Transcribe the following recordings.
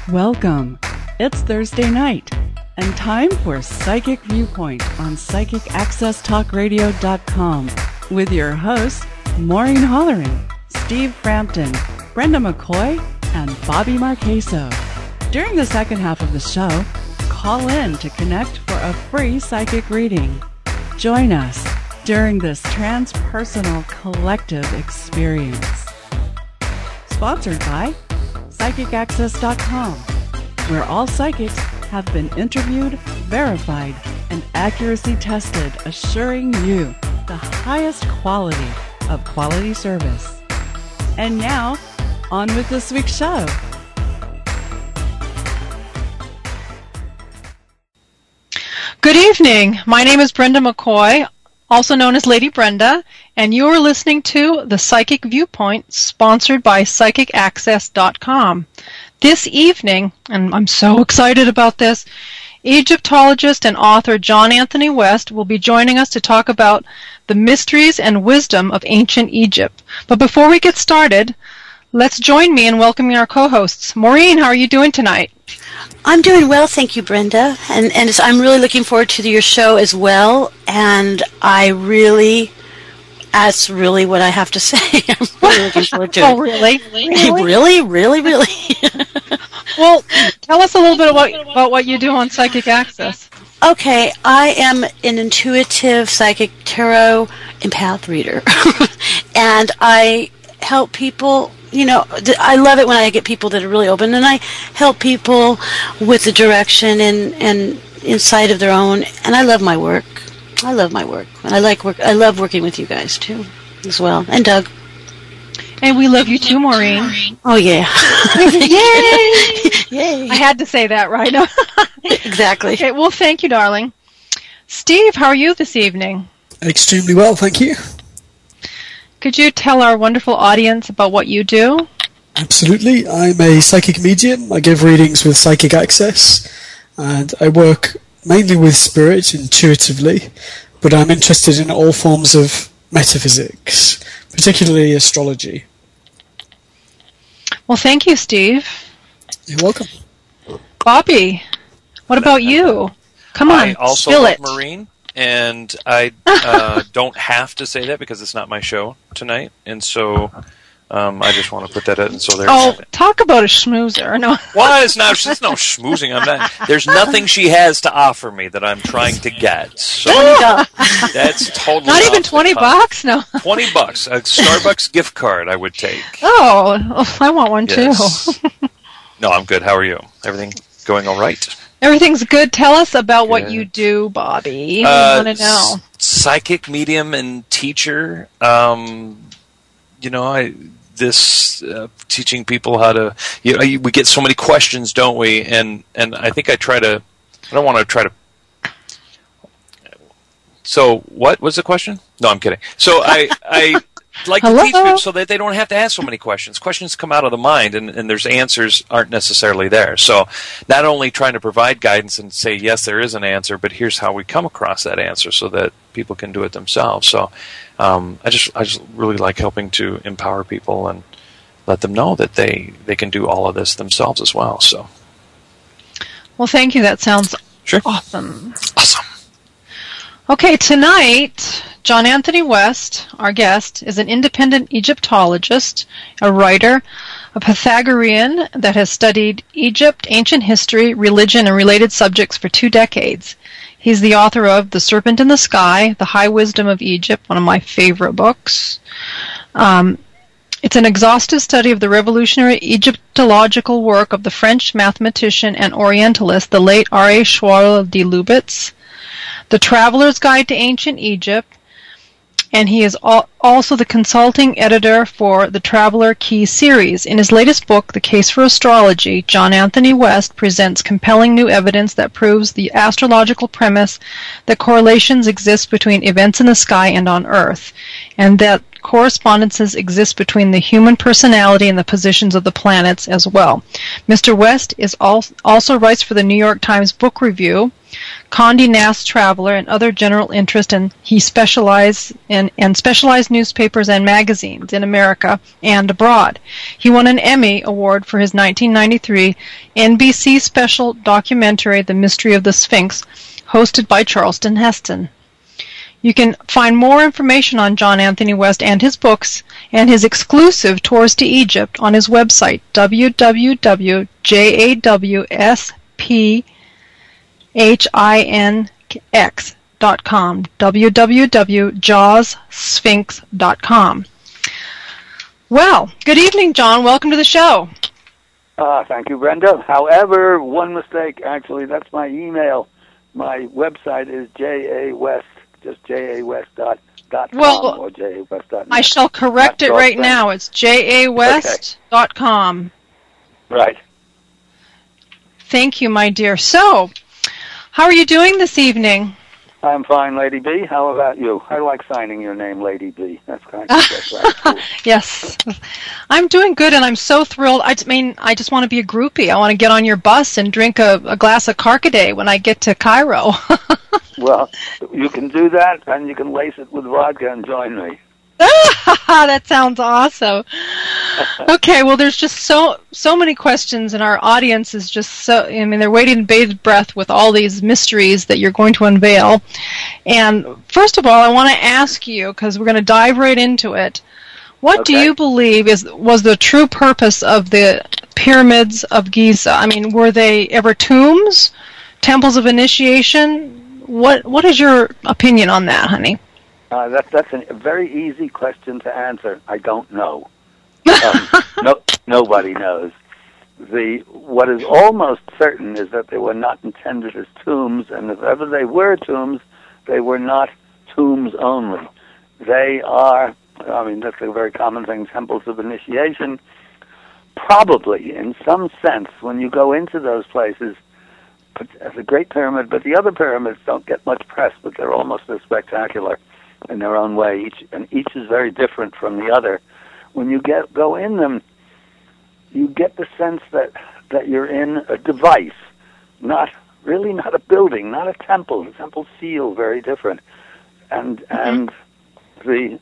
Welcome. It's Thursday night and time for Psychic Viewpoint on PsychicAccessTalkRadio.com with your hosts, Maureen Holleran, Steve Frampton, Brenda McCoy, and Bobby Marqueso. During the second half of the show, call in to connect for a free psychic reading. Join us during this transpersonal collective experience. Sponsored by PsychicAccess.com, where all psychics have been interviewed, verified, and accuracy tested, assuring you the highest quality of quality service. And now, on with this week's show. Good evening. My name is Brenda McCoy, also known as Lady Brenda, and you are listening to The Psychic Viewpoint, sponsored by PsychicAccess.com. This evening, and I'm so excited about this, Egyptologist and author John Anthony West will be joining us to talk about the mysteries and wisdom of ancient Egypt. But before we get started, let's join me in welcoming our co-hosts. Maureen, how are you doing tonight? I'm doing well, thank you, Brenda. And I'm really looking forward to your show as well. And that's really what I have to say. I'm really looking forward to it. Oh, really? Really? Well, tell us a little bit about what you do on Psychic Access. Okay, I am an intuitive psychic tarot empath reader. And I help people. You know, I love it when I get people that are really open, and I help people with the direction and insight of their own. And I love my work. And I love working with you guys too, as well, and Doug. And we love you too, Maureen. Oh yeah! Yay! I had to say that, right? Exactly. Okay. Well, thank you, darling. Steve, how are you this evening? Extremely well, thank you. Could you tell our wonderful audience about what you do? Absolutely. I'm a psychic medium. I give readings with Psychic Access, and I work mainly with spirit intuitively, but I'm interested in all forms of metaphysics, particularly astrology. Well, thank you, Steve. You're welcome. Bobby, what about you? Come on, I also spill love it. Maureen, and I don't have to say that because it's not my show tonight, and so I just want to put that in. So there's talk about a schmoozer. No. Well, it's no schmoozing. There's nothing she has to offer me that I'm trying to get. So that's totally not even $20. No. $20, a Starbucks gift card I would take. Oh, I want one too. No, I'm good. How are you? Everything going all right? Everything's good. Tell us about what you do, Bobby. I want to know. Psychic medium and teacher. Teaching people how to. We get so many questions, don't we? And I think I don't want to try to. So what was the question? No, I'm kidding. So I like to teach people so that they don't have to ask so many questions. Questions come out of the mind, and there's answers aren't necessarily there. So not only trying to provide guidance and say, yes, there is an answer, but here's how we come across that answer so that people can do it themselves. So I just really like helping to empower people and let them know that they can do all of this themselves as well. So, well, thank you. That sounds awesome. Okay, tonight, John Anthony West, our guest, is an independent Egyptologist, a writer, a Pythagorean that has studied Egypt, ancient history, religion, and related subjects for 2 decades. He's the author of The Serpent in the Sky, The High Wisdom of Egypt, one of my favorite books. It's an exhaustive study of the revolutionary Egyptological work of the French mathematician and Orientalist, the late R.A. Schwarl de Lubitz, The Traveler's Guide to Ancient Egypt, and he is also the consulting editor for the Traveler Key series. In his latest book, The Case for Astrology, John Anthony West presents compelling new evidence that proves the astrological premise that correlations exist between events in the sky and on Earth, and that correspondences exist between the human personality and the positions of the planets as well. Mr. West also writes for the New York Times Book Review, Condé Nast Traveler, and other general interest, and he specialized in specialized newspapers and magazines in America and abroad. He won an Emmy Award for his 1993 NBC special documentary, The Mystery of the Sphinx, hosted by Charlton Heston. You can find more information on John Anthony West and his books and his exclusive tours to Egypt on his website, www.jawsphinx.com, www.jawsphinx.com. Well, good evening, John. Welcome to the show. Thank you, Brenda. However, one mistake, actually, that's my email. My website is jawest, just jawest.com or jawest.net. I shall correct it right now. It's jawest.com. Right. Thank you, my dear. So, how are you doing this evening? I'm fine, Lady B. How about you? I like signing your name, Lady B. That's right. Cool. Yes. I'm doing good, and I'm so thrilled. I just want to be a groupie. I want to get on your bus and drink a glass of Carcadet when I get to Cairo. Well, you can do that, and you can lace it with vodka and join me. That sounds awesome. Okay, well, there's just so many questions, and our audience is just they're waiting in bated breath with all these mysteries that you're going to unveil. And first of all, I want to ask you, because we're going to dive right into it, what do you believe was the true purpose of the pyramids of Giza? I mean, were they ever tombs, temples of initiation? What is your opinion on that, honey? That's a very easy question to answer. I don't know. Nobody knows. What is almost certain is that they were not intended as tombs, and if ever they were tombs, they were not tombs only. They are, that's a very common thing, temples of initiation. Probably, in some sense, when you go into those places, the Great Pyramid, but the other pyramids don't get much press, but they're almost as spectacular in their own way. Each is very different from the other. When you go in them, you get the sense that you're in a device, not a building, not a temple. The temples feel very different. And there's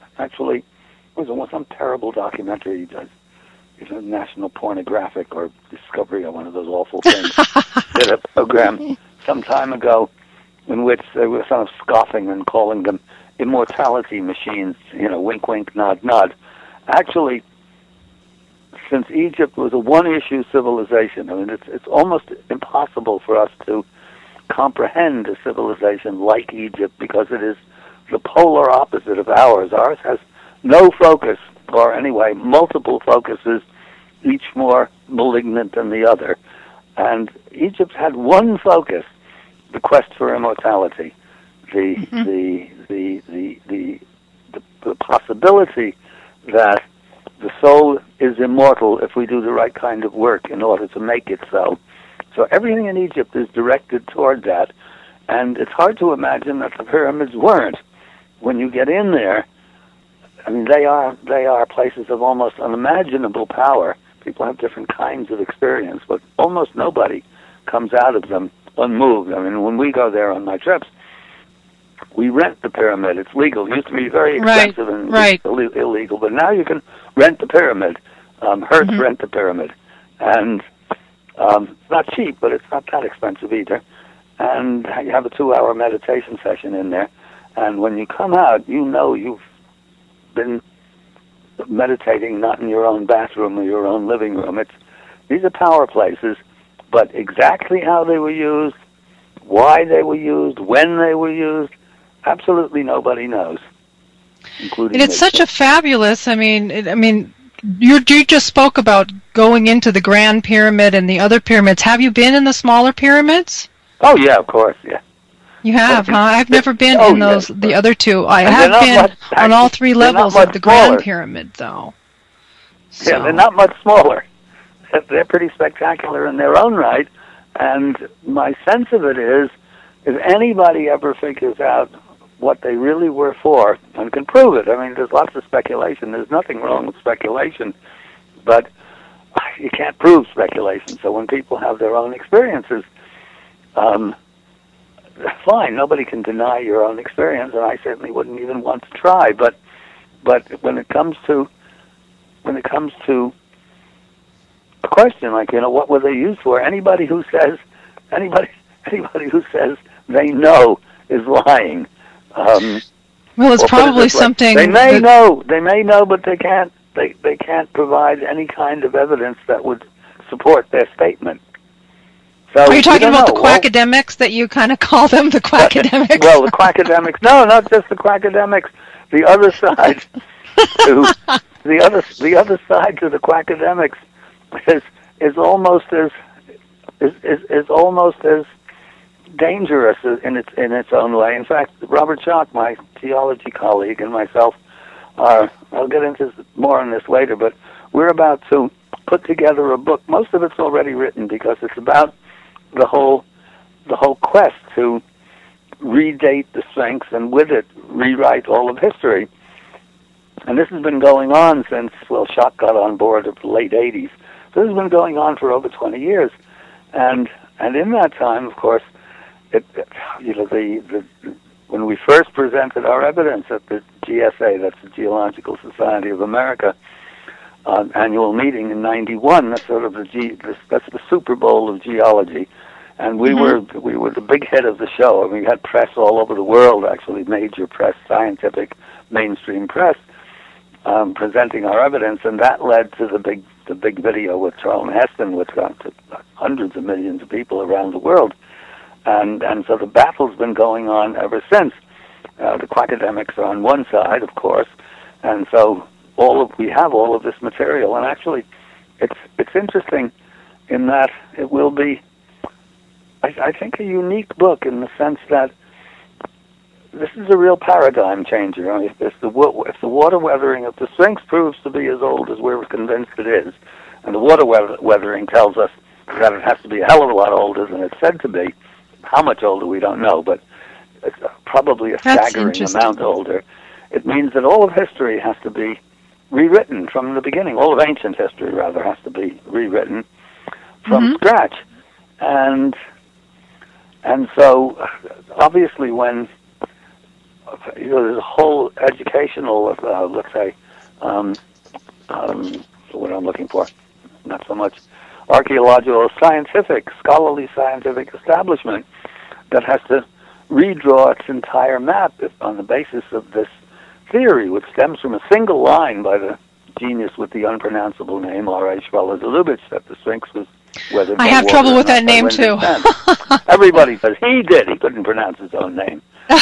some terrible documentary, National Pornographic or Discovery or one of those awful things, did a program some time ago in which they were sort of scoffing and calling them immortality machines, wink, wink, nod, nod. Actually, since Egypt was a one-issue civilization, it's almost impossible for us to comprehend a civilization like Egypt because it is the polar opposite of ours. Ours has no focus, or anyway, multiple focuses, each more malignant than the other. And Egypt had one focus, the quest for immortality, the possibility that the soul is immortal if we do the right kind of work in order to make it so. So everything in Egypt is directed toward that, and it's hard to imagine that the pyramids weren't. When you get in there, they are places of almost unimaginable power. People have different kinds of experience, but almost nobody comes out of them unmoved. When we go there on my trips, we rent the pyramid. It's legal. It used to be very expensive and illegal, but now you can rent the pyramid. Hertz rent the pyramid. And it's not cheap, but it's not that expensive either. And you have a 2-hour meditation session in there. And when you come out, you've been meditating not in your own bathroom or your own living room. These are power places, but exactly how they were used, why they were used, when they were used, absolutely nobody knows. Including it's such a fabulous. You just spoke about going into the Grand Pyramid and the other pyramids. Have you been in the smaller pyramids? Oh yeah, of course, yeah. You have, huh? I've never been in those. The other two. I have been on all 3 levels of the Grand Pyramid, though. So. Yeah, they're not much smaller. They're pretty spectacular in their own right. And my sense of it is, if anybody ever figures out what they really were for and can prove it, there's lots of speculation. There's nothing wrong with speculation, but you can't prove speculation. So when people have their own experiences, fine. Nobody can deny your own experience, and I certainly wouldn't even want to try. But when it comes to a question like, what were they used for? Anybody who says they know is lying. Well, it's probably something they may know, but they can't. They can't provide any kind of evidence that would support their statement. So are you talking about the quackademics that you kind of call them, the quackademics? Well, the quackademics. No, not just the quackademics. The other side to the other side to the quackademics is almost as dangerous in its own way. In fact, Robert Schoch, my theology colleague, and myself I'll get into more on this later, but we're about to put together a book. Most of it's already written because it's about the whole quest to redate the Sphinx and with it rewrite all of history. And this has been going on since, Schoch got on board in the late 80s. So this has been going on for over 20 years. And in that time, of course, when we first presented our evidence at the GSA, that's the Geological Society of America, annual meeting in '91, that's sort of that's the Super Bowl of geology, and we were the big hit of the show. I mean, we had press all over the world, actually major press, scientific mainstream press, presenting our evidence, and that led to the big video with Charlton Heston, which got to hundreds of millions of people around the world. And so the battle's been going on ever since. The quackademics are on one side, of course, and so we have all of this material. And actually, it's interesting in that it will be, I think, a unique book in the sense that this is a real paradigm changer. I mean, if the water weathering, if the Sphinx proves to be as old as we're convinced it is, and the water weathering tells us that it has to be a hell of a lot older than it's said to be. How much older, we don't know, but it's probably a staggering amount older. It means that all of history has to be rewritten from the beginning. All of ancient history, rather, has to be rewritten from scratch. And so, obviously, when there's a whole educational, let's say, what I'm looking for, not so much archaeological, scholarly scientific establishment that has to redraw its entire map on the basis of this theory, which stems from a single line by the genius with the unpronounceable name R.A. Shveli-Zalubich, that the Sphinx was weathered by water. I have trouble with that name too. Everybody says he did. He couldn't pronounce his own name.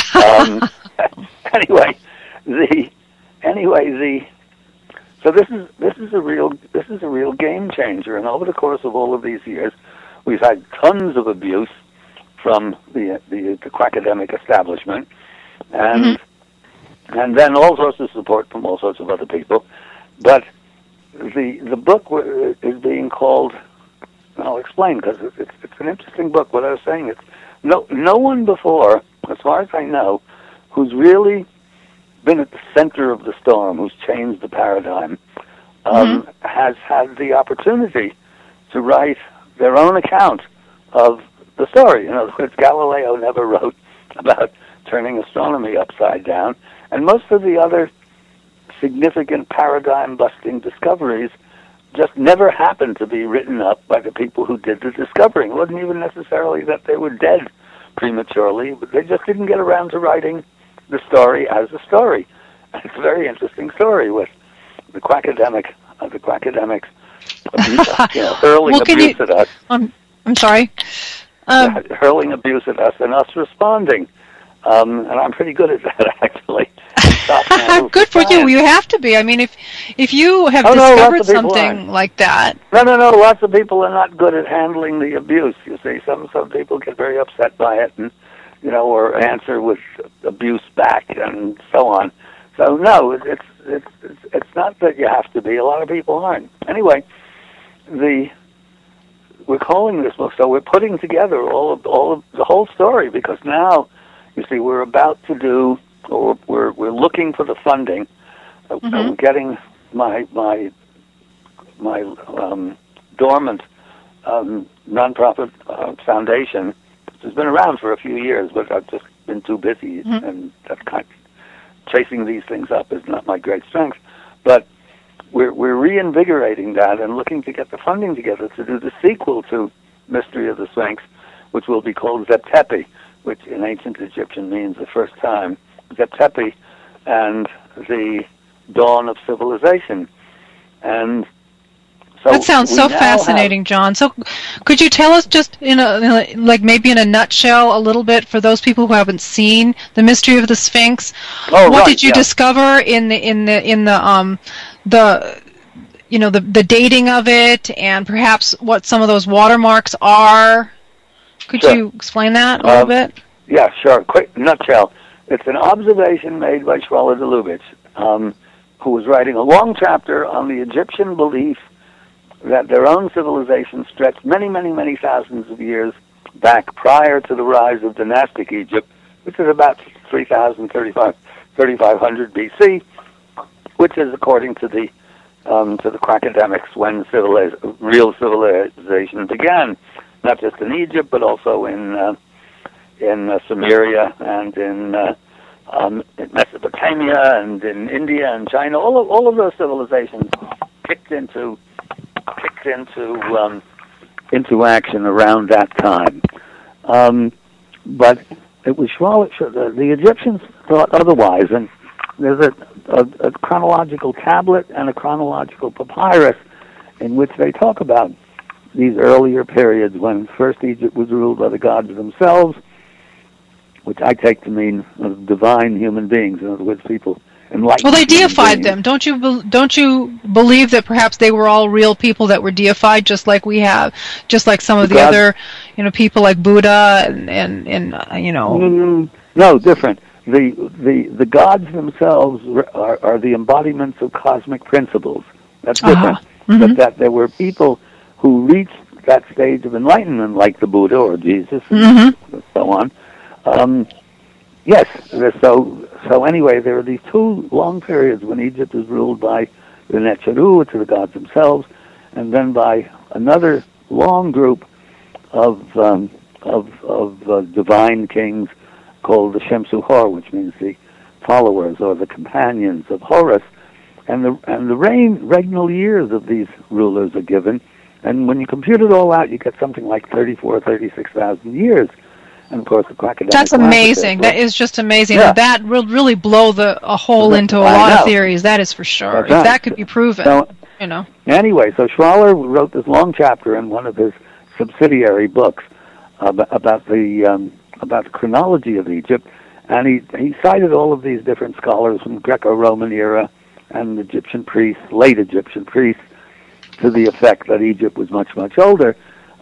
So this is a real game changer, and over the course of all of these years, we've had tons of abuse from the quackademic establishment, and then all sorts of support from all sorts of other people. But the book is being called. I'll explain, because it's an interesting book. What I was saying is, no one before, as far as I know, who's really been at the center of the storm, who's changed the paradigm, has had the opportunity to write their own account of the story. In other words, Galileo never wrote about turning astronomy upside down, and most of the other significant paradigm-busting discoveries just never happened to be written up by the people who did the discovering. It wasn't even necessarily that they were dead prematurely, but they just didn't get around to writing the story as a story. And it's a very interesting story with the quackademics hurling abuse at us. I'm sorry. Hurling abuse at us and us responding. And I'm pretty good at that, actually. Good for you. You have to be. I mean, if you have discovered something like that. No. Lots of people are not good at handling the abuse. You see, some people get very upset by it, and or answer with abuse back and so on. So no, it's not that you have to be. A lot of people aren't. Anyway, we're calling this book. So we're putting together all of the whole story, because now, you see, we're about to do. Or we're looking for the funding. I'm getting my dormant nonprofit foundation has been around for a few years, but I've just been too busy, and that kind of chasing these things up is not my great strength. But we're reinvigorating that and looking to get the funding together to do the sequel to Mystery of the Sphinx, which will be called Zep-Tepi, which in ancient Egyptian means the first time. Zep-Tepi and the dawn of civilization. And so that sounds so fascinating, John. So could you tell us just maybe in a nutshell a little bit for those people who haven't seen The Mystery of the Sphinx? What did you discover in the dating of it, and perhaps what some of those watermarks are? Could you explain that a little bit? Yeah, sure. Quick nutshell. It's an observation made by Schwaller de Lubitsch, who was writing a long chapter on the Egyptian belief that their own civilization stretched many, many, many thousands of years back prior to the rise of dynastic Egypt, which is about 3,500 BC, which is according to the quack academics when real civilization began, not just in Egypt but also in Sumeria and in Mesopotamia and in India and China. All of those civilizations kicked into action around that time. But it was the Egyptians thought otherwise, and there's a chronological tablet and a chronological papyrus in which they talk about these earlier periods when first Egypt was ruled by the gods themselves, which I take to mean divine human beings, in other words, people enlightened. Well, they deified them. Don't you believe that perhaps they were all real people that were deified, just like we have, just like some of the other, people like Buddha and. No, different. The gods themselves are the embodiments of cosmic principles. That's different. But that there were people who reached that stage of enlightenment, like the Buddha or Jesus, and so on. Yes. So anyway, there are these two long periods when Egypt is ruled by the Netcharu, which are the gods themselves, and then by another long group of divine kings called the Shemsu-Hor, which means the followers or the companions of Horus. And the regnal years of these rulers are given, and when you compute it all out, you get something like 36,000 years. And of course, the quack. That's amazing. That is just amazing. Yeah. That will really blow a hole into a lot of theories. That is for sure. If that could be proven, Anyway, so Schwaller wrote this long chapter in one of his subsidiary books about the chronology of Egypt, and he cited all of these different scholars from Greco-Roman era and Egyptian priests, late Egyptian priests, to the effect that Egypt was much, much older.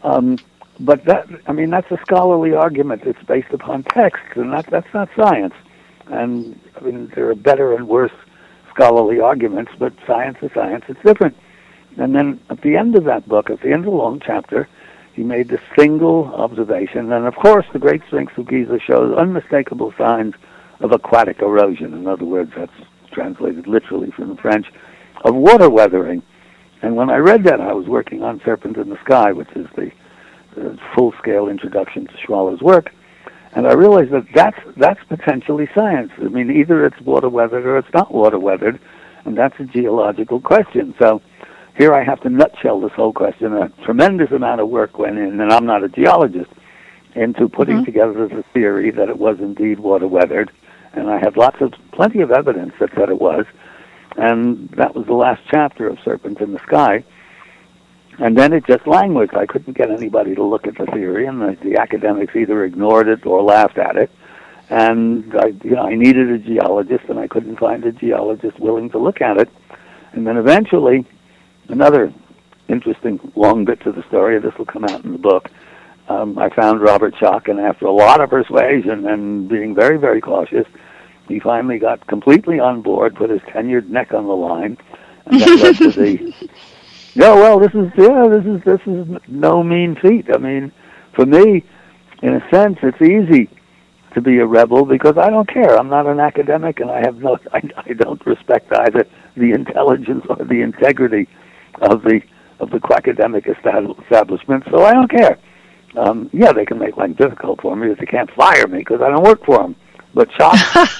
But that's a scholarly argument. It's based upon text, and that's not science. And there are better and worse scholarly arguments, but science is science. It's different. And then at the end of that book, at the end of the long chapter, he made this single observation. And of course, the Great Sphinx of Giza shows unmistakable signs of aquatic erosion. In other words, that's translated literally from the French, of water weathering. And when I read that, I was working on Serpent in the Sky, which is the full-scale introduction to Schwaller's work, and I realized that that's potentially science. Either it's water-weathered or it's not water-weathered, and that's a geological question. So here I have to nutshell this whole question. A tremendous amount of work went in, and I'm not a geologist, into putting together the theory that it was indeed water-weathered, and I had plenty of evidence that said it was, and that was the last chapter of Serpent in the Sky. And then it just languished. I couldn't get anybody to look at the theory, and the academics either ignored it or laughed at it. And I needed a geologist, and I couldn't find a geologist willing to look at it. And then eventually, another interesting long bit to the story, this will come out in the book, I found Robert Schoch, and after a lot of persuasion and being very, very cautious, he finally got completely on board, put his tenured neck on the line, and that led to the... This is no mean feat. For me, in a sense, it's easy to be a rebel because I don't care. I'm not an academic, and I don't respect either the intelligence or the integrity of the quackademic establishment. So I don't care. yeah, they can make life difficult for me, but they can't fire me because I don't work for them. But Schock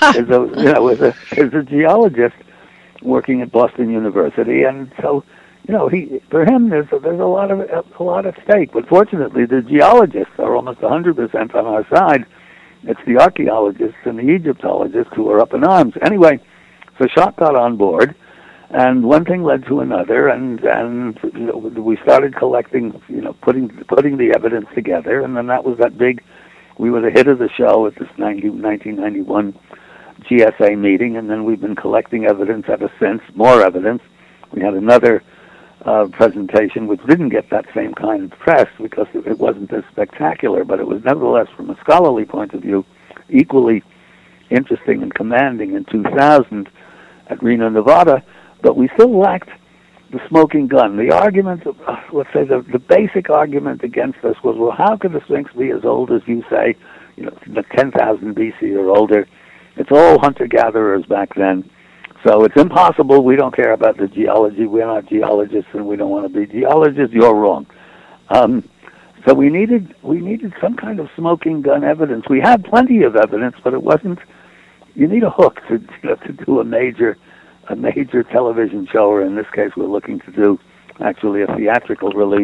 is a geologist working at Boston University, and so for him there's a lot at stake. But fortunately, the geologists are almost 100% on our side. It's the archaeologists and the Egyptologists who are up in arms. Anyway, so Schock got on board, and one thing led to another, and we started collecting, putting the evidence together, and then that was that big. We were the hit of the show at this 1991 GSA meeting, and then we've been collecting evidence ever since, more evidence. We had another presentation which didn't get that same kind of press because it wasn't as spectacular, but it was nevertheless, from a scholarly point of view, equally interesting and commanding in 2000 at Reno, Nevada, but we still lacked the smoking gun. The argument, let's say the basic argument against us was, well, how could the Sphinx be as old as you say, 10,000 BC or older? It's all hunter-gatherers back then. So it's impossible. We don't care about the geology. We're not geologists, and we don't want to be geologists. You're wrong. So we needed some kind of smoking gun evidence. We had plenty of evidence, but it wasn't. You need a hook to do a major television show, or in this case, we're looking to do actually a theatrical release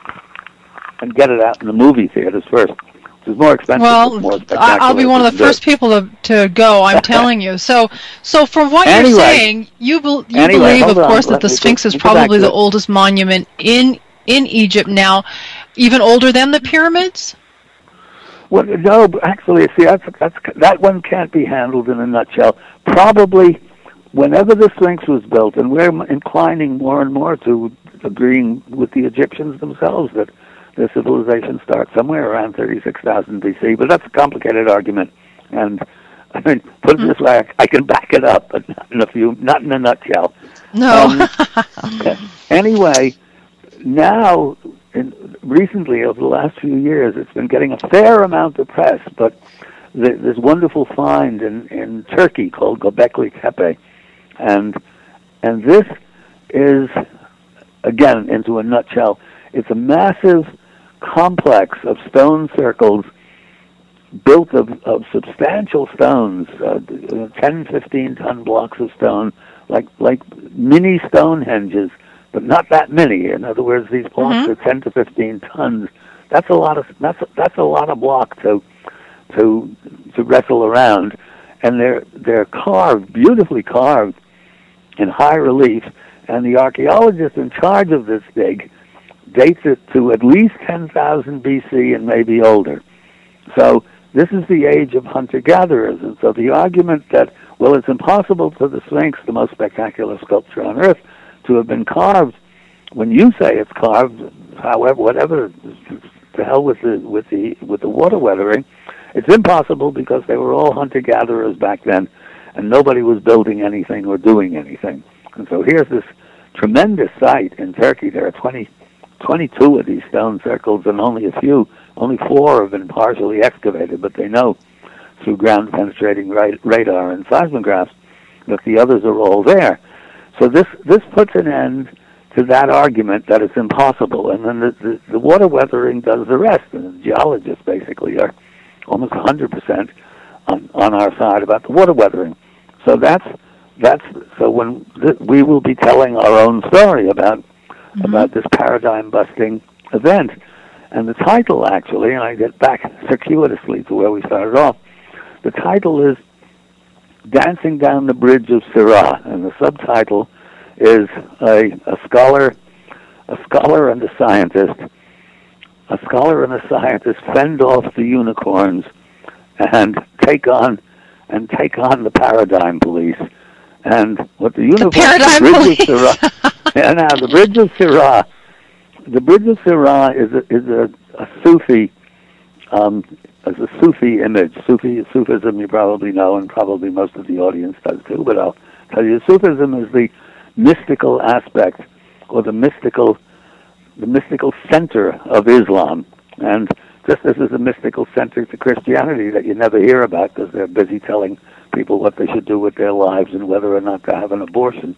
and get it out in the movie theaters first. Which is more expensive. Well, more spectacular. I'll be one of the first people to go. I'm telling you. So from what you're saying, you believe, of course, that the Sphinx is probably the oldest monument in Egypt now, even older than the pyramids. Well, no, actually, see, that one can't be handled in a nutshell. Probably, whenever the Sphinx was built, and we're inclining more and more to agreeing with the Egyptians themselves that their civilization starts somewhere around 36,000 BC, but that's a complicated argument. And I mean, put it this way, I can back it up, but not in a nutshell. No. Anyway, now, recently, over the last few years, it's been getting a fair amount of press, but this wonderful find in Turkey called Göbekli Tepe, and this is, again, into a nutshell, it's a massive complex of stone circles built of substantial stones, 10, 15-ton blocks of stone, like mini Stonehenges, but not that many. In other words, these blocks are 10 to 15 tons. That's a lot of block to wrestle around, and they're carved, beautifully carved, in high relief. And the archaeologist in charge of this dig dates it to at least 10,000 BC and maybe older. So this is the age of hunter-gatherers. And so the argument that, well, it's impossible for the Sphinx, the most spectacular sculpture on Earth, to have been carved, when you say it's carved, however, whatever, to hell with the water weathering, it's impossible because they were all hunter-gatherers back then, and nobody was building anything or doing anything. And so here's this tremendous site in Turkey. There are 22 of these stone circles, and only 4 have been partially excavated, but they know through ground-penetrating radar and seismographs that the others are all there. So this puts an end to that argument that it's impossible, and then the water weathering does the rest, and the geologists basically are almost 100% on our side about the water weathering. So we will be telling our own story about this paradigm-busting event. And the title, actually, and I get back circuitously to where we started off, the title is Dancing Down the Bridge of Sirah, and the subtitle is a scholar and a scientist. A scholar and a scientist fend off the unicorns and take on the paradigm police. And what the universe, the Bridge of Sirah, and now the Bridge of Sirah. The Bridge of Sirah is a Sufi, as a Sufi image. Sufism you probably know, and probably most of the audience does too. But I'll tell you, Sufism is the mystical aspect, or the mystical center of Islam, and just as is a mystical center to Christianity that you never hear about because they're busy telling people what they should do with their lives and whether or not to have an abortion.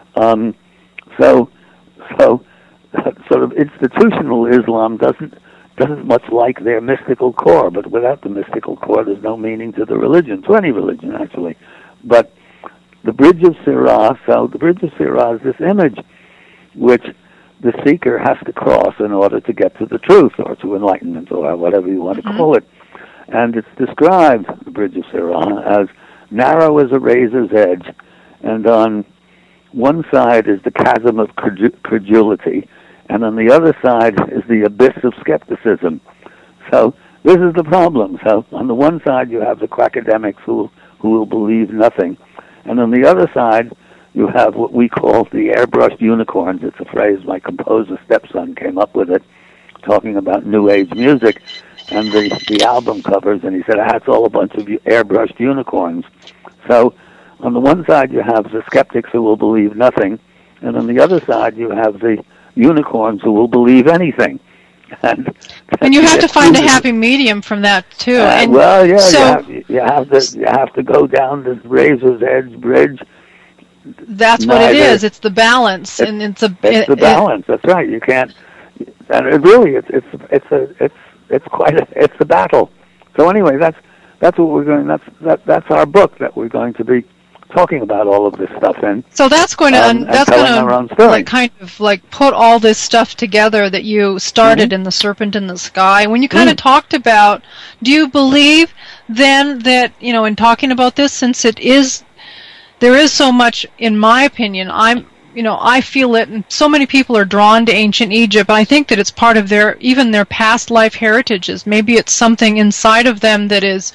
So sort of institutional Islam doesn't much like their mystical core, but without the mystical core, there's no meaning to the religion, to any religion, actually. But the Bridge of Sirah, so the Bridge of Sirah is this image which the seeker has to cross in order to get to the truth, or to enlightenment, or whatever you want to call it. And it's described, the Bridge of Sirah, as narrow as a razor's edge, and on one side is the chasm of credulity, and on the other side is the abyss of skepticism. So this is the problem. So on the one side you have the quackademics who will believe nothing, and on the other side you have what we call the airbrushed unicorns. It's a phrase my composer stepson came up with it, talking about New Age music and the album covers, and he said, it's all a bunch of airbrushed unicorns. So on the one side you have the skeptics who will believe nothing, and on the other side you have the unicorns who will believe anything. And you have to find a happy medium from that too. Well, yeah, so, you have to go down this razor's edge bridge. That's what it is. It's the balance, and it's the balance. That's right. You can't, and it's a battle. So anyway, that's what we're going. That's our book that we're going to be talking about all of this stuff in. So that's going to kind of put all this stuff together that you started in The Serpent in the Sky. When you kind of talked about, do you believe then that, in talking about this, since there is so much, in my opinion, I feel it, and so many people are drawn to ancient Egypt. I think that it's part of their past life heritages. Maybe it's something inside of them that is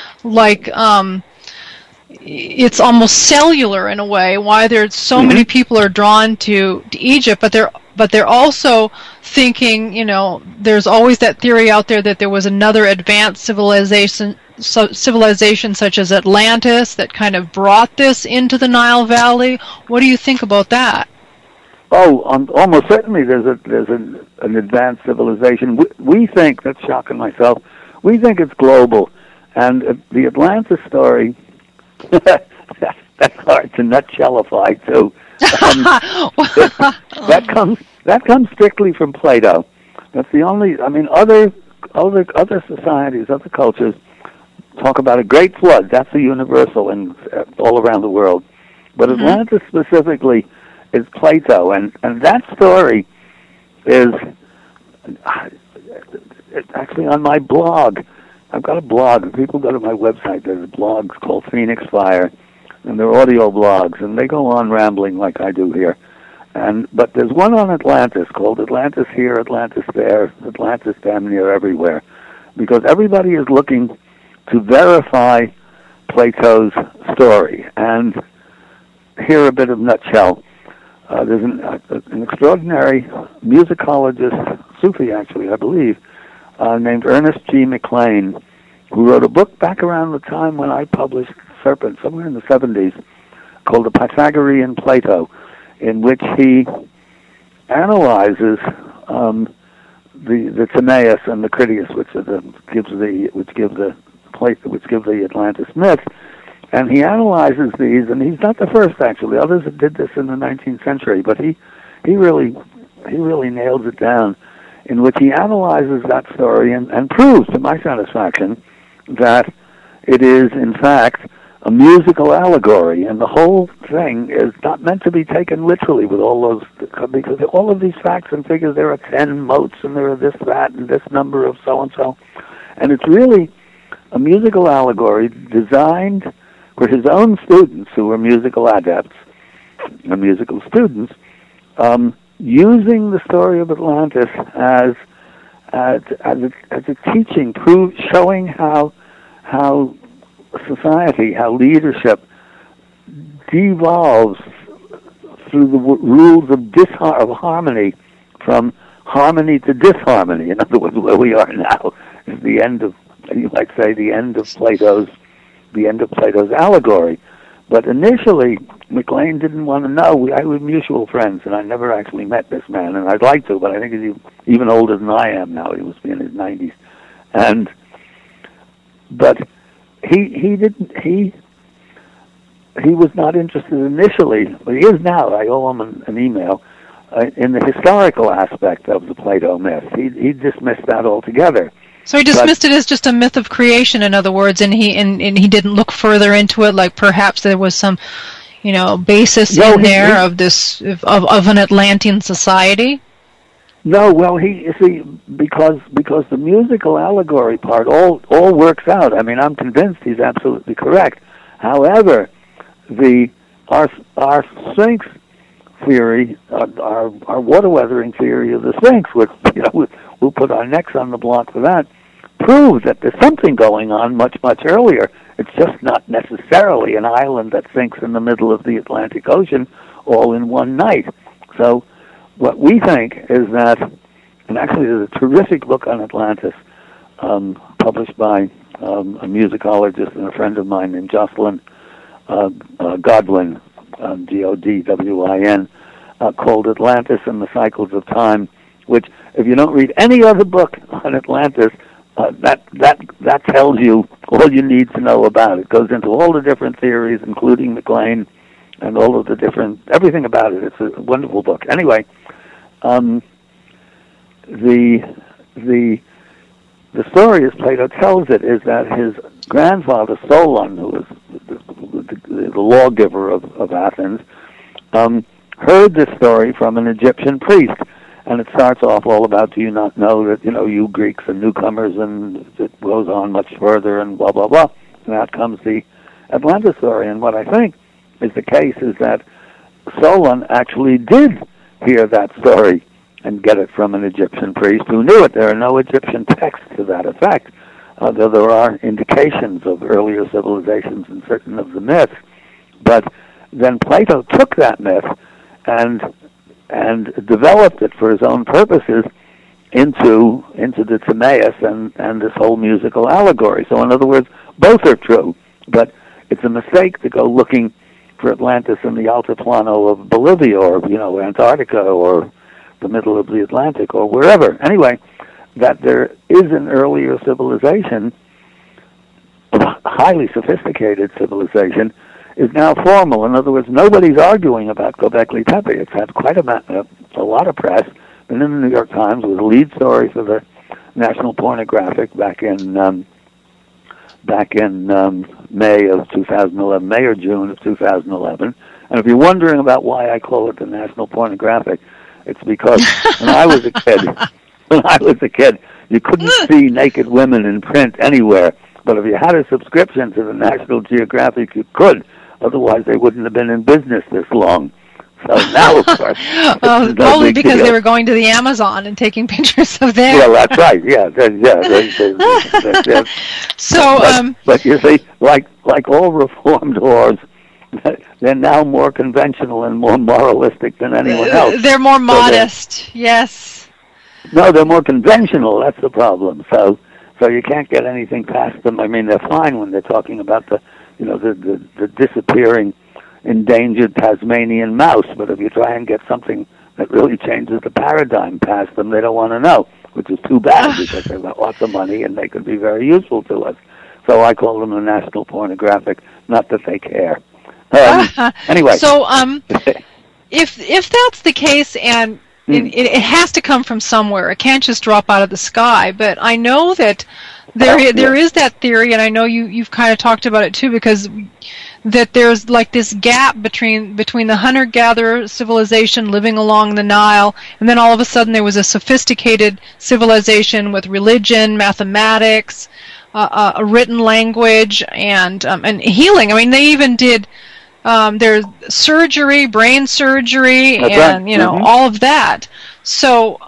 it's almost cellular in a way, why there's so many people are drawn to Egypt, but they're also thinking, there's always that theory out there that there was another advanced civilization such as Atlantis that kind of brought this into the Nile Valley. What do you think about that? Oh, almost certainly there's an advanced civilization. We think, that's shocking myself, we think it's global. And the Atlantis story, that's hard to nutshellify too. That comes strictly from Plato. That's the only. Other societies, other cultures talk about a great flood. That's a universal and all around the world. But Atlantis specifically is Plato, and that story is actually on my blog. I've got a blog. People go to my website. There's a blog called Phoenix Fire, and they're audio blogs, and they go on rambling like I do here. But there's one on Atlantis called Atlantis Here, Atlantis There, Atlantis Damn Near Everywhere, because everybody is looking to verify Plato's story. And here a bit of nutshell. There's an extraordinary musicologist, Sufi actually, I believe, named Ernest G. McLean, who wrote a book back around the time when I published Serpent, somewhere in the 70s, called The Pythagorean Plato, in which he analyzes the Timaeus and the Critias, which give the Atlantis myth, and he analyzes these. And he's not the first, actually. Others did this in the 19th century, but he really nails it down, in which he analyzes that story and proves, to my satisfaction, that it is, in fact, a musical allegory, and the whole thing is not meant to be taken literally with all those, because all of these facts and figures, there are 10 motes, and there are this, that, and this number of so-and-so, and it's really a musical allegory designed for his own students, who are musical adepts and musical students, using the story of Atlantis as a teaching, showing how society, how leadership devolves through the rules of harmony, from harmony to disharmony. In other words, where we are now is the end of, you might say, the end of Plato's allegory. But initially, McLean didn't want to know. I were mutual friends, and I never actually met this man, and I'd like to, but I think he's even older than I am now. He must be in his 90s. But he was not interested initially, but he is now. I owe him an email. in the historical aspect of the Plato myth. He dismissed that altogether. So he dismissed it as just a myth of creation, in other words, and he didn't look further into it, like perhaps there was some, basis there of this of an Atlantean society. No, well, because the musical allegory part all works out. I mean, I'm convinced he's absolutely correct. However, our Sphinx theory, our water weathering theory of the Sphinx, which we'll put our necks on the block for that, proves that there's something going on much earlier. It's just not necessarily an island that sinks in the middle of the Atlantic Ocean all in one night. So what we think is that, and actually there's a terrific book on Atlantis published by a musicologist and a friend of mine named Jocelyn Godwin, Godwin, called Atlantis and the Cycles of Time, which, if you don't read any other book on Atlantis, that tells you all you need to know about it. It goes into all the different theories, including McLean, and all of the different, everything about it. It's a wonderful book. Anyway, the story, as Plato tells it, is that his grandfather Solon, who was the lawgiver of Athens, heard this story from an Egyptian priest. And it starts off all about, do you not know that, you Greeks are newcomers, and it goes on much further, and blah, blah, blah. And out comes the Atlantis story. And what I think is the case is that Solon actually did hear that story and get it from an Egyptian priest who knew it. There are no Egyptian texts to that effect, though there are indications of earlier civilizations in certain of the myths. But then Plato took that myth and developed it for his own purposes into the Timaeus and this whole musical allegory. So in other words, both are true, but it's a mistake to go looking for Atlantis in the Altiplano of Bolivia or, Antarctica or the middle of the Atlantic or wherever. Anyway, that there is an earlier civilization, a highly sophisticated civilization, is now formal. In other words, nobody's arguing about Göbekli Tepe. It's had quite a lot of press. Been in the New York Times, was a lead story for the National Pornographic back in May of 2011, May or June of 2011. And if you're wondering about why I call it the National Pornographic, it's because when I was a kid, you couldn't see naked women in print anywhere. But if you had a subscription to the National Geographic, you could. Otherwise, they wouldn't have been in business this long. So now, of course, only because they were going to the Amazon and taking pictures of them. Well, that's right. Yeah. So, but you see, like all reformed whores, they're now more conventional and more moralistic than anyone else. They're more modest. Yes. No, they're more conventional. That's the problem. So you can't get anything past them. I mean, they're fine when they're talking about the disappearing, endangered Tasmanian mouse. But if you try and get something that really changes the paradigm past them, they don't want to know, which is too bad because they've got lots of money and they could be very useful to us. So I call them the National Pornographic, not that they care. Anyway. So if that's the case, and it has to come from somewhere, it can't just drop out of the sky. But I know that there is that theory, and I know you've kind of talked about it too, because that there's like this gap between the hunter-gatherer civilization living along the Nile, and then all of a sudden there was a sophisticated civilization with religion, mathematics, a written language, and healing. I mean, they even did there's surgery, brain surgery, and all of that. So,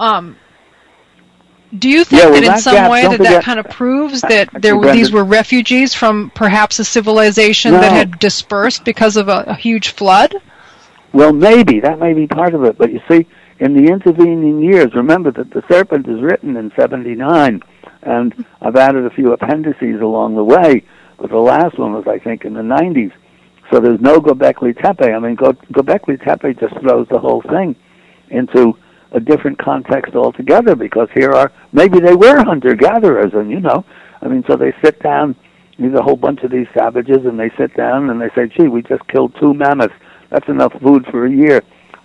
do you think that in some way that kind of proves that these were refugees from perhaps a civilization that had dispersed because of a huge flood? Well, maybe. That may be part of it. But you see, in the intervening years, remember that The Serpent is written in 79, and I've added a few appendices along the way, but the last one was, I think, in the 90s. So there's no Göbekli Tepe. I mean, Göbekli Tepe just throws the whole thing into a different context altogether, because maybe they were hunter-gatherers, and so they sit down, there's a whole bunch of these savages, and they sit down and they say, gee, we just killed 2 mammoths. That's enough food for a year.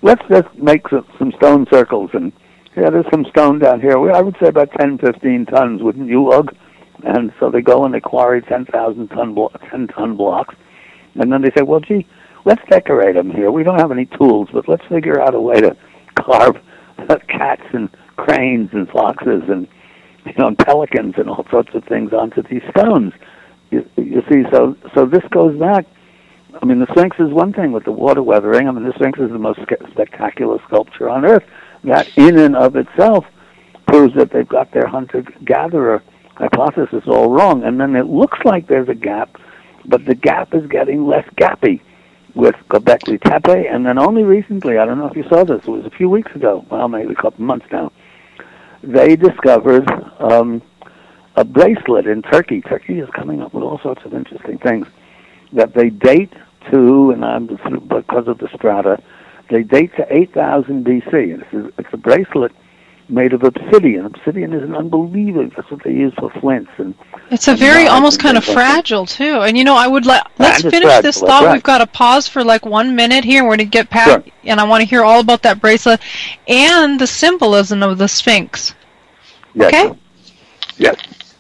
let's just make some stone circles, and there's some stone down here. I would say about 10, 15 tons, wouldn't you, Ugg? And so they go and they quarry 10,000-ton 10-ton blocks, and then they say, well, gee, let's decorate them here. We don't have any tools, but let's figure out a way to carve cats and cranes and foxes and pelicans and all sorts of things onto these stones. You see, so this goes back. I mean, the Sphinx is one thing with the water weathering. I mean, the Sphinx is the most spectacular sculpture on Earth. That in and of itself proves that they've got their hunter-gatherer hypothesis all wrong. And then it looks like there's a gap, but the gap is getting less gappy with Göbekli Tepe. And then only recently, I don't know if you saw this, it was a few weeks ago, well, maybe a couple months now, they discovered a bracelet in Turkey. Turkey is coming up with all sorts of interesting things that they date to, and because of the strata, they date to 8,000 BC. It's a bracelet made of obsidian. Obsidian is an unbelievable. That's what they use for flints. And it's a very almost kind of fragile too. And I would let's finish this thought. Right. We've got to pause for like 1 minute here. We're going to get past, sure. And I want to hear all about that bracelet and the symbolism of the Sphinx. Yes. Okay. Yes.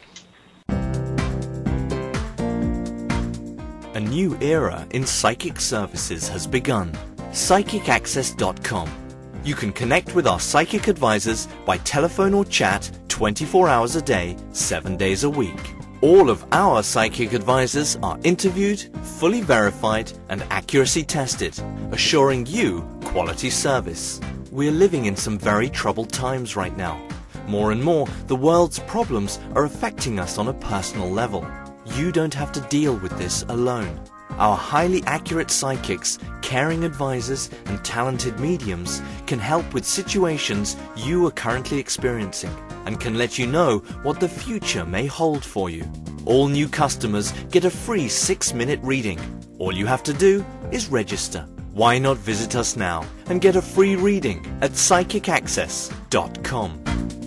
A new era in psychic services has begun. PsychicAccess.com. You can connect with our psychic advisors by telephone or chat 24 hours a day, 7 days a week. All of our psychic advisors are interviewed, fully verified, and accuracy tested, assuring you quality service. We're living in some very troubled times right now. More and more, the world's problems are affecting us on a personal level. You don't have to deal with this alone. Our highly accurate psychics, caring advisors, and talented mediums can help with situations you are currently experiencing and can let you know what the future may hold for you. All new customers get a free 6-minute reading. All you have to do is register. Why not visit us now and get a free reading at PsychicAccess.com.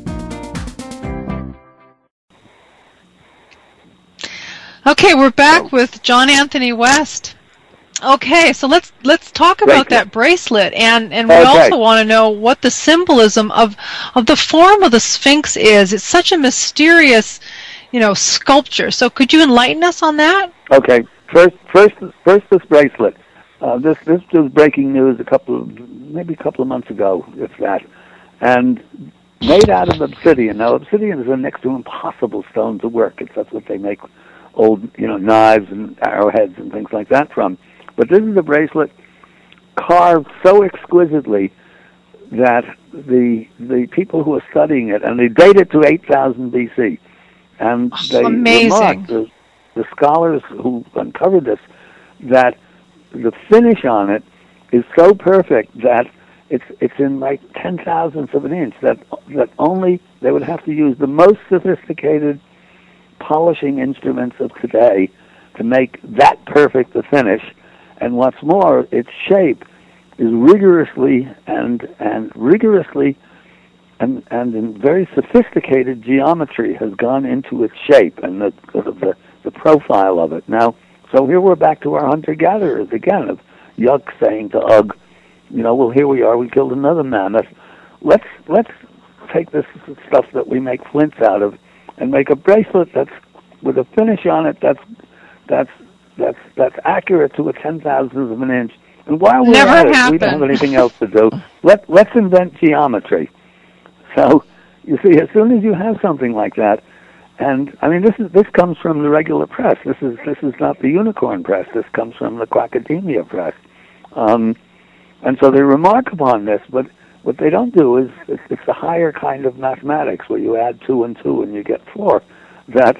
Okay, we're back with John Anthony West. Okay, so let's talk about that bracelet, and we also want to know what the symbolism of the form of the Sphinx is. It's such a mysterious, sculpture. So could you enlighten us on that? Okay, first this bracelet. This was breaking news a couple of months ago, if that, and made out of obsidian. Now, obsidian is a next to impossible stone to work. That's what they make old, knives and arrowheads and things like that from. But this is a bracelet carved so exquisitely that the people who are studying it, and they date it to 8,000 BC, and they remarked, the scholars who uncovered this, that the finish on it is so perfect that it's in like 10,000ths of an inch, that only they would have to use the most sophisticated polishing instruments of today to make that perfect a finish. And what's more, its shape is rigorously and in very sophisticated geometry has gone into its shape and the profile of it. Now, so here we're back to our hunter-gatherers again, of Yuck saying to Ugg, well, here we are, we killed another mammoth. Let's take this stuff that we make flints out of and make a bracelet that's with a finish on it that's accurate to a 10,000th of an inch. And while we're at it, we don't have anything else to do. Let's invent geometry. So you see, as soon as you have something like that, and I mean, this comes from the regular press. This is not the unicorn press. This comes from the Quackademia press, and so they remark upon this. But what they don't do is it's a higher kind of mathematics where you add 2 and 2 and you get 4. That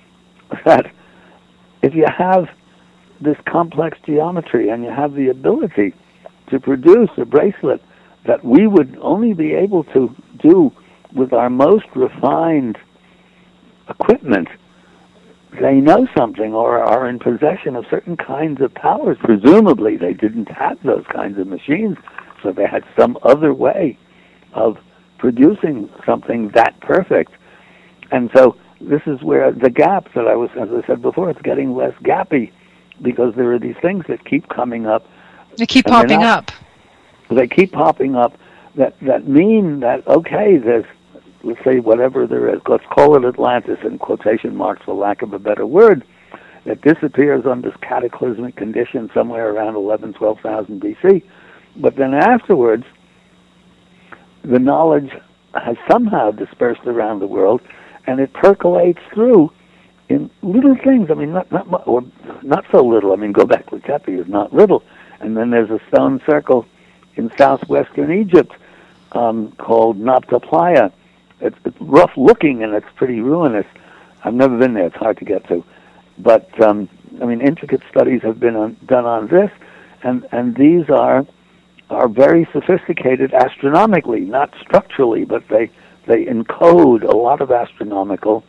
if you have this complex geometry and you have the ability to produce a bracelet that we would only be able to do with our most refined equipment, they know something or are in possession of certain kinds of powers. Presumably they didn't have those kinds of machines, so they had some other way of producing something that perfect. And so this is where the gap that as I said before, it's getting less gappy because there are these things that keep coming up. They keep popping up. they keep popping up that mean that, okay, there's, let's say, whatever there is, let's call it Atlantis in quotation marks for lack of a better word, that disappears under cataclysmic conditions somewhere around 11,000, 12,000 BC. But then afterwards, the knowledge has somehow dispersed around the world, and it percolates through in little things. I mean, not so little. I mean, Göbekli Tepe is not little. And then there's a stone circle in southwestern Egypt called Nabta Playa. It's rough looking and it's pretty ruinous. I've never been there. It's hard to get to. But, I mean, intricate studies have been done on this, and these are very sophisticated astronomically, not structurally, but they encode a lot of astronomical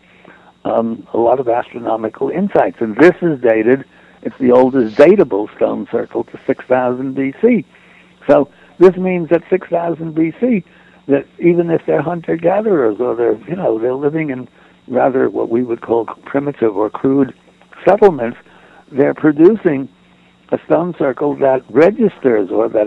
insights. And this is dated, it's the oldest datable stone circle to 6,000 BC. So this means that 6,000 BC, that even if they're hunter-gatherers or they're living in rather what we would call primitive or crude settlements, they're producing a stone circle that registers, or that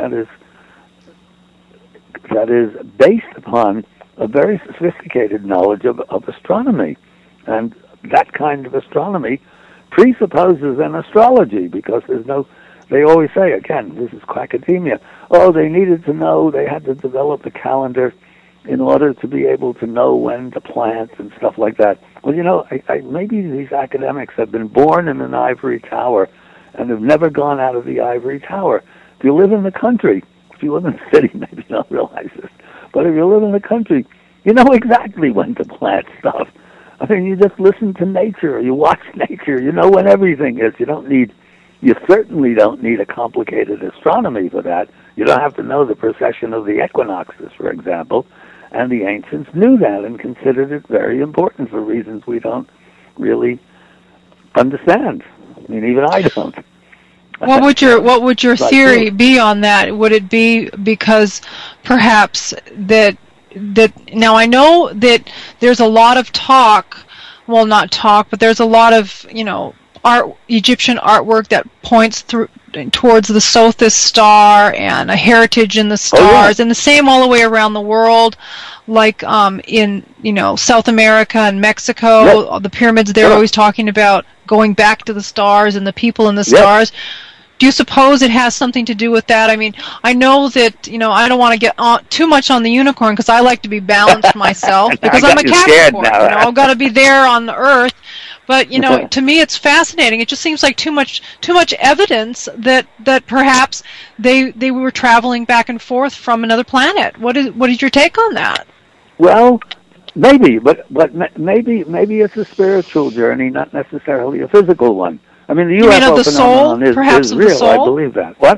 is based upon a very sophisticated knowledge of astronomy. And that kind of astronomy presupposes an astrology, because they always say, again, this is quackademia, they needed to know, they had to develop a calendar in order to be able to know when to plant and stuff like that. Well, maybe these academics have been born in an ivory tower and have never gone out of the ivory tower. If you live in the country, if you live in the city, maybe you don't realize this, but if you live in the country, you know exactly when to plant stuff. I mean, you just listen to nature, you watch nature, you know when everything is. You certainly don't need a complicated astronomy for that. You don't have to know the precession of the equinoxes, for example. And the ancients knew that and considered it very important for reasons we don't really understand. I mean, even I don't. What would your theory be on that? Would it be because perhaps that now I know that there's a lot of talk, well, not talk, but there's a lot of, Egyptian artwork that points towards the Sothis star and a heritage in the stars, and the same all the way around the world, like in South America and Mexico, the pyramids, they're always talking about going back to the stars and the people in the stars. Do you suppose it has something to do with that? I mean, I know that, I don't want to get too much on the unicorn, because I like to be balanced myself, because I'm a Capricorn. I've got to be there on the earth. But, to me it's fascinating. It just seems like too much evidence that perhaps they were traveling back and forth from another planet. What is your take on that? Well, maybe, but maybe it's a spiritual journey, not necessarily a physical one. I mean, the UFO phenomenon is real. I believe that. What?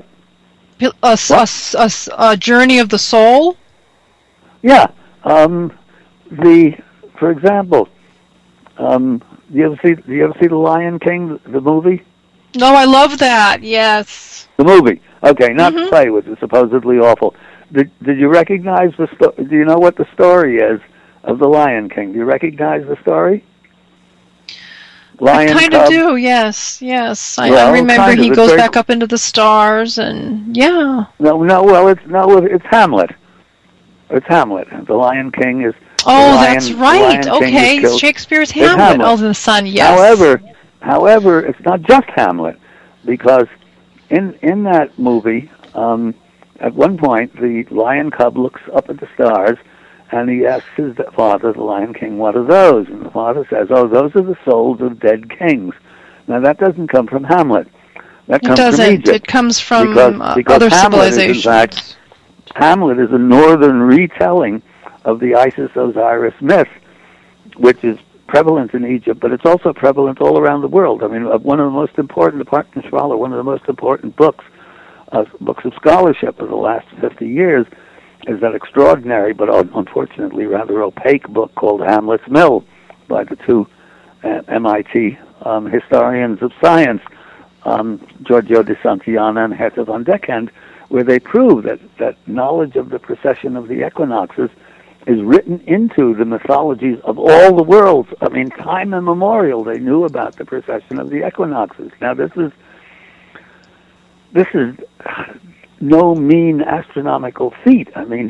A journey of the soul? Yeah. For example, do you ever see The Lion King, the movie? No, I love that. Yes. The movie. Okay, not the play, which is supposedly awful. Did you recognize the story? Do you know what the story is of The Lion King? Do you recognize the story? I kind of do, yes. I remember he goes back up into the stars, and No, it's Hamlet. It's Hamlet. The Lion King is... that's right. Okay, Shakespeare's Hamlet. Oh, the son, yes. However, it's not just Hamlet, because in that movie, at one point, the lion cub looks up at the stars, and he asks his father, the Lion King, what are those? And the father says, those are the souls of dead kings. Now, that doesn't come from Hamlet. That comes from Egypt. It comes from because other Hamlet civilizations. In fact, Hamlet is a northern retelling of the Isis-Osiris myth, which is prevalent in Egypt, but it's also prevalent all around the world. I mean, one of the most important, apart from Shvala, one of the most important books of scholarship of the last 50 years is that extraordinary, but unfortunately rather opaque book called Hamlet's Mill by the two MIT historians of science, Giorgio de Santillana and Herta van Dekend, where they prove that knowledge of the precession of the equinoxes is written into the mythologies of all the worlds. I mean, time immemorial, they knew about the precession of the equinoxes. Now, this is no mean astronomical feat. I mean,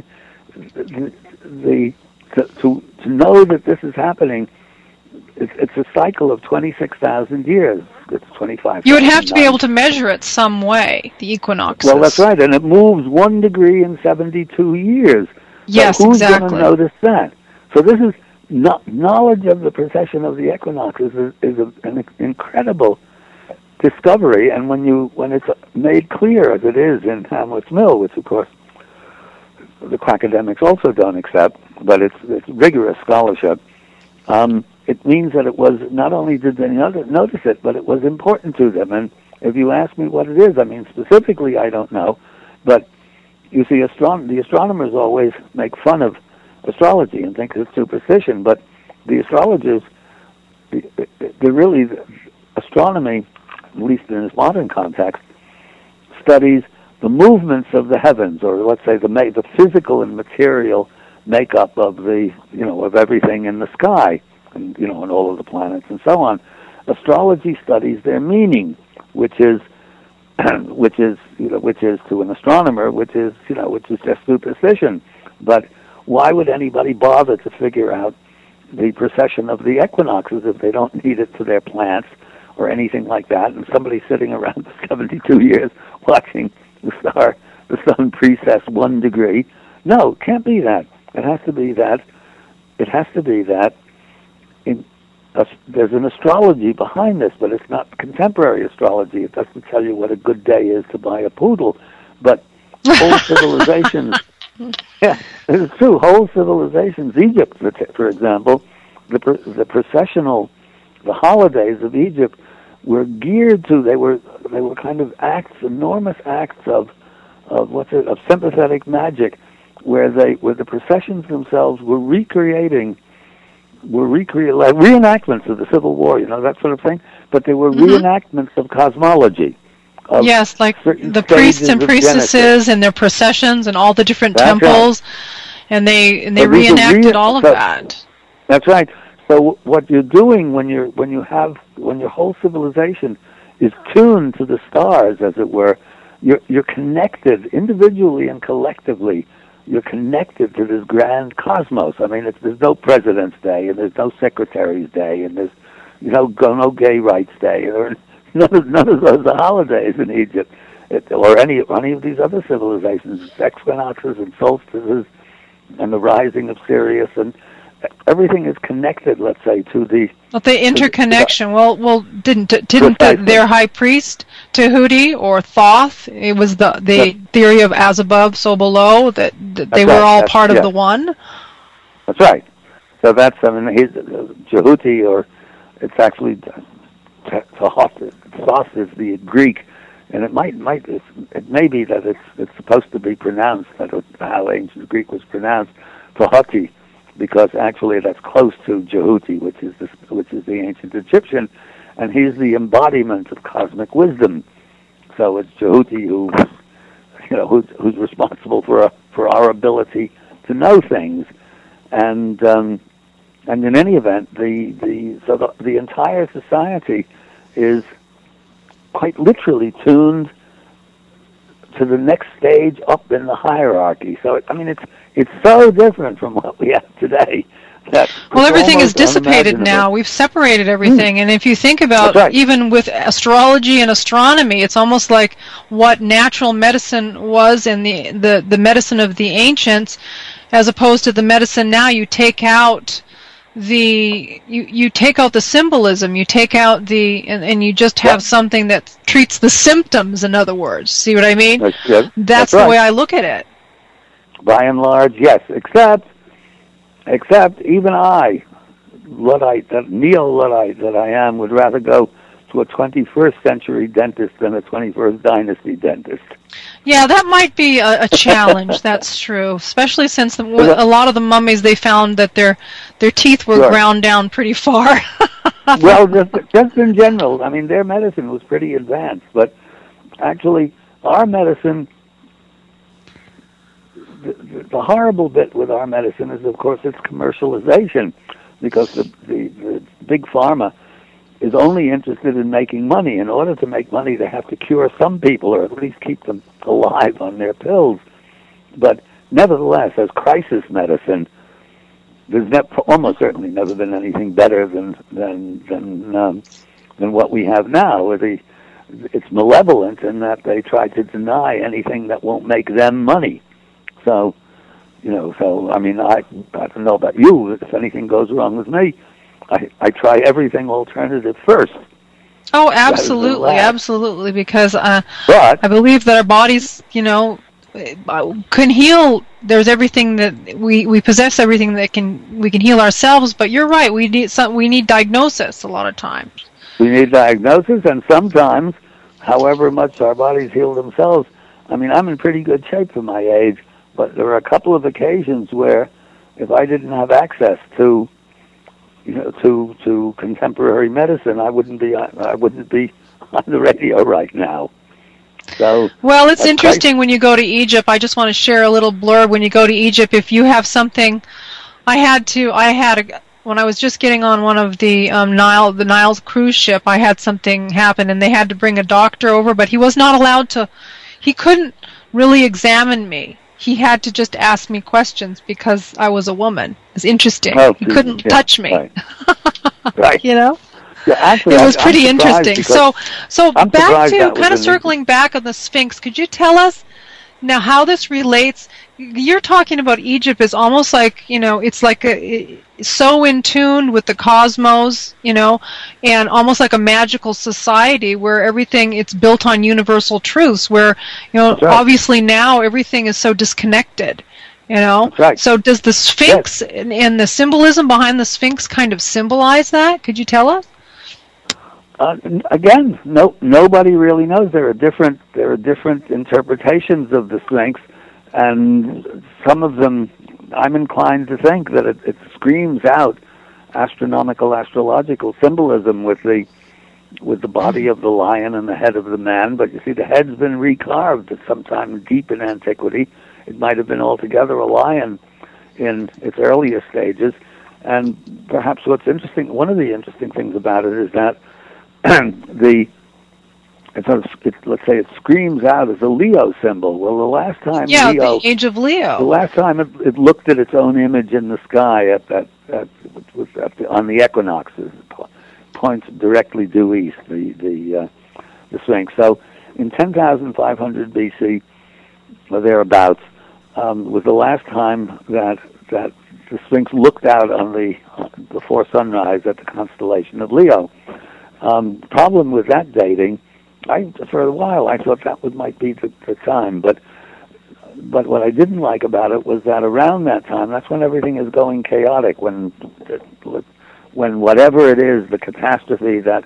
to know that this is happening, it's a cycle of 26,000 years. It's 25. You would have to be able to measure it some way, the equinoxes. Well, that's right, and it moves 1 degree in 72 years. Yes, so who's exactly. going to notice that? So this is knowledge of the precession of the equinoxes is an incredible discovery, and when it's made clear as it is in Hamlet's Mill, which of course the quackademics also don't accept, but it's rigorous scholarship. It means that it was, not only did they notice it, but it was important to them. And if you ask me what it is, I mean, specifically, I don't know. But you see, the astronomers always make fun of astrology and think it's superstition. But the astrologers, astronomy, at least in its modern context, studies the movements of the heavens, or let's say the physical and material makeup of of everything in the sky. And all of the planets and so on. Astrology studies their meaning, which is to an astronomer, which is just superstition. But why would anybody bother to figure out the precession of the equinoxes if they don't need it to their plants or anything like that? And somebody sitting around for 72 years watching the sun precess 1 degree? No, it can't be that. It has to be that. There's an astrology behind this, but it's not contemporary astrology. It doesn't tell you what a good day is to buy a poodle. But whole civilizations, yeah, it's true, whole civilizations, Egypt, for example, the holidays of Egypt were geared to, they were kind of enormous acts of sympathetic magic, where the processions themselves were like reenactments of the Civil War, that sort of thing. But they were reenactments of cosmology. Yes, like the priests and priestesses and their processions and all the different temples, right. and they reenacted all of that. That's right. So what you're doing when your whole civilization is tuned to the stars, as it were, you're connected individually and collectively. You're connected to this grand cosmos. I mean, there's no President's Day, and there's no Secretary's Day, and there's no Gay Rights Day, or none of those are holidays in Egypt, or any of these other civilizations. It's equinoxes and solstices, and the rising of Sirius, and everything is connected. Let's say to the interconnection. Didn't their high priest Tahuti or Thoth? It was the theory of as above, so below. That they were all part of the one. That's right. So that's he's Jehuti, or it's actually Thoth is the Greek, and it may be that it's supposed to be pronounced how ancient Greek was pronounced, Tahati, because actually that's close to Jehuti, which is the ancient Egyptian, and he's the embodiment of cosmic wisdom. So it's Jehuti who's responsible for our ability to know things, and in any event, the entire society is quite literally tuned to the next stage up in the hierarchy. So it's so different from what we have today. Everything is dissipated now. We've separated everything. And if you think about even with astrology and astronomy, it's almost like what natural medicine was in the medicine of the ancients, as opposed to the medicine now. You take out you take out the symbolism, you take out and you just have something that treats the symptoms, in other words. See what I mean? That's the way I look at it. By and large, yes, except even I, neo-Luddite that I am, would rather go to a 21st century dentist than a 21st dynasty dentist. Yeah, that might be a challenge. That's true, especially since a lot of the mummies, they found that their teeth were ground down pretty far. Well, just in general, I mean, their medicine was pretty advanced, but actually, our medicine, the horrible bit with our medicine is, of course, its commercialization, because the big pharma is only interested in making money. In order to make money, they have to cure some people or at least keep them alive on their pills. But nevertheless, as crisis medicine, there's almost certainly never been anything better than what we have now. It's malevolent in that they try to deny anything that won't make them money. So, I mean, I don't know about you. If anything goes wrong with me, I try everything alternative first. Oh, absolutely, because I believe that our bodies, can heal. There's everything that we possess, everything that we can heal ourselves. But you're right. We need diagnosis a lot of times. We need diagnosis, and sometimes, however much our bodies heal themselves. I mean, I'm in pretty good shape for my age, but there are a couple of occasions where, if I didn't have access to contemporary medicine, I wouldn't be on the radio right now. So, well, it's interesting when you go to Egypt. I just want to share a little blurb. When you go to Egypt, if you have something, when I was just getting on one of the Nile's cruise ship, I had something happen, and they had to bring a doctor over, but he was not allowed to. He couldn't really examine me. He had to just ask me questions because I was a woman. It's interesting. Oh, he couldn't touch me. Right. Right. Yeah, actually, it was pretty interesting. So back to kind of circling back on the Sphinx. Could you tell us now how this relates? You're talking about Egypt as almost like, it's like so in tune with the cosmos, and almost like a magical society where everything, it's built on universal truths, where, obviously now everything is so disconnected, That's right. So does the Sphinx and the symbolism behind the Sphinx kind of symbolize that? Could you tell us? Again, nobody really knows. There are different interpretations of the Sphinx, and some of them, I'm inclined to think that it screams out astrological symbolism with the body of the lion and the head of the man. But you see, the head's been recarved at some time deep in antiquity. It might have been altogether a lion in its earlier stages. And perhaps one of the interesting things about it is that let's say it screams out as a Leo symbol. Well, the last time the age of Leo. The last time it looked at its own image in the sky on the equinoxes, points directly due east. The Sphinx. So in 10,500 BC or thereabouts was the last time that the Sphinx looked out on before sunrise at the constellation of Leo. Problem with that dating, for a while I thought that might be the time, but what I didn't like about it was that around that time, that's when everything is going chaotic, when whatever it is, the catastrophe that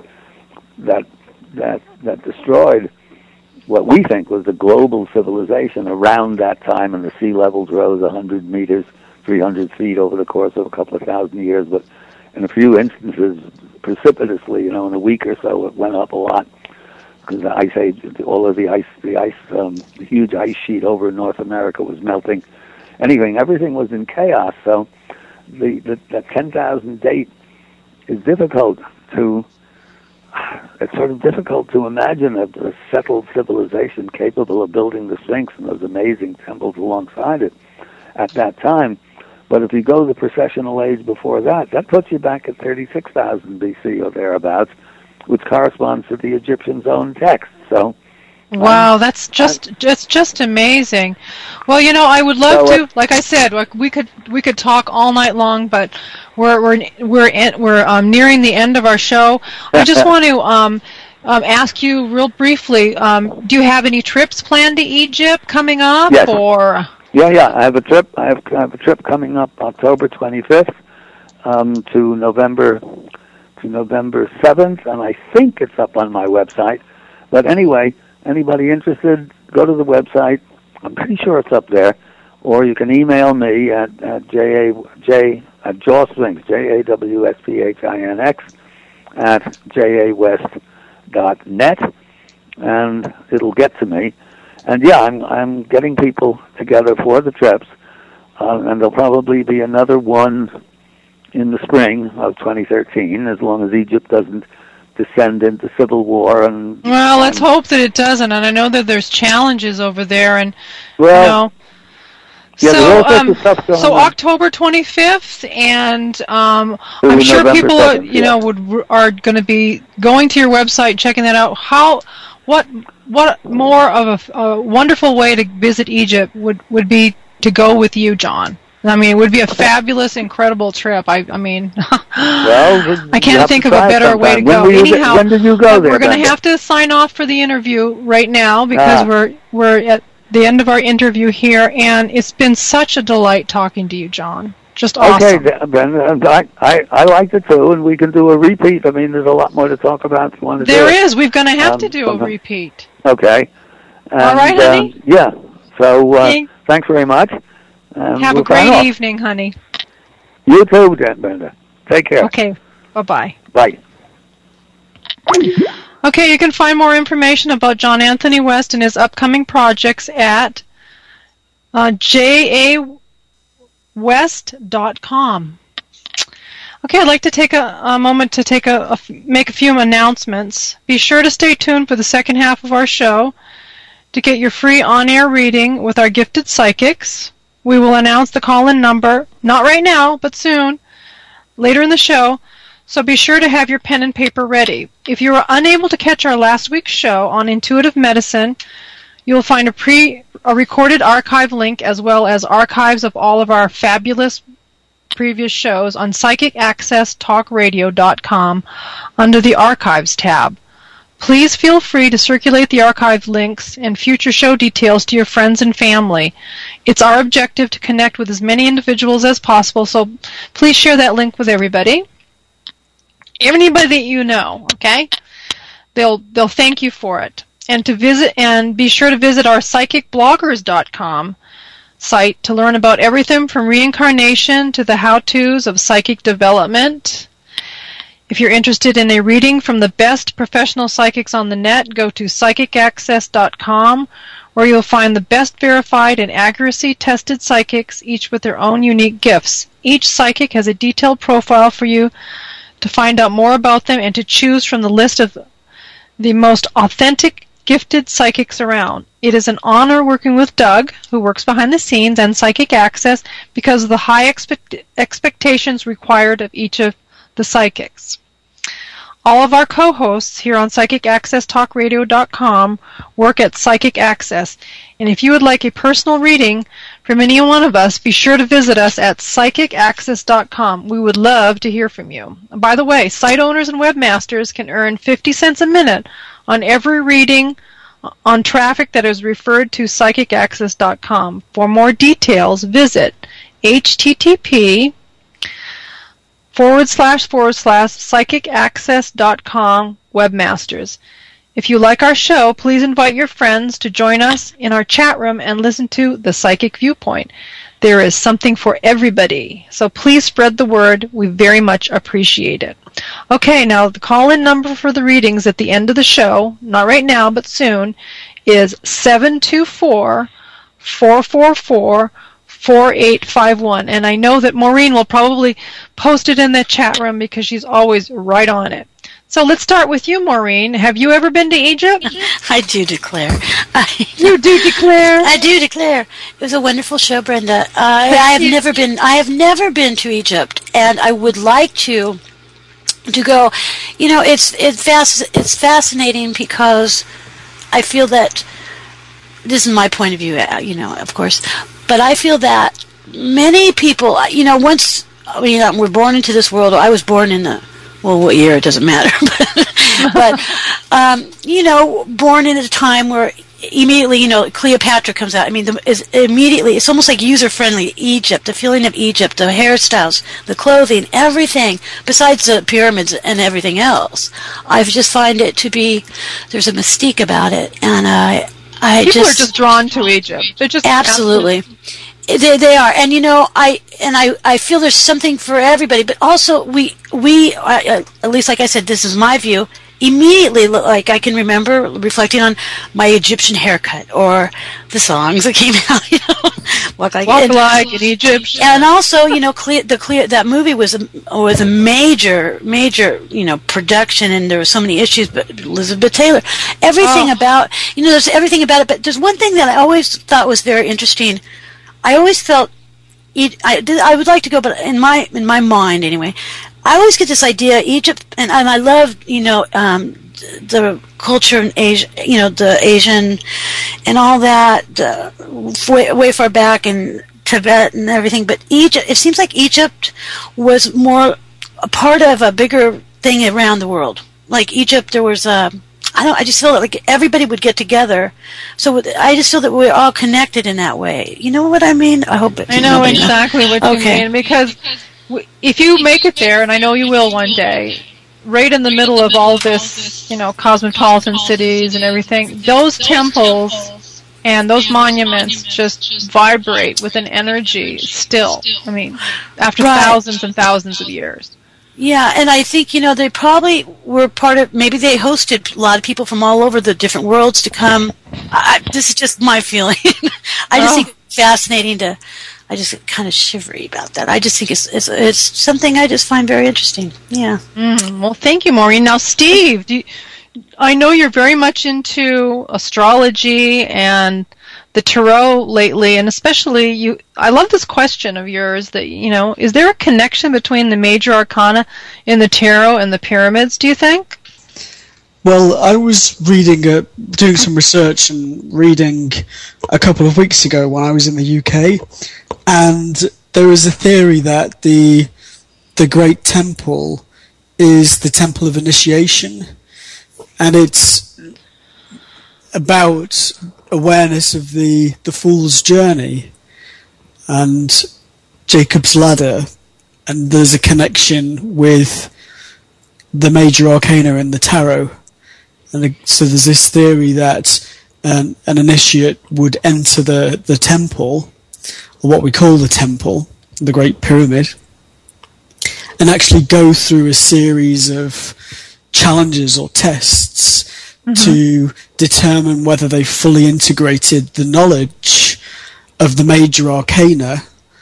destroyed what we think was the global civilization around that time, and the sea levels rose 100 meters, 300 feet over the course of a couple of thousand years, but in a few instances, precipitously, in a week or so, it went up a lot because the ice age, all of the huge ice sheet over North America was melting. Anyway, everything was in chaos. So the 10,000 date is difficult to. It's sort of difficult to imagine a settled civilization capable of building the Sphinx and those amazing temples alongside it at that time. But if you go the processional age before that puts you back at 36,000 BC or thereabouts, which corresponds to the Egyptians' own text. So, wow, that's just amazing. Well, I would love to. Like I said, we could talk all night long, but we're nearing the end of our show. I just want to ask you real briefly. Do you have any trips planned to Egypt coming up? Yes. Or Yeah. I have a trip. I have a trip coming up October 25th to November 7th, and I think it's up on my website. But anyway, anybody interested, go to the website. I'm pretty sure it's up there, or you can email me at jawsphinx, JAWSPHINX @jawest.net, and it'll get to me. And yeah, I'm getting people together for the trips, and there'll probably be another one in the spring of 2013, as long as Egypt doesn't descend into civil war. And well, let's hope that it doesn't. And I know that there's challenges over there, and well, you know. Yeah, So October 25th, and I'm sure November people 7th, are going to be going to your website, checking that out. What more of a wonderful way to visit Egypt would be to go with you, John? I mean, it would be a fabulous, incredible trip. I mean, well, I can't think of a better way to go. Anyhow, when did you go there? We're going to have to sign off for the interview right now because we're at the end of our interview here, and it's been such a delight talking to you, John. Just awesome. Okay, Ben, I liked it too, and we can do a repeat. I mean, there's a lot more to talk about if you want to do it. There is. We're going to have to do a repeat. Okay. And, all right, honey? Yeah. So, thanks very much. Have a great evening, honey. You too, Brenda. Take care. Okay. Bye-bye. Bye. Okay, you can find more information about John Anthony West and his upcoming projects at jawest.com. Okay, I'd like to take a moment to make a few announcements. Be sure to stay tuned for the second half of our show to get your free on-air reading with our gifted psychics. We will announce the call-in number, not right now, but soon, later in the show. So be sure to have your pen and paper ready. If you were unable to catch our last week's show on intuitive medicine, you will find a recorded archive link as well as archives of all of our fabulous previous shows on psychicaccesstalkradio.com under the Archives tab. Please feel free to circulate the archive links and future show details to your friends and family. It's our objective to connect with as many individuals as possible, so please share that link with everybody. Anybody that you know, okay? They'll thank you for it. And be sure to visit our psychicbloggers.com site to learn about everything from reincarnation to the how-tos of psychic development. If you're interested in a reading from the best professional psychics on the net, go to psychicaccess.com, where you'll find the best verified and accuracy-tested psychics, each with their own unique gifts. Each psychic has a detailed profile for you to find out more about them and to choose from the list of the most authentic, gifted psychics around. It is an honor working with Doug, who works behind the scenes, and Psychic Access because of the high expectations required of each of the psychics. All of our co-hosts here on PsychicAccessTalkRadio.com work at Psychic Access, and if you would like a personal reading from any one of us, be sure to visit us at PsychicAccess.com. We would love to hear from you. By the way, site owners and webmasters can earn 50 cents a minute on every reading on traffic that is referred to PsychicAccess.com. For more details, visit http://psychicaccess.com webmasters. If you like our show, please invite your friends to join us in our chat room and listen to The Psychic Viewpoint. There is something for everybody, so please spread the word. We very much appreciate it. Okay, now the call-in number for the readings at the end of the show, not right now but soon, is 724-444-4851. And I know that Maureen will probably post it in the chat room because she's always right on it. So let's start with you, Maureen. Have you ever been to Egypt? I do declare. You do declare? I do declare. It was a wonderful show, Brenda. I have never been to Egypt, and I would like to go. You know, it's fascinating because I feel that this is my point of view. You know, of course, but I feel that many people. You know, once we're born into this world. I was born in the. Well, what year, it doesn't matter. but you know, born in a time where immediately, you know, Cleopatra comes out. I mean, it's almost like user-friendly Egypt, the feeling of Egypt, the hairstyles, the clothing, everything, besides the pyramids and everything else. I just find it to be, there's a mystique about it. And people are just drawn to Egypt. They're just absolutely. They are, and you know, I feel there's something for everybody, but also we at least, like I said, this is my view. Immediately, like I can remember reflecting on my Egyptian haircut or the songs that came out, you know, Walk Like an Egyptian. And also, that movie was a major, production, and there were so many issues. But Elizabeth Taylor, everything about, there's everything about it. But there's one thing that I always thought was very interesting. I always felt I would like to go, but in my mind anyway, I always get this idea Egypt, and I love the culture in Asia, the Asian and all that, way far back in Tibet and everything. But Egypt, it seems like Egypt was more a part of a bigger thing around the world. Like Egypt, there was I just feel like everybody would get together. So I just feel that we're all connected in that way. You know what I mean? I hope I know exactly what you mean, because if you make it there, and I know you will one day, right in the middle of all this, cosmopolitan cities and everything, those temples and those monuments just vibrate with an energy still. I mean, after thousands and thousands of years. Yeah, and I think, they probably were part of, maybe they hosted a lot of people from all over the different worlds to come. This is just my feeling. I just think it's fascinating I just get kind of shivery about that. I just think it's something I just find very interesting. Yeah. Well, thank you, Maureen. Now, Steve, I know you're very much into astrology and the tarot lately, and especially I love this question of yours that, is there a connection between the major arcana in the tarot and the pyramids, do you think? Well, I was doing some research and reading a couple of weeks ago when I was in the UK, and there is a theory that the Great Temple is the Temple of Initiation, and it's about awareness of the Fool's Journey and Jacob's Ladder, and there's a connection with the major arcana in the tarot. And so there's this theory that an initiate would enter the temple, or what we call the temple, the Great Pyramid, and actually go through a series of challenges or tests to determine whether they fully integrated the knowledge of the major arcana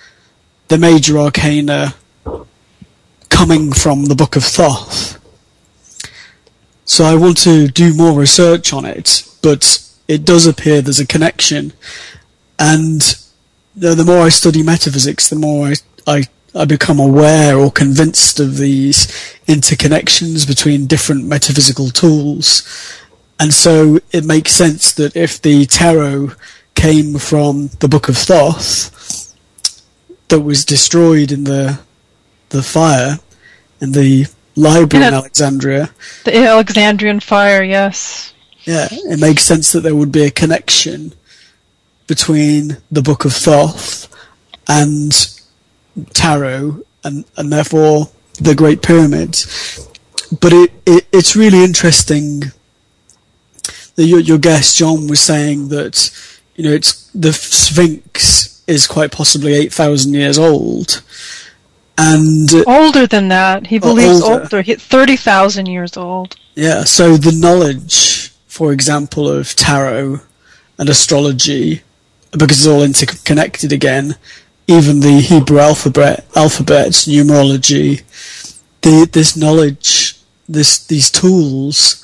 coming from the Book of Thoth. So I want to do more research on it, but it does appear there's a connection. And the more I study metaphysics, the more I become aware or convinced of these interconnections between different metaphysical tools. And so it makes sense that if the tarot came from the Book of Thoth that was destroyed in the fire in the library in Alexandria. The Alexandrian fire, yes. Yeah, it makes sense that there would be a connection between the Book of Thoth and tarot and therefore the Great Pyramids. But it's really interesting that your guest John was saying that it's the Sphinx is quite possibly 8,000 years old, and older than that. He believes older 30,000 years old. Yeah, so the knowledge, for example, of tarot and astrology, because it's all interconnected again, even the Hebrew alphabet, numerology, this knowledge, these tools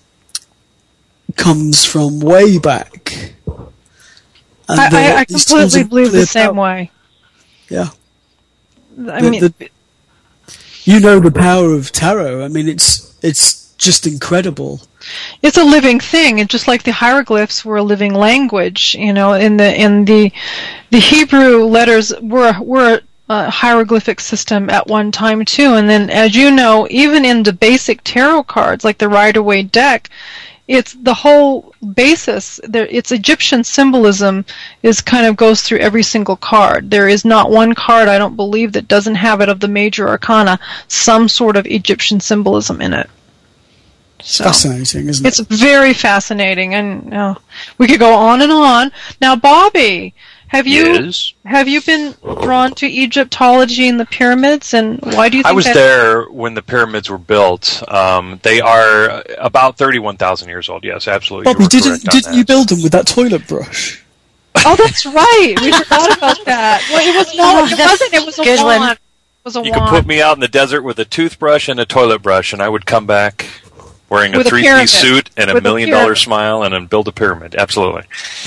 comes from way back. And I completely believe the same way. Yeah. I mean, the power of tarot. I mean, it's just incredible. It's a living thing, and just like the hieroglyphs were a living language, in the Hebrew letters were a hieroglyphic system at one time too. And then, as you know, even in the basic tarot cards, like the Rider-Waite deck, it's the whole basis. It's Egyptian symbolism goes through every single card. There is not one card, I don't believe, that doesn't have it of the major arcana, some sort of Egyptian symbolism in it. So, fascinating, isn't it? It's very fascinating, and we could go on and on. Now, Bobby, have you been drawn to Egyptology and the pyramids, and why do you think I was there when the pyramids were built. They are about 31,000 years old. Yes, absolutely. Bobby, didn't you build them with that toilet brush? Oh, that's right. We forgot about that. Well, it was not. It wasn't. It was a Good wand. one. It was a You wand. could put me out in the desert with a toothbrush and a toilet brush, and I would come back wearing a With a pyramid. three-piece suit and a With a $1 million pyramid. smile and then build a pyramid. Absolutely.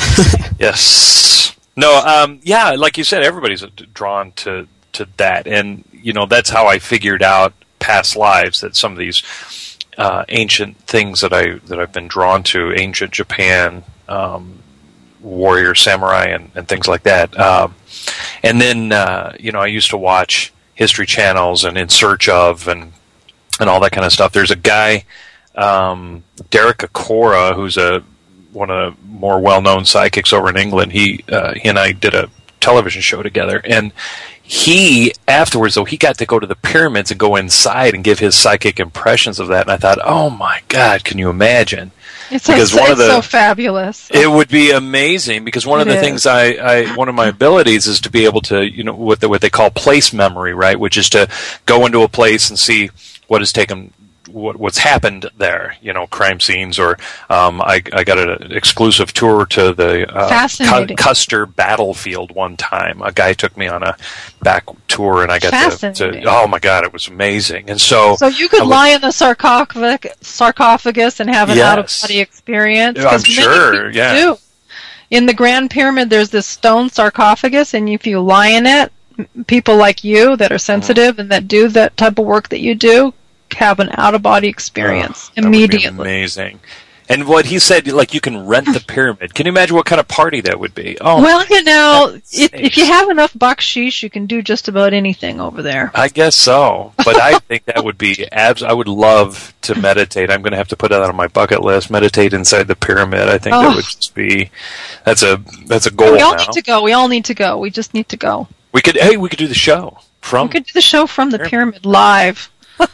Yes. No, yeah, like you said, everybody's drawn to that. And, that's how I figured out past lives, that some of these ancient things that I've been drawn to, ancient Japan, warrior, samurai, and things like that. And then, I used to watch History Channels and In Search Of and all that kind of stuff. There's a guy, Derek Acora, who's one of the more well-known psychics over in England. He and I did a television show together, and he afterwards, though, he got to go to the pyramids and go inside and give his psychic impressions of that. And I thought, oh my God, can you imagine? It's so fabulous. It would be amazing, because one of the things one of my abilities is to be able to, what they call place memory, right? Which is to go into a place and see what has taken, what's happened there, crime scenes, or I got an exclusive tour to the Custer battlefield one time. A guy took me on a back tour, and I got to oh my God, it was amazing. And so you could lie in a sarcophagus and have an out-of-body experience. I'm sure, do. In the Grand Pyramid, there's this stone sarcophagus, and if you lie in it, people like you that are sensitive and that do that type of work that you do have an out-of-body experience immediately. That would be amazing. And what he said, like, you can rent the pyramid. Can you imagine what kind of party that would be? Oh, well, if you have enough baksheesh, you can do just about anything over there. I guess so. But I think that would be I would love to meditate. I'm going to have to put that on my bucket list. Meditate inside the pyramid. I think that would just be that's a goal. We all need to go. We all need to go. We just need to go. We could do the show from. We could do the show from the pyramid live.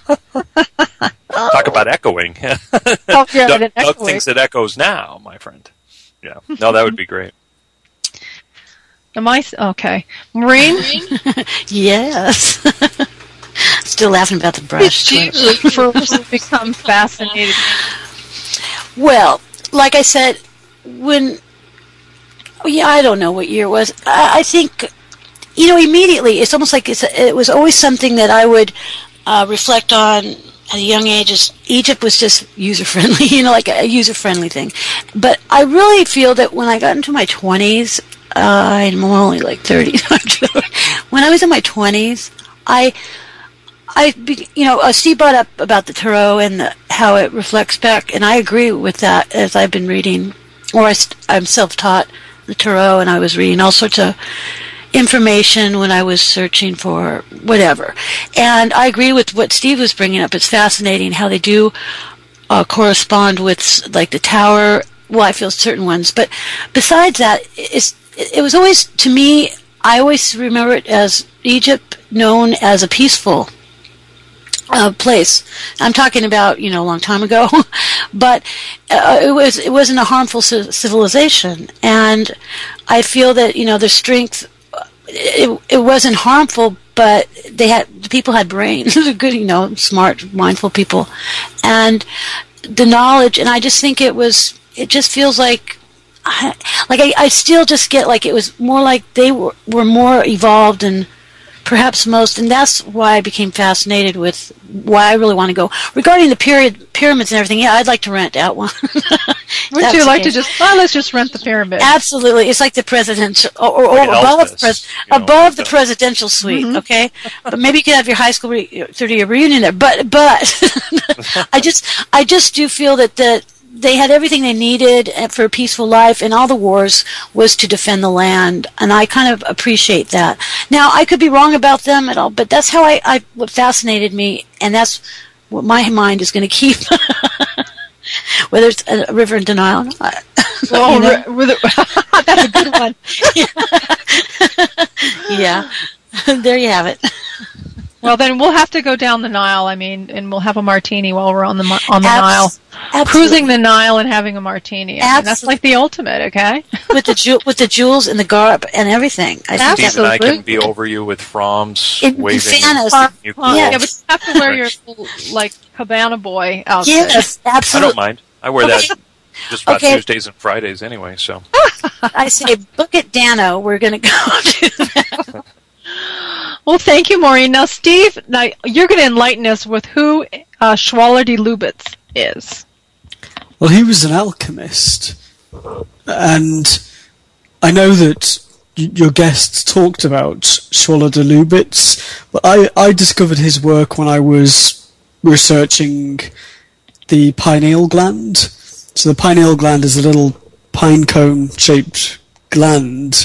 Talk about echoing. Oh, yeah, Doug thinks it echoes now, my friend. Yeah. No, that would be great. Okay. Maureen? Yes. Still laughing about the brush. It's first become fascinated. Well, like I said, I don't know what year it was. I think, immediately, it's almost like it was always something that I would reflect on at a young age. As Egypt was just user-friendly, like a user-friendly thing. But I really feel that when I got into my 20s, I'm only like 30. When I was in my 20s, Steve brought up about the tarot and how it reflects back, and I agree with that as I've been reading, or I'm self-taught the tarot, and I was reading all sorts of information when I was searching for whatever. And I agree with what Steve was bringing up. It's fascinating how they do correspond with, like, the tower. Well, I feel certain ones. But besides that, it was always, to me, I always remember it as Egypt known as a peaceful place. I'm talking about, a long time ago. But it wasn't a harmful civilization. And I feel that, the strength, it wasn't harmful, but the people had brains. Good, smart, mindful people, and the knowledge. And I just think it just feels like I still just get like it was more like they were more evolved and perhaps most, and that's why I became fascinated with why I really want to go. Regarding the pyramids and everything, yeah, I'd like to rent out one. Would you like to let's just rent the pyramid? Absolutely. It's like the presidential, or above the presidential suite, okay? But maybe you could have your high school 30-year reunion there. But I just do feel that they had everything they needed for a peaceful life, and all the wars was to defend the land, and I kind of appreciate that. Now, I could be wrong about them at all, but that's how what fascinated me, and that's what my mind is going to keep, whether it's a river in denial or not. That's a good one. Yeah. There you have it. Well, then we'll have to go down the Nile. And we'll have a martini while we're on the Nile, cruising the Nile and having a martini. That's like the ultimate, okay? with the jewels and the garb and everything. Steve and I can be over you with froms waving. Yeah, but you have to wear your little, like, cabana boy outfit. Yes, absolutely. I don't mind. I wear that. just about Tuesdays and Fridays anyway. So I say, book it, Dano. We're going to go do that. Well, thank you, Maureen. Now, Steve, you're going to enlighten us with who Schwaller de Lubitz is. Well, he was an alchemist, and I know that your guests talked about Schwaller de Lubitz, but I discovered his work when I was researching the pineal gland. So the pineal gland is a little pine cone-shaped gland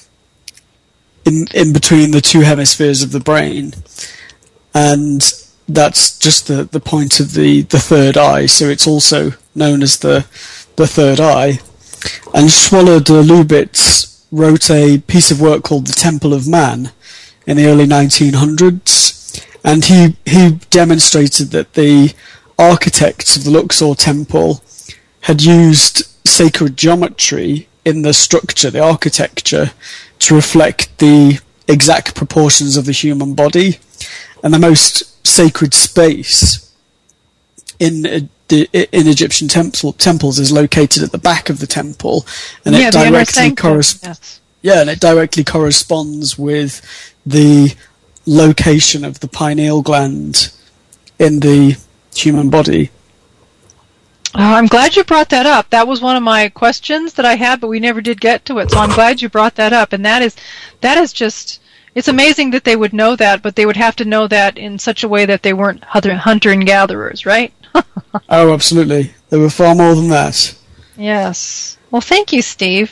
in between the two hemispheres of the brain, and that's just the point of the third eye, so it's also known as the third eye. And Schwaller de Lubitz wrote a piece of work called The Temple of Man in the early 1900s, and he demonstrated that the architects of the Luxor Temple had used sacred geometry in the structure, the architecture, to reflect the exact proportions of the human body. And the most sacred space in Egyptian temples is located at the back of the temple, and it directly corresponds with the location of the pineal gland in the human body. I'm glad you brought that up. That was one of my questions that I had, but we never did get to it. So I'm glad you brought that up. And that is just, it's amazing that they would know that, but they would have to know that in such a way that they weren't hunter and gatherers, right? Oh, absolutely. They were far more than that. Yes. Well, thank you, Steve.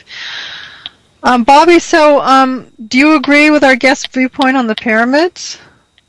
Bobby, so do you agree with our guest's viewpoint on the pyramids?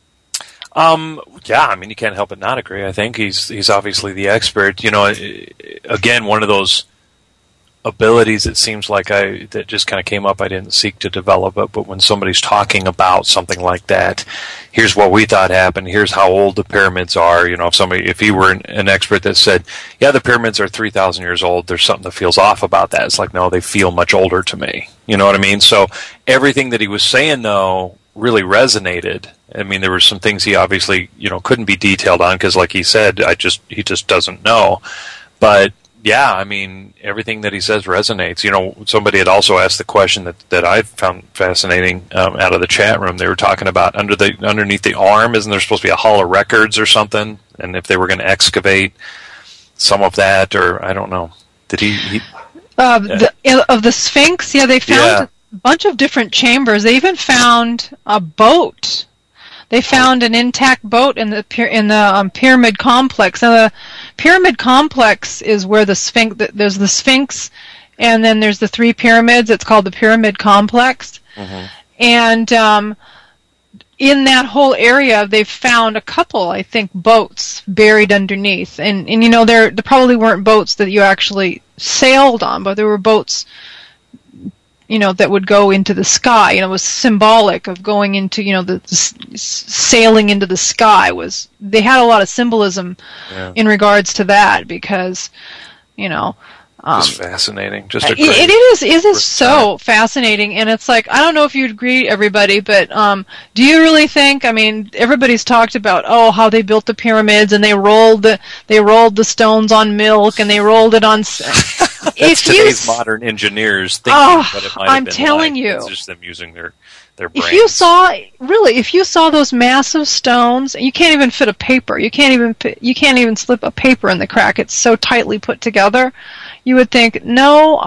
Yeah, I mean, you can't help but not agree. I think he's obviously the expert. You know, again, one of those abilities it seems like that just kind of came up. I didn't seek to develop it, but when somebody's talking about something like that, here's what we thought happened, here's how old the pyramids are. You know, if he were an expert that said, yeah, the pyramids are 3,000 years old, there's something that feels off about that. It's like, no, they feel much older to me. You know what I mean? So everything that he was saying, though, really resonated. I mean, there were some things he obviously, couldn't be detailed on because, like he said, he just doesn't know. But yeah, I mean, everything that he says resonates. Somebody had also asked the question that I found fascinating out of the chat room. They were talking about underneath the arm, isn't there supposed to be a hall of records or something? And if they were going to excavate some of that, or I don't know, did he of the Sphinx? Yeah, they found a bunch of different chambers. They even found a boat. They found an intact boat in the pyramid complex. Now, the pyramid complex is where the Sphinx. There's the Sphinx, and then there's the three pyramids. It's called the pyramid complex. Mm-hmm. And in that whole area, they've found a couple, I think, boats buried underneath. And there probably weren't boats that you actually sailed on, but there were boats, that would go into the sky. It was symbolic of going into, the sailing into the sky. They had a lot of symbolism in regards to that because, just fascinating. It is so fascinating, and it's like, I don't know if you'd agree, everybody, but do you really think? I mean, everybody's talked about how they built the pyramids and they rolled the stones on milk and they rolled it on. That's today's modern engineers thinking what it might have been. I'm telling like. you, it's just them using their brains. If you saw those massive stones, you can't even fit a paper. You can't even slip a paper in the crack. It's so tightly put together. You would think, no,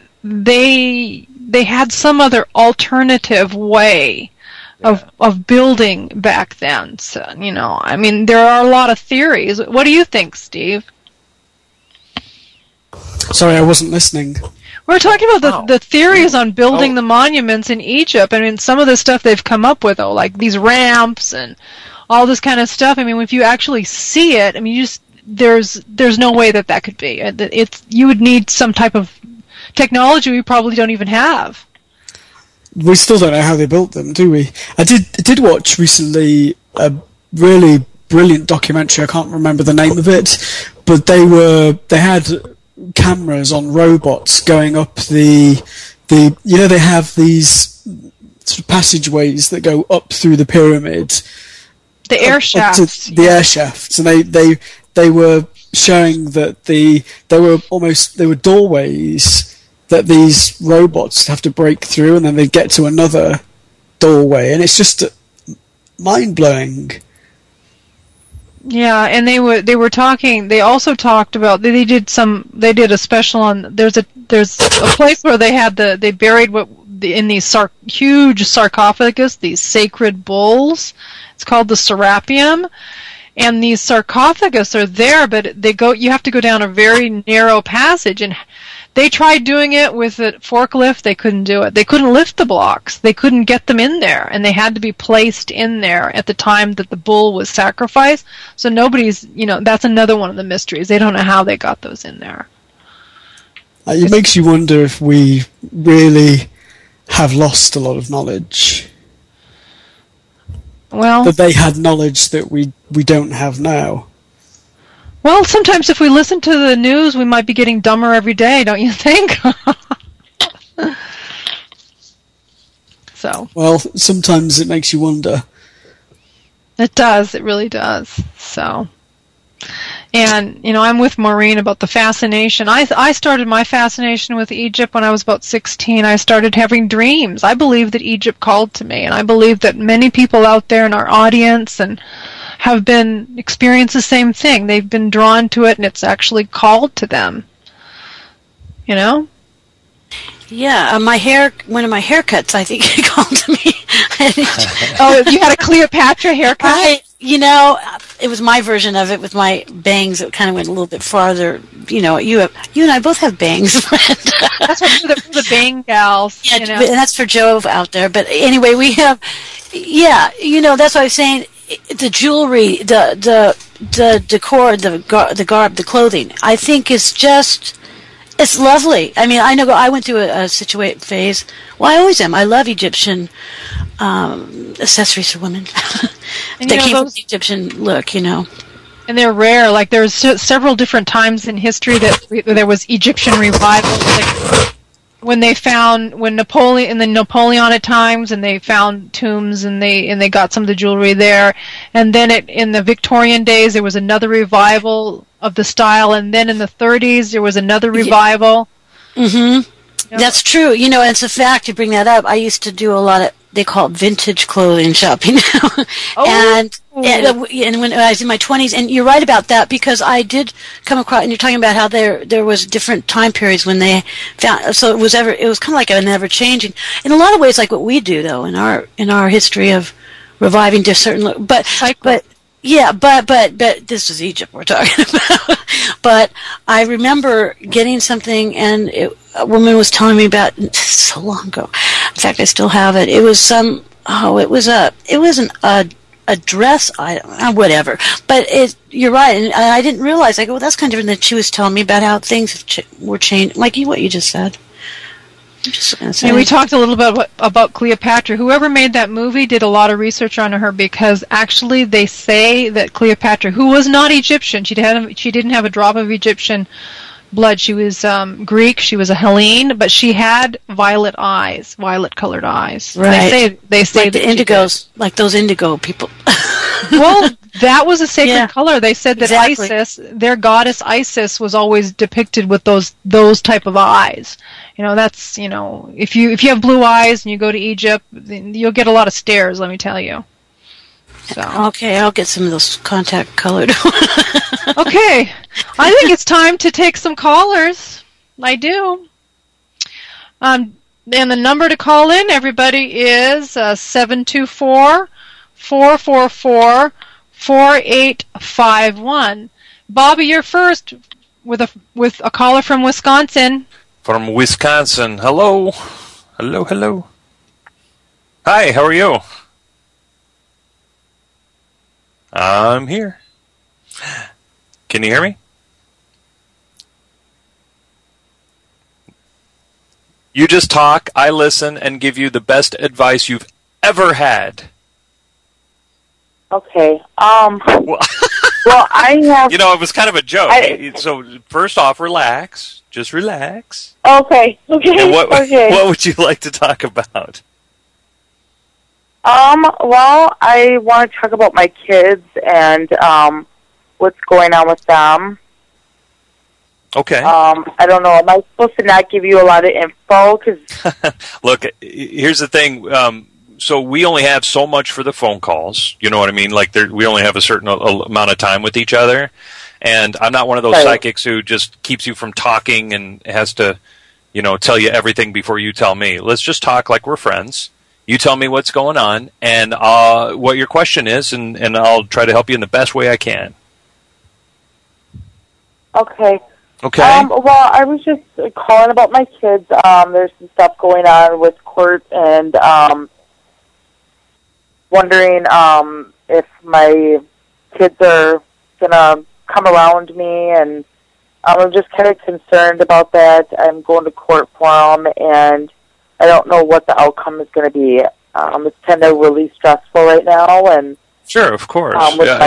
they had some other alternative way of building back then. So, I mean, there are a lot of theories. What do you think, Steve? Sorry, I wasn't listening. We're talking about the theories on building the monuments in Egypt. I mean, some of the stuff they've come up with, like these ramps and all this kind of stuff. I mean, if you actually see it, I mean, there's no way that could be. You would need some type of technology we probably don't even have. We still don't know how they built them, do we? I did watch recently a really brilliant documentary. I can't remember the name of it, but they had cameras on robots going up they have these sort of passageways that go up through the pyramid, the air shafts, and they were showing that there were doorways that these robots have to break through, and then they get to another doorway, and it's just mind-blowing. Yeah, and they were talking. They also talked about they did a special on. There's a place where they buried in these huge sarcophagus, these sacred bulls. It's called the Serapeum, and these sarcophagus are there, but you have to go down a very narrow passage, and they tried doing it with a forklift. They couldn't do it. They couldn't lift the blocks. They couldn't get them in there, and they had to be placed in there at the time that the bull was sacrificed. So that's another one of the mysteries. They don't know how they got those in there. It makes you wonder if we really have lost a lot of knowledge. Well, that they had knowledge that we don't have now. Well, sometimes if we listen to the news, we might be getting dumber every day, don't you think? So. Well, sometimes it makes you wonder. It does. It really does. So. And, I'm with Maureen about the fascination. I started my fascination with Egypt when I was about 16. I started having dreams. I believe that Egypt called to me, and I believe that many people out there in our audience and have been experienced the same thing. They've been drawn to it, and it's actually called to them. Yeah, one of my haircuts, I think, called to me. Oh, you had a Cleopatra haircut? It was my version of it with my bangs. It kind of went a little bit farther. You and I both have bangs. That's what the bang gals. Yeah, and that's for Joe out there. But anyway, we have. Yeah, that's what I was saying. The jewelry, the decor, the garb, the clothing, I think is just, it's lovely. I mean, I went through a phase. Well, I always am. I love Egyptian accessories for women. And that came from the Egyptian look, And they're rare. Like there's several different times in history that there was Egyptian revival. Like when Napoleon in the Napoleonic times, and they found tombs, and they got some of the jewelry there, and then in the Victorian days there was another revival of the style, and then in the 30s there was another revival. Mm-hmm. That's true. And it's a fact. You bring that up. I used to do a lot of, they call it vintage clothing shopping now. And when I was in my 20s, and you're right about that, because I did come across, and you're talking about how there was different time periods when they found, so it was kind of like an ever changing, in a lot of ways like what we do though in our history of reviving certain, but this is Egypt we're talking about. But I remember getting something, and a woman was telling me about so long ago. In fact, I still have it. It was it wasn't a dress item, whatever. But you're right, and I didn't realize. I go, well, that's kind of different. That she was telling me about how things were changed, like what you just said. And we talked a little bit about Cleopatra. Whoever made that movie did a lot of research on her, because actually they say that Cleopatra, who was not Egyptian, she didn't have a drop of Egyptian blood. She was Greek. She was a Hellene, but she had violet colored eyes. Right. They say like that the indigos, like those indigo people. Well, that was a sacred color. They said that exactly. Isis, their goddess Isis, was always depicted with those type of eyes. That's if you have blue eyes and you go to Egypt, you'll get a lot of stares. Let me tell you. So. Okay, I'll get some of those contact colored. Okay, I think it's time to take some callers. I do. And the number to call in, everybody, is 724-444-4851. Bobby, you're first with a caller from Wisconsin. From Wisconsin. Hello. Hello. Hi, how are you? I'm here. Can you hear me? You just talk, I listen, and give you the best advice you've ever had. Okay. Well, I have... it was kind of a joke. So, first off, relax. Just relax. Okay. And what Okay. What would you like to talk about? Well, I want to talk about my kids and what's going on with them. Okay. I don't know. Am I supposed to not give you a lot of info? 'Cause Look, here's the thing. So we only have so much for the phone calls. You know what I mean? Like we only have a certain amount of time with each other. And I'm not one of those psychics who just keeps you from talking and has to, tell you everything before you tell me. Let's just talk like we're friends. You tell me what's going on and what your question is, and I'll try to help you in the best way I can. Okay. Okay. Well, I was just calling about my kids. There's some stuff going on with court, and wondering if my kids are gonna come around me, and I'm just kind of concerned about that. I'm going to court for them, and I don't know what the outcome is going to be. It's kind of really stressful right now, and sure, of course.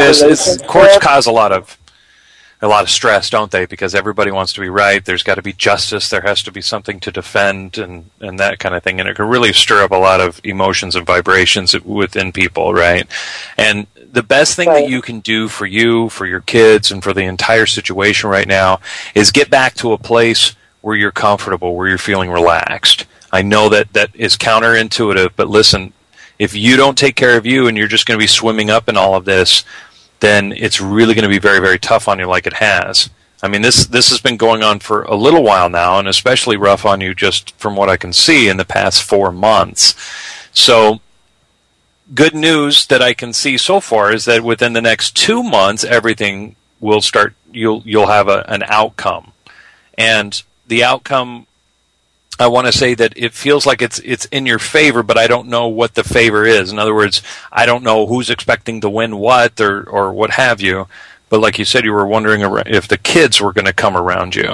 Courts cause a lot of stress, don't they? Because everybody wants to be right. There's got to be justice. There has to be something to defend, and that kind of thing. And it can really stir up a lot of emotions and vibrations within people, right? And the best thing that you can do for you, for your kids, and for the entire situation right now is get back to a place where you're comfortable, where you're feeling relaxed. I know that is counterintuitive, but listen, if you don't take care of you and you're just going to be swimming up in all of this, then it's really going to be very, very tough on you like it has. I mean, this has been going on for a little while now, and especially rough on you just from what I can see in the past 4 months. So good news that I can see so far is that within the next 2 months, everything will start, you'll have an outcome. And the outcome, I want to say that it feels like it's in your favor, but I don't know what the favor is. In other words, I don't know who's expecting to win what or what have you. But like you said, you were wondering if the kids were going to come around you.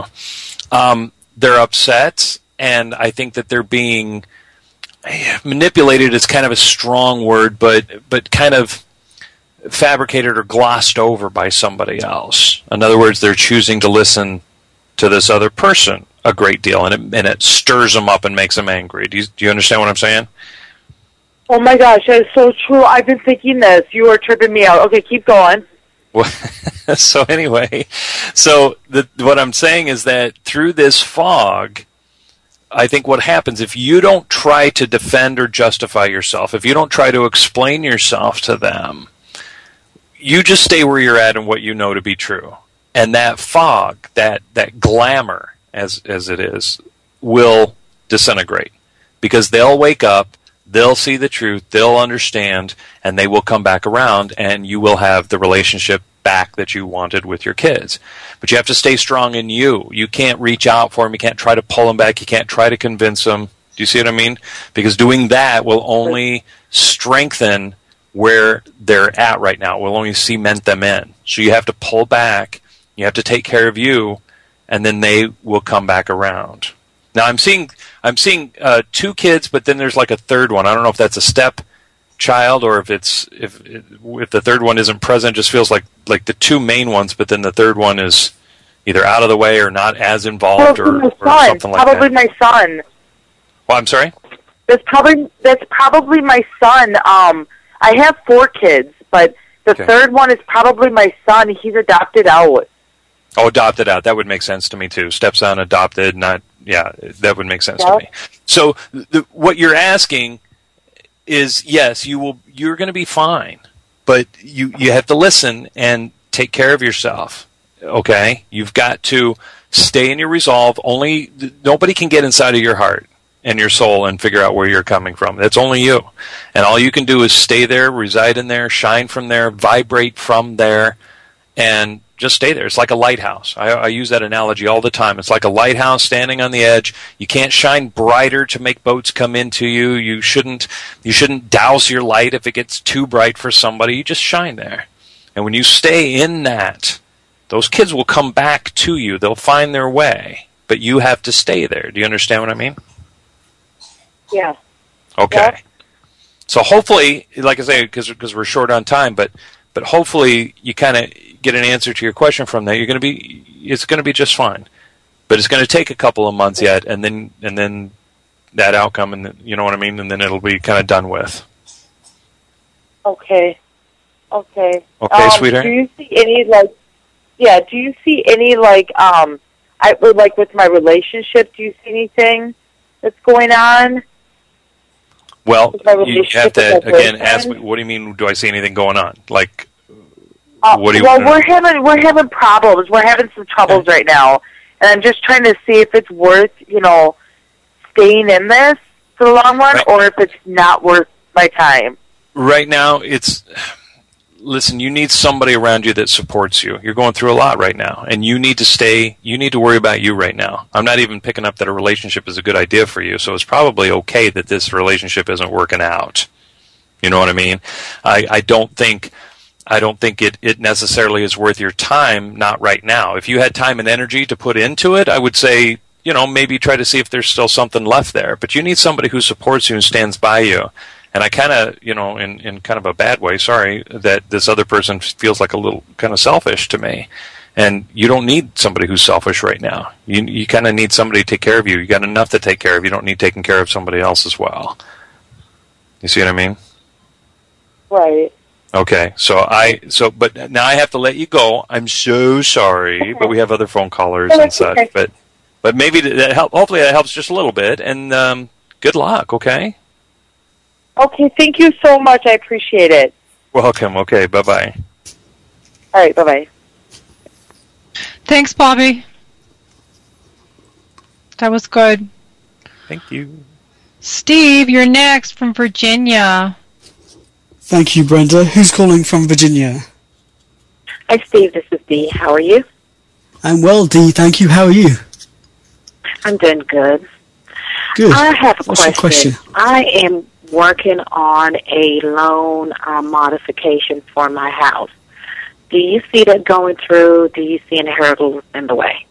They're upset, and I think that they're being manipulated is kind of a strong word, but kind of fabricated or glossed over by somebody else. In other words, they're choosing to listen to this other person a great deal, and it stirs them up and makes them angry. Do you understand what I'm saying? Oh my gosh, that is so true. I've been thinking this. You are tripping me out. Okay, keep going. Well, so anyway, what I'm saying is that through this fog, I think what happens if you don't try to defend or justify yourself, if you don't try to explain yourself to them, you just stay where you're at and what you know to be true. And that fog, that glamour, as it is, will disintegrate. Because they'll wake up, they'll see the truth, they'll understand, and they will come back around, and you will have the relationship back that you wanted with your kids. But you have to stay strong in you. You can't reach out for them, you can't try to pull them back, you can't try to convince them. Do you see what I mean? Because doing that will only strengthen where they're at right now. It will only cement them in. So you have to pull back, you have to take care of you, and then they will come back around. Now I'm seeing 2 kids, but then there's like a third one. I don't know if that's a step child or if the third one isn't present. It just feels like the 2 main ones, but then the third one is either out of the way or not as involved or something like that. Probably my son. Well, I'm sorry? That's probably my son. I have 4 kids, but the third one is probably my son. He's adopted out. Oh, adopted out. That would make sense to me too. Stepson, adopted, not, yeah, that would make sense to me. So what you're asking is, yes, you're going to be fine, but you have to listen and take care of yourself. Okay? You've got to stay in your resolve. Nobody can get inside of your heart and your soul and figure out where you're coming from. That's only you. And all you can do is stay there, reside in there, shine from there, vibrate from there, and just stay there. It's like a lighthouse. I use that analogy all the time. It's like a lighthouse standing on the edge. You can't shine brighter to make boats come into you. You shouldn't douse your light if it gets too bright for somebody. You just shine there. And when you stay in that, those kids will come back to you. They'll find their way. But you have to stay there. Do you understand what I mean? Yeah. Okay. Yeah. So hopefully, like I say, because we're short on time, but hopefully you kind of get an answer to your question from that. It's going to be just fine, but it's going to take a couple of months yet, and then that outcome, and you know what I mean, and then it'll be kind of done with. Okay, sweetheart. Do you see any I I would like with my relationship. Do you see anything that's going on? Well, you have to again ask me. What do you mean? Do I see anything going on? Like, what do you? Well, we're having problems. We're having some troubles right now, and I'm just trying to see if it's worth staying in this for the long run, or if it's not worth my time. Right now, listen, you need somebody around you that supports you. You're going through a lot right now, and you need to worry about you right now. I'm not even picking up that a relationship is a good idea for you, so it's probably okay that this relationship isn't working out. You know what I mean? I don't think it necessarily is worth your time, not right now. If you had time and energy to put into it, I would say, maybe try to see if there's still something left there. But you need somebody who supports you and stands by you. And I kind of, in kind of a bad way, sorry, that this other person feels like a little kind of selfish to me. And you don't need somebody who's selfish right now. You kind of need somebody to take care of you. You got enough to take care of. You don't need taking care of somebody else as well. You see what I mean? Right. Okay. But now I have to let you go. I'm so sorry, okay. But we have other phone callers and such. Okay. But maybe hopefully that helps just a little bit. And good luck. Okay. Okay, thank you so much. I appreciate it. Welcome. Okay, bye-bye. All right, bye-bye. Thanks, Bobby. That was good. Thank you. Steve, you're next from Virginia. Thank you, Brenda. Who's calling from Virginia? Hi, Steve. This is Dee. How are you? I'm well, Dee. Thank you. How are you? I'm doing good. Good. I have a What's your question? I am working on a loan modification for my house. Do you see that going through? Do you see any hurdles in the way?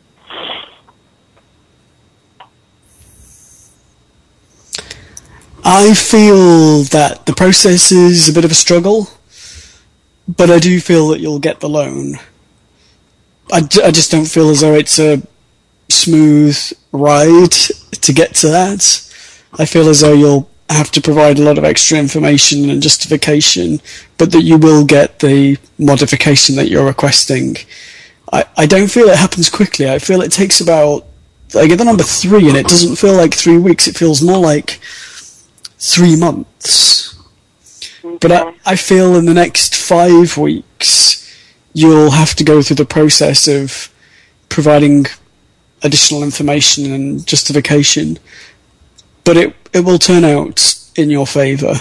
I feel that the process is a bit of a struggle, but I do feel that you'll get the loan. I just don't feel as though it's a smooth ride to get to that. I feel as though you'll have to provide a lot of extra information and justification, but that you will get the modification that you're requesting. I don't feel it happens quickly. I feel it takes about... I get the number 3, and it doesn't feel like 3 weeks. It feels more like 3 months. Okay. But I feel in the next 5 weeks, you'll have to go through the process of providing additional information and justification. But it will turn out in your favour.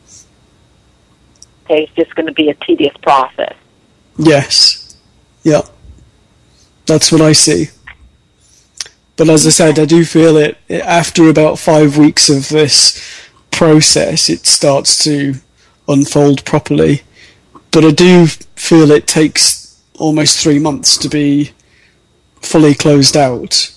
Okay, it's just going to be a tedious process. Yes. Yeah. That's what I see. But as I said, I do feel it after about 5 weeks of this process, it starts to unfold properly. But I do feel it takes almost 3 months to be fully closed out.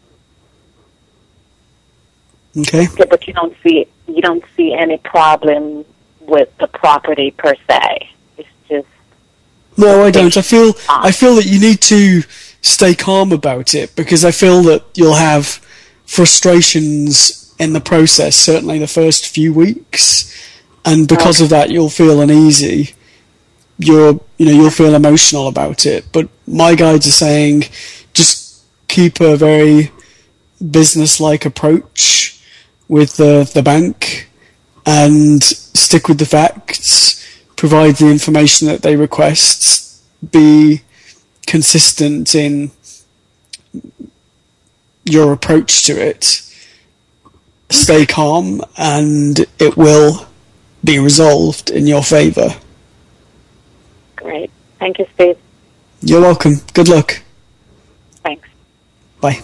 Okay. Yeah, but you don't see any problem with the property per se. It's just... No, I don't. I feel that you need to stay calm about it, because I feel that you'll have frustrations in the process, certainly the first few weeks, and because of that you'll feel uneasy. You'll feel emotional about it. But my guides are saying just keep a very business-like approach with the bank and stick with the facts, provide the information that they request, be consistent in your approach to it, stay calm, and it will be resolved in your favour. Great. Thank you, Steve. You're welcome. Good luck. Thanks. Bye.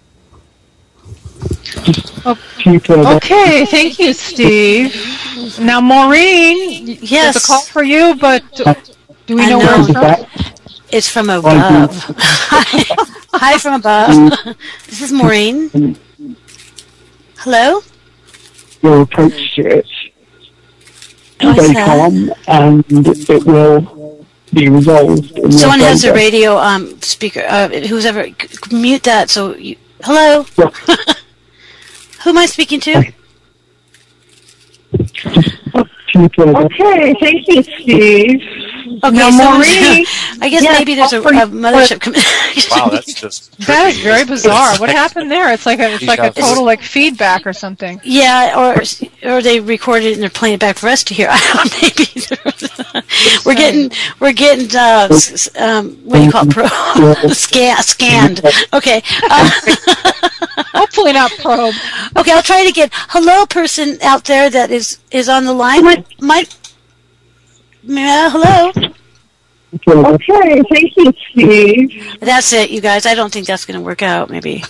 Okay, thank you, Steve. Now, Maureen, yes, there's a call for you, but do we know where it's from? It's from above. Hi from above. This is Maureen. Hello? Your approach to it. Stay calm, and it will be resolved. Someone has a radio speaker. Who's ever mute that? So, hello. Yeah. Who am I speaking to? Okay, thank you, Steve. Okay, no, so Maureen. I guess maybe there's a mothership committee. Wow, that's just That is very bizarre. What happened there? It's like a total like feedback or something. Yeah, or they recorded it and they're playing it back for us to hear. I don't know, maybe we're getting what do you call it? Scanned. Okay. Hopefully not probe. Okay, I'll try it again. Hello, person out there that is on the line. Hello. Okay, thank you, Steve. That's it, you guys. I don't think that's going to work out. Maybe.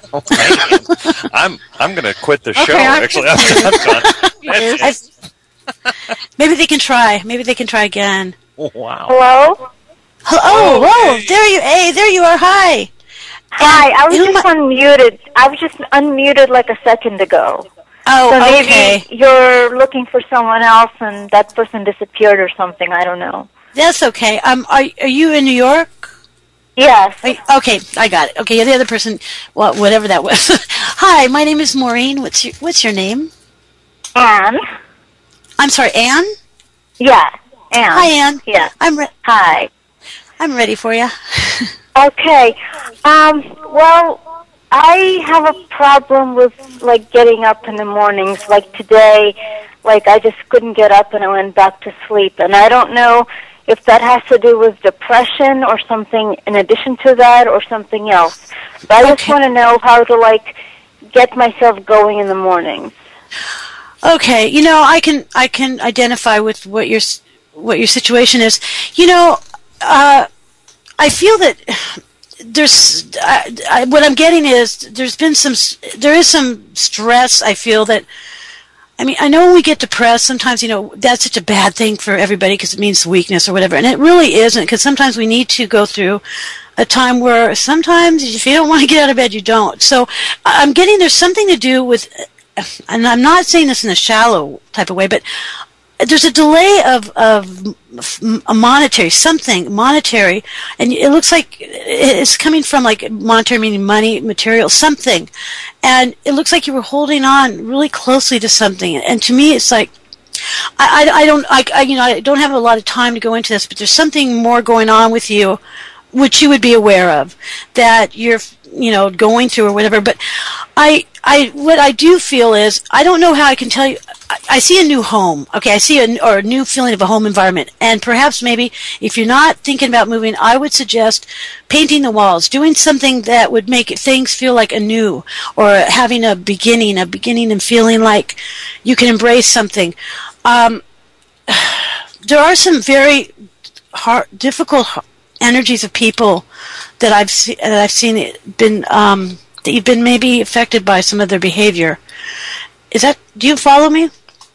I'm going to quit the show. Okay, Actually, I'm done. Maybe they can try. Maybe they can try again. Wow. Hello? Oh, whoa! There you are. Hi. Hi, I was just unmuted. I was just unmuted like a second ago. Oh, so maybe okay. You're looking for someone else and that person disappeared or something. I don't know. That's okay. Are you in New York? Yes. Okay, I got it. Okay, the other person, well, whatever that was. Hi, my name is Maureen. What's your name? Anne. I'm sorry, Anne? Yeah, Anne. Hi, Anne. Yeah. Hi. I'm ready for you. Okay. Well, I have a problem with, like, getting up in the mornings. Like today, like, I just couldn't get up and I went back to sleep. And I don't know if that has to do with depression or something in addition to that or something else. But I just want to know how to, like, get myself going in the mornings. Okay, I can identify with what your situation is. I feel that there's what I'm getting is there is some stress. I feel that. I mean, I know when we get depressed, sometimes, that's such a bad thing for everybody because it means weakness or whatever. And it really isn't, because sometimes we need to go through a time where sometimes if you don't want to get out of bed, you don't. So I'm getting there's something to do with, and I'm not saying this in a shallow type of way, but there's a delay of a monetary, and it looks like it's coming from like monetary, meaning money, material, something, and it looks like you were holding on really closely to something. And to me, it's like I don't have a lot of time to go into this, but there's something more going on with you, which you would be aware of, that you're going through or whatever. But what I do feel is, I don't know how I can tell you, I see a new home. Okay, I see a new feeling of a home environment. And perhaps maybe if you're not thinking about moving, I would suggest painting the walls, doing something that would make things feel like anew, or having a beginning and feeling like you can embrace something. There are some very difficult energies of people that I've seen that you've been maybe affected by some of their behavior. Do you follow me?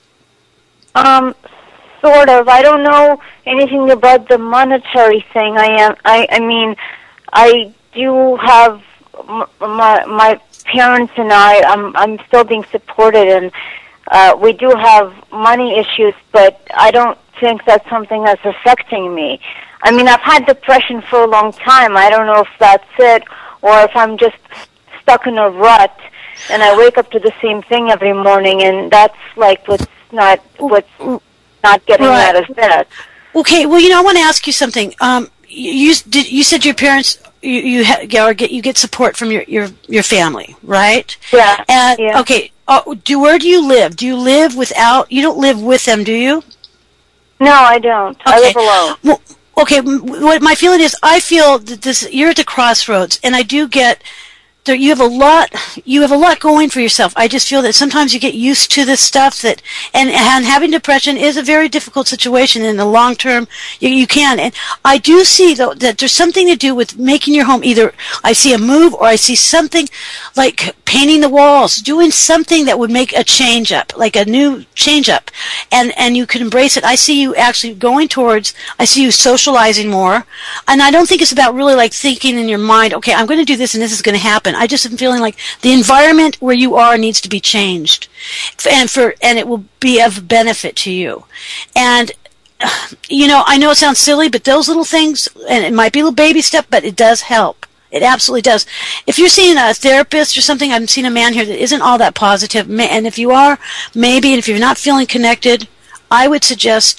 Sort of. I don't know anything about the monetary thing. I mean, I do have my parents and I'm still being supported, and we do have money issues, but I don't think that's something that's affecting me. I mean, I've had depression for a long time. I don't know if that's it, or if I'm just stuck in a rut, and I wake up to the same thing every morning, and that's like what's not getting me out of bed. Okay, well, I want to ask you something. You said your parents you get support from your family, right? Yeah. And yeah. Okay, where do you live? Do you live without? You don't live with them, do you? No, I don't. Okay. I live alone. Well, okay, what my feeling is, I feel that you're at the crossroads, and I do get that you have a lot going for yourself. I just feel that sometimes you get used to this stuff and having depression is a very difficult situation. In the long term, you can. And I do see, though, that there's something to do with making your home. Either I see a move, or I see something like painting the walls, doing something that would make a change up, like a new change up, and you could embrace it. I see you actually I see you socializing more, and I don't think it's about really like thinking in your mind, okay, I'm going to do this and this is going to happen. I just am feeling like the environment where you are needs to be changed, and it will be of benefit to you. And I know it sounds silly, but those little things, and it might be a little baby step, but it does help. It absolutely does. If you're seeing a therapist or something, I'm seeing a man here that isn't all that positive, and if you are, maybe, and if you're not feeling connected, I would suggest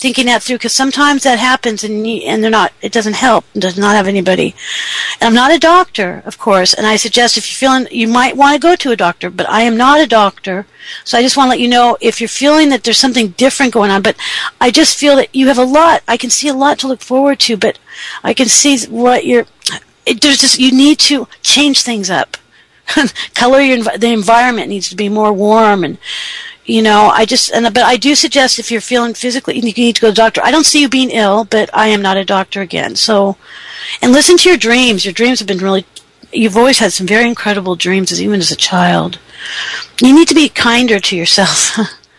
thinking that through, because sometimes that happens and they're not, it doesn't help, it does not have anybody. And I'm not a doctor, of course, and I suggest if you're feeling, you might want to go to a doctor, but I am not a doctor, so I just want to let you know if you're feeling that there's something different going on, but I just feel that you have a lot, I can see a lot to look forward to, but I can see what you need to change things up. Color the environment needs to be more warm, and but I do suggest if you're feeling physically, you need to go to the doctor. I don't see you being ill, but I am not a doctor again. So, and listen to your dreams. Your dreams have been you've always had some very incredible dreams, even as a child. You need to be kinder to yourself.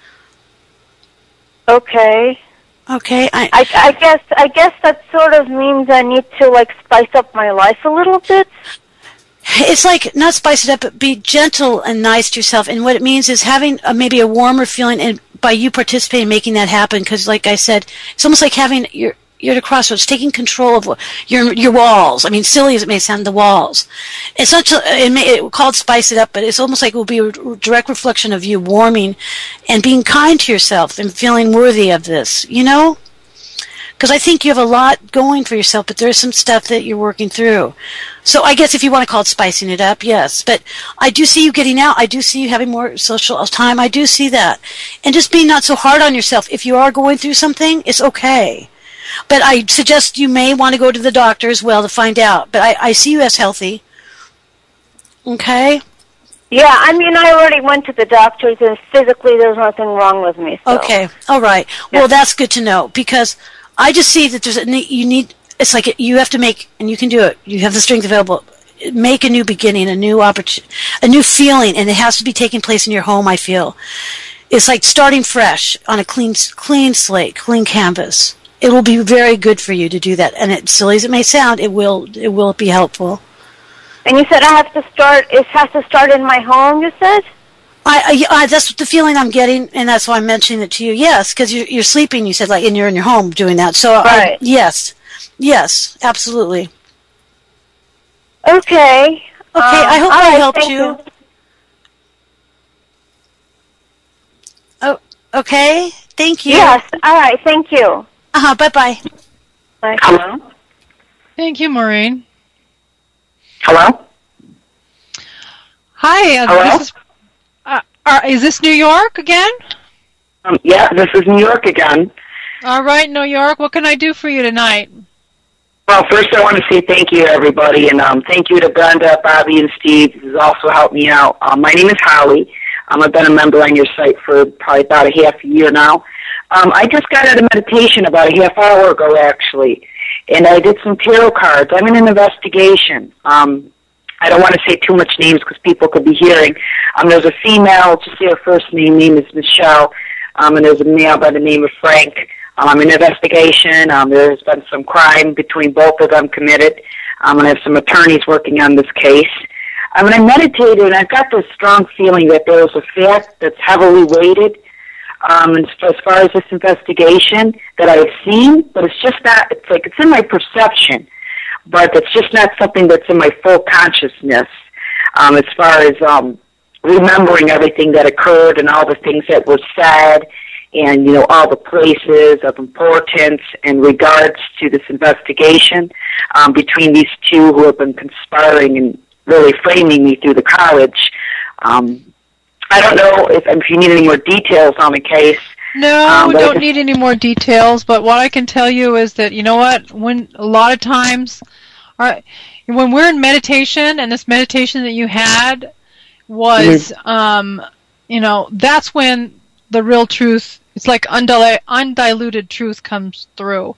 Okay. Okay. I guess that sort of means I need to spice up my life a little bit. It's like, not spice it up, but be gentle and nice to yourself. And what it means is having maybe a warmer feeling, and by you participating, making that happen. Because, like I said, it's almost like having you're at a crossroads, taking control of your walls. I mean, silly as it may sound, the walls. It's not called spice it up, but it's almost like it will be a direct reflection of you warming and being kind to yourself and feeling worthy of this. Because I think you have a lot going for yourself, but there's some stuff that you're working through. So I guess if you want to call it spicing it up, yes. But I do see you getting out. I do see you having more social time. I do see that. And just being not so hard on yourself. If you are going through something, it's okay. But I suggest you may want to go to the doctor as well to find out. But I see you as healthy. Okay? Yeah, I mean, I already went to the doctors, and physically there's nothing wrong with me. So. Okay. All right. Yeah. Well, that's good to know, because I just see that it's like you have to make, and you can do it. You have the strength available. Make a new beginning, a new opportunity, a new feeling, and it has to be taking place in your home, I feel. It's like starting fresh on a clean slate, clean canvas. It will be very good for you to do that. And as silly as it may sound, it will be helpful. And you said it has to start in my home, you said? That's the feeling I'm getting, and that's why I'm mentioning it to you. Yes, because you're sleeping, you said, and you're in your home doing that. So, right. Yes, absolutely. Okay. I hope I helped you. Oh, okay. Thank you. Yes. All right. Thank you. Bye-bye. Bye. Hello? Thank you, Maureen. Hello? Hi. Hello? Is this New York again? Yeah, this is New York again. All right, New York. What can I do for you tonight? Well, first I want to say thank you to everybody, and thank you to Brenda, Bobby, and Steve, who's also helped me out. My name is Holly. I've been a member on your site for probably about a half a year now. I just got out of meditation about a half hour ago, actually, and I did some tarot cards. I'm in an investigation. I don't want to say too much names because people could be hearing. There's a female, just say her first name is Michelle, and there's a male by the name of Frank. I'm in investigation. There's been some crime between both of them committed. And I have some attorneys working on this case. When I meditated, and I've got this strong feeling that there is a fact that's heavily weighted as far as this investigation that I've seen, but it's just not, it's in my perception, but it's just not something that's in my full consciousness as far as remembering everything that occurred and all the things that were said and, all the places of importance in regards to this investigation between these two who have been conspiring and really framing me through the college. I don't know if you need any more details on the case. No, we don't need any more details, but what I can tell you is that, when a lot of times, when we're in meditation, and this meditation that you had was, that's when the real truth, it's like undiluted truth comes through.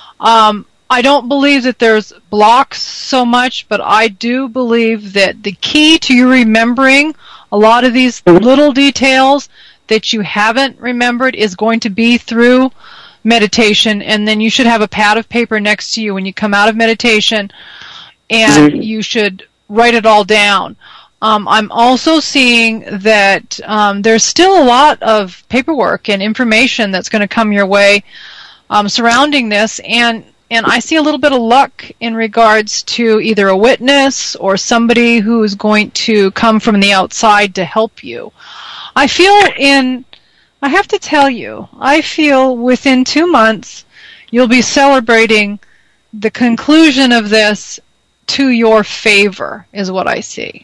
I don't believe that there's blocks so much, but I do believe that the key to you remembering a lot of these little details that you haven't remembered is going to be through meditation, and then you should have a pad of paper next to you when you come out of meditation, and you should write it all down. I'm also seeing that there's still a lot of paperwork and information that's going to come your way surrounding this, and I see a little bit of luck in regards to either a witness or somebody who is going to come from the outside to help you. I feel in I have to tell you, I feel within 2 months you'll be celebrating the conclusion of this to your favor, is what I see.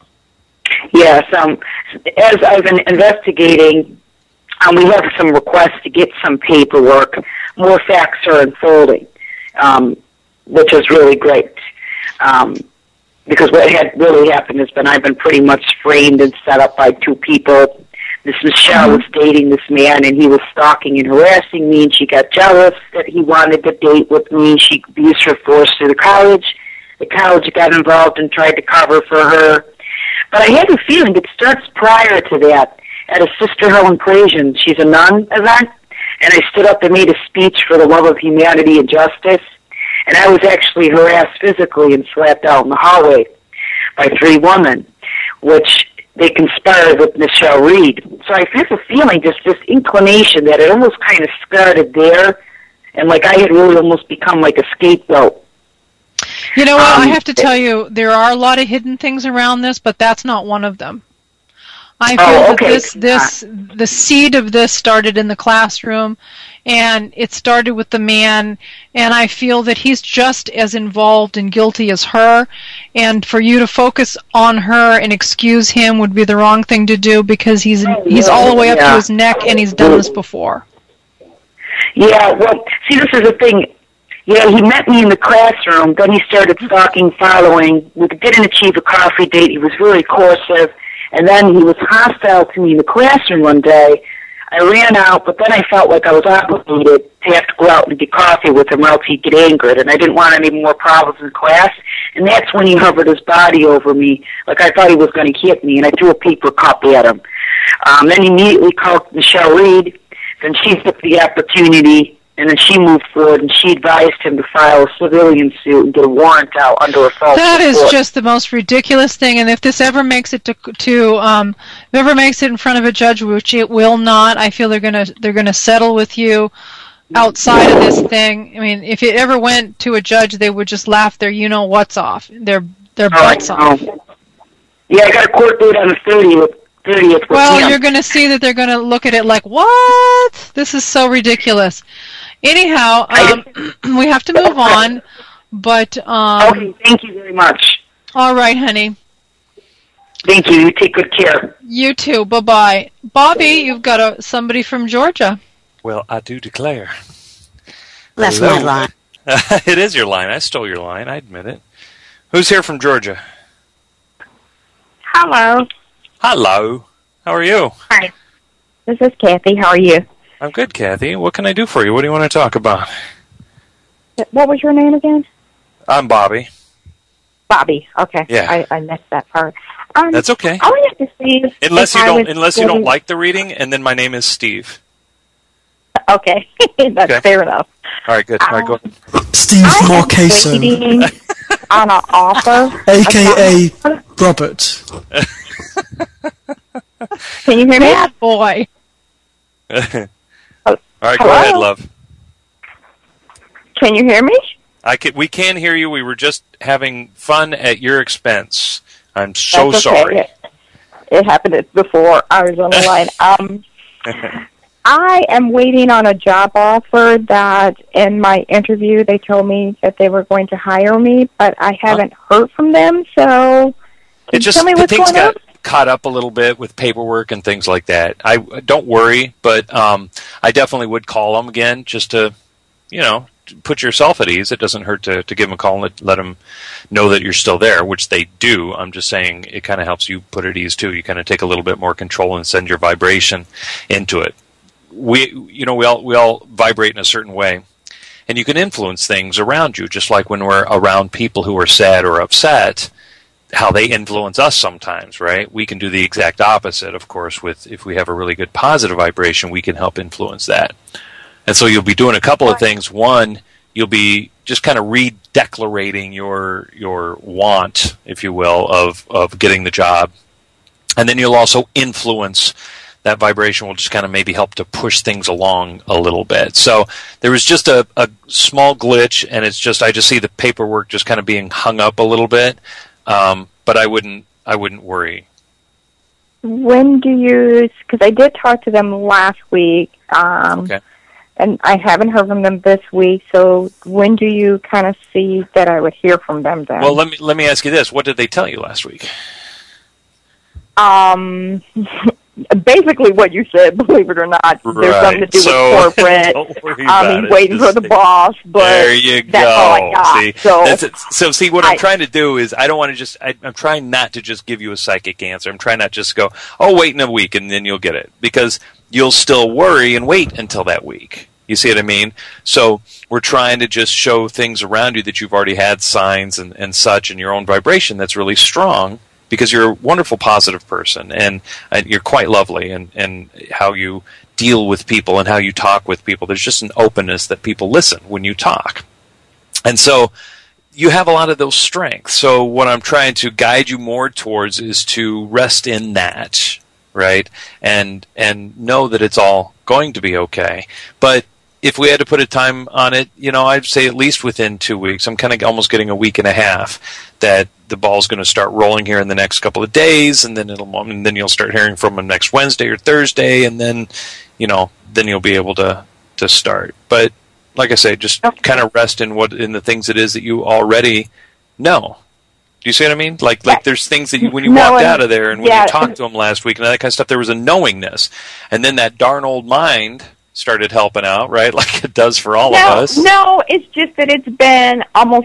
Yes, as I've been investigating, we have some requests to get some paperwork. More facts are unfolding, which is really great. Because what had really happened has been I've been pretty much framed and set up by two people. This Michelle was dating this man, and he was stalking and harassing me, and she got jealous that he wanted to date with me. She abused her force through the college. The college got involved and tried to cover for her. But I have a feeling it starts prior to that at a Sister Helen Clasion, she's a nun event, and I stood up and made a speech for the love of humanity and justice, and I was actually harassed physically and slapped out in the hallway by 3 women, which they conspired with Michelle Reed. So I have a feeling, just this inclination that it almost kind of started there, and like I had really almost become like a scapegoat. You know what, I have to tell you, there are a lot of hidden things around this, but that's not one of them. I feel that the seed of this started in the classroom, and it started with the man, and I feel that he's just as involved and guilty as her, and for you to focus on her and excuse him would be the wrong thing to do, because he's all the way up to his neck, and he's done this before. Yeah, well, see, this is the thing. Yeah, he met me in the classroom, then he started stalking, following. We didn't achieve a coffee date. He was very coercive, and then he was hostile to me in the classroom one day. I ran out, but then I felt like I was obligated to have to go out and get coffee with him, or else he'd get angered, and I didn't want any more problems in class. And that's when he hovered his body over me, like I thought he was going to hit me, and I threw a paper cup at him. Then he immediately called Michelle Reed. Then she took the opportunity, and then she moved forward, and she advised him to file a civilian suit and get a warrant out under a false That report. is just the most ridiculous thing, and if this ever makes it ever makes it in front of a judge, which it will not, I feel they're gonna settle with you outside of this thing. I mean, if it ever went to a judge, they would just laugh their what's off, their butts off. Yeah, I got a court date on the 30th. Well, you're going to see that they're going to look at it like, what? This is so ridiculous. Anyhow, we have to move on, but... okay, thank you very much. All right, honey. Thank you. You take good care. You too. Bye-bye. Bobby, you've got somebody from Georgia. Well, I do declare. That's my line. It is your line. I stole your line. I admit it. Who's here from Georgia? Hello. Hello. How are you? Hi. This is Kathy. How are you? I'm good, Kathy. What can I do for you? What do you want to talk about? What was your name again? I'm Bobby. Bobby. Okay. Yeah. I missed that part. That's okay. I wanted to see unless you don't like the reading, and then my name is Steve. Okay. That's okay. Fair enough. All right, good. All right, go ahead. Steve Marcheso. On an offer. A.K.A. Robert. Can you hear me? Bad boy. All right, Hello? Go ahead, love. Can you hear me? We can hear you. We were just having fun at your expense. I'm so That's okay. sorry. It happened before I was on the line. I am waiting on a job offer that in my interview they told me that they were going to hire me, but I haven't heard from them, so can you tell me what's going on? Caught up a little bit with paperwork and things like that. I don't worry, but I definitely would call them again just to, put yourself at ease. It doesn't hurt to give them a call and let them know that you're still there, which they do. I'm just saying it kind of helps you put at ease too. You kind of take a little bit more control and send your vibration into it. We all vibrate in a certain way, and you can influence things around you, just like when we're around people who are sad or upset, how they influence us sometimes, right? We can do the exact opposite, of course, if we have a really good positive vibration, we can help influence that. And so you'll be doing a couple of things. One, you'll be just kind of redeclarating your want, if you will, of getting the job. And then you'll also influence that vibration will just kind of maybe help to push things along a little bit. So there was just a small glitch, and I just see the paperwork just kind of being hung up a little bit. But I wouldn't worry. when do you, because I did talk to them last week, Okay. and I haven't heard from them this week, so when do you kind of see that I would hear from them then? Well, let me ask you this. What did they tell you last week? Basically what you said, believe it or not. There's something to do with corporate. Don't worry about he's waiting for the boss, but there you that's go. all I got. See, so see, what I'm trying to do is I don't want to just. I'm trying not to just give you a psychic answer. I'm trying not just to go, oh, wait in a week and then you'll get it, because you'll still worry and wait until that week. You see what I mean? So we're trying to just show things around you that you've already had signs and such, and your own vibration that's really strong. Because you're a wonderful, positive person, and you're quite lovely, and how you deal with people and how you talk with people. There's just an openness that people listen when you talk. And so you have a lot of those strengths. So what I'm trying to guide you more towards is to rest in that, right? And know that it's all going to be okay. But if we had to put a time on it, I'd say at least within 2 weeks. I'm kind of almost getting a week and a half that the ball's going to start rolling here in the next couple of days, and then then you'll start hearing from them next Wednesday or Thursday, and then, then you'll be able to start. But like I say, just kind of rest in the things it is that you already know. Do you see what I mean? Like there's things that when you walked out of there, and when you talked to them last week and that kind of stuff, there was a knowingness, and then that darn old mind started helping out, right? Like it does for all of us. No, it's just that it's been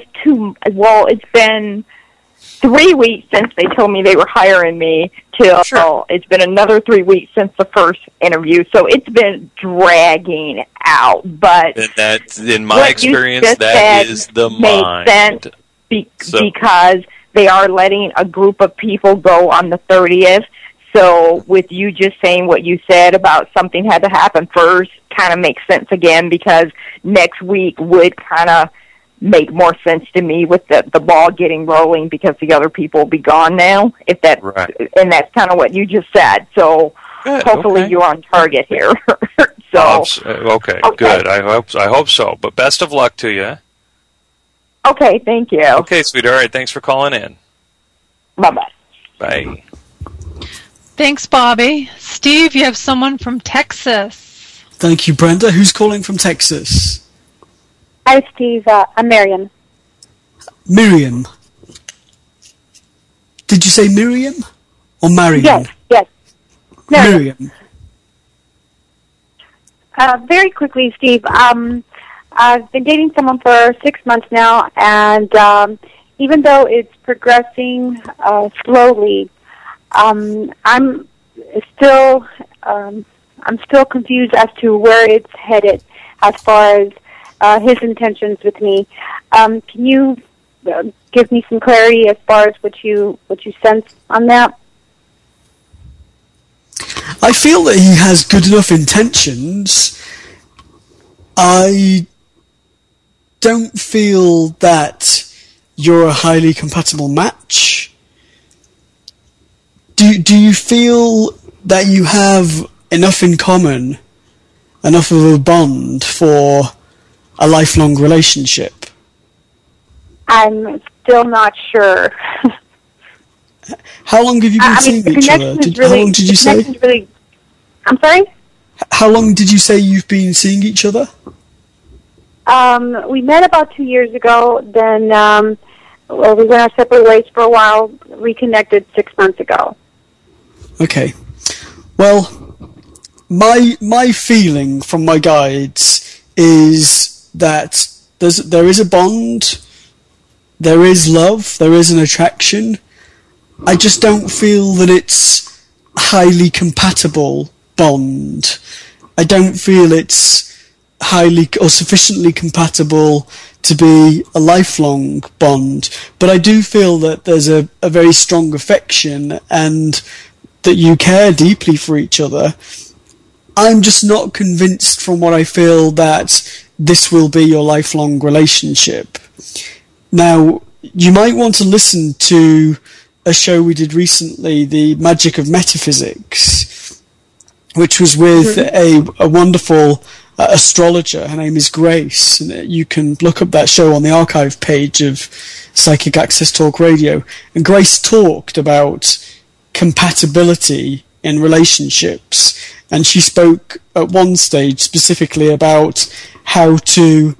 it's been 3 weeks since they told me they were hiring me till it's been another 3 weeks since the first interview. So it's been dragging out. But and that's, in my experience, that is the mind. Sense because they are letting a group of people go on the 30th. So with you just saying what you said about something had to happen first kind of makes sense again, because next week would kind of make more sense to me with the ball getting rolling, because the other people will be gone now. If that and that's kind of what you just said. So hopefully you're on target here. Okay, good. I hope so. But best of luck to you. Okay, thank you. Okay, sweetie. All right, thanks for calling in. Bye-bye. Bye. Thanks, Bobby. Steve, you have someone from Texas. Thank you, Brenda. Who's calling from Texas? Hi, Steve. I'm Miriam. Miriam. Did you say Miriam or Mariam? Yes. Miriam. Very quickly, Steve. I've been dating someone for 6 months now, and even though it's progressing slowly, I'm still confused as to where it's headed as far as his intentions with me. Can you give me some clarity as far as what you sense on that? I feel that he has good enough intentions. I don't feel that you're a highly compatible match. Do you feel that you have enough in common, enough of a bond for a lifelong relationship? I'm still not sure. How long have you been seeing each other? How long did you say? I'm sorry? How long did you say you've been seeing each other? We met about 2 years ago. Then we went our separate ways for a while. Reconnected 6 months ago. Okay. Well, my feeling from my guides is that there is a bond, there is love, there is an attraction. I just don't feel that it's a highly compatible bond. I don't feel it's highly or sufficiently compatible to be a lifelong bond. But I do feel that there's a very strong affection and that you care deeply for each other. I'm just not convinced from what I feel that this will be your lifelong relationship. Now, you might want to listen to a show we did recently, The Magic of Metaphysics, which was with a wonderful astrologer. Her name is Grace, and you can look up that show on the archive page of Psychic Access Talk Radio. And Grace talked about compatibility in relationships. And she spoke at one stage specifically about how to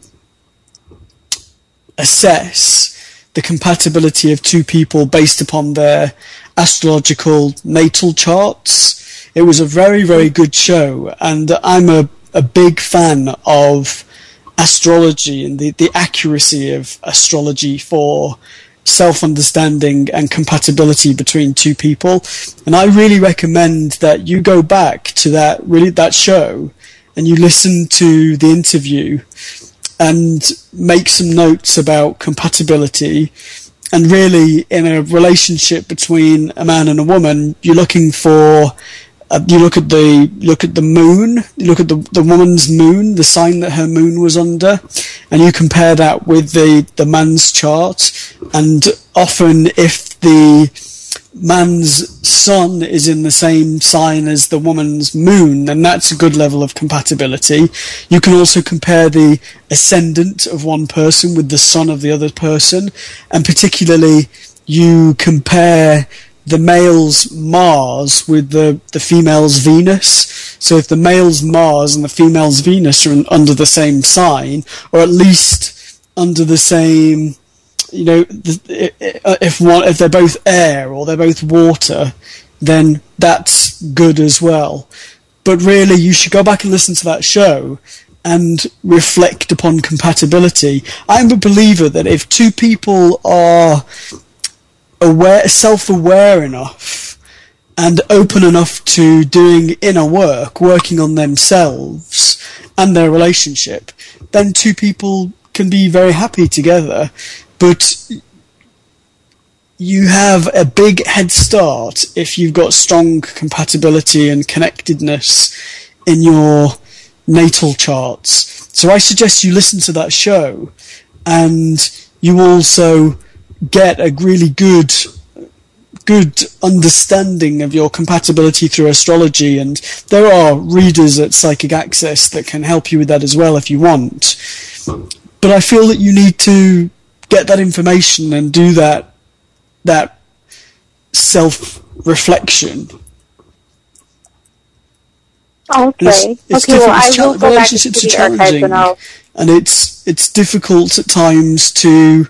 assess the compatibility of two people based upon their astrological natal charts. It was a very, very good show, and I'm a big fan of astrology and the accuracy of astrology for self-understanding and compatibility between two people. And I really recommend that you go back to that show and you listen to the interview and make some notes about compatibility. And really, in a relationship between a man and a woman, you're looking for you look at the moon, you look at the woman's moon, the sign that her moon was under, and you compare that with the man's chart. And often, if the man's sun is in the same sign as the woman's moon, then that's a good level of compatibility. You can also compare the ascendant of one person with the sun of the other person, and particularly you compare the male's Mars with the female's Venus. So if the male's Mars and the female's Venus are under the same sign, or at least under the same, if they're both air or they're both water, then that's good as well. But really, you should go back and listen to that show and reflect upon compatibility. I'm a believer that if two people are self-aware enough and open enough to doing inner work, working on themselves and their relationship, then two people can be very happy together. But you have a big head start if you've got strong compatibility and connectedness in your natal charts. So I suggest you listen to that show, and you also get a really good understanding of your compatibility through astrology. And there are readers at Psychic Access that can help you with that as well if you want. But I feel that you need to get that information and do that self-reflection. Okay. Relationships are challenging, and it's difficult at times to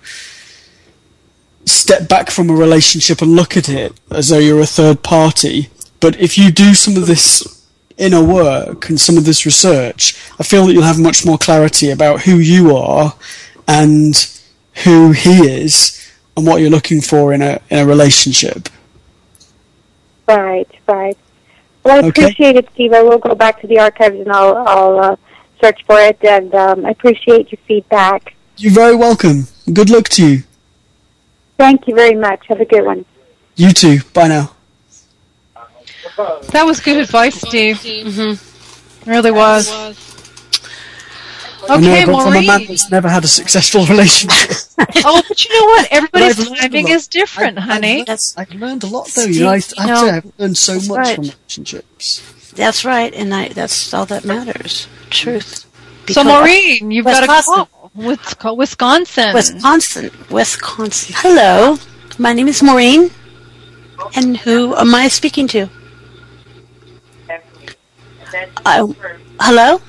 step back from a relationship and look at it as though you're a third party. But if you do some of this inner work and some of this research, I feel that you'll have much more clarity about who you are and who he is and what you're looking for in a relationship. Right. Well, I appreciate it, Steve. I will go back to the archives and I'll search for it, and I appreciate your feedback. You're very welcome. Good luck to you. Thank you very much. Have a good one. You too. Bye now. That was good advice, Steve. Mm-hmm. It really was. Okay, Maureen. From a man that's never had a successful relationship. Oh, but you know what? Everybody's timing is different, honey. I've learned a lot, though. I've learned so much from relationships. That's right, and that's all that matters. Truth. So, Maureen, you've got a call. Wisconsin. Wisconsin. Hello, my name is Maureen, and who am I speaking to? Hello?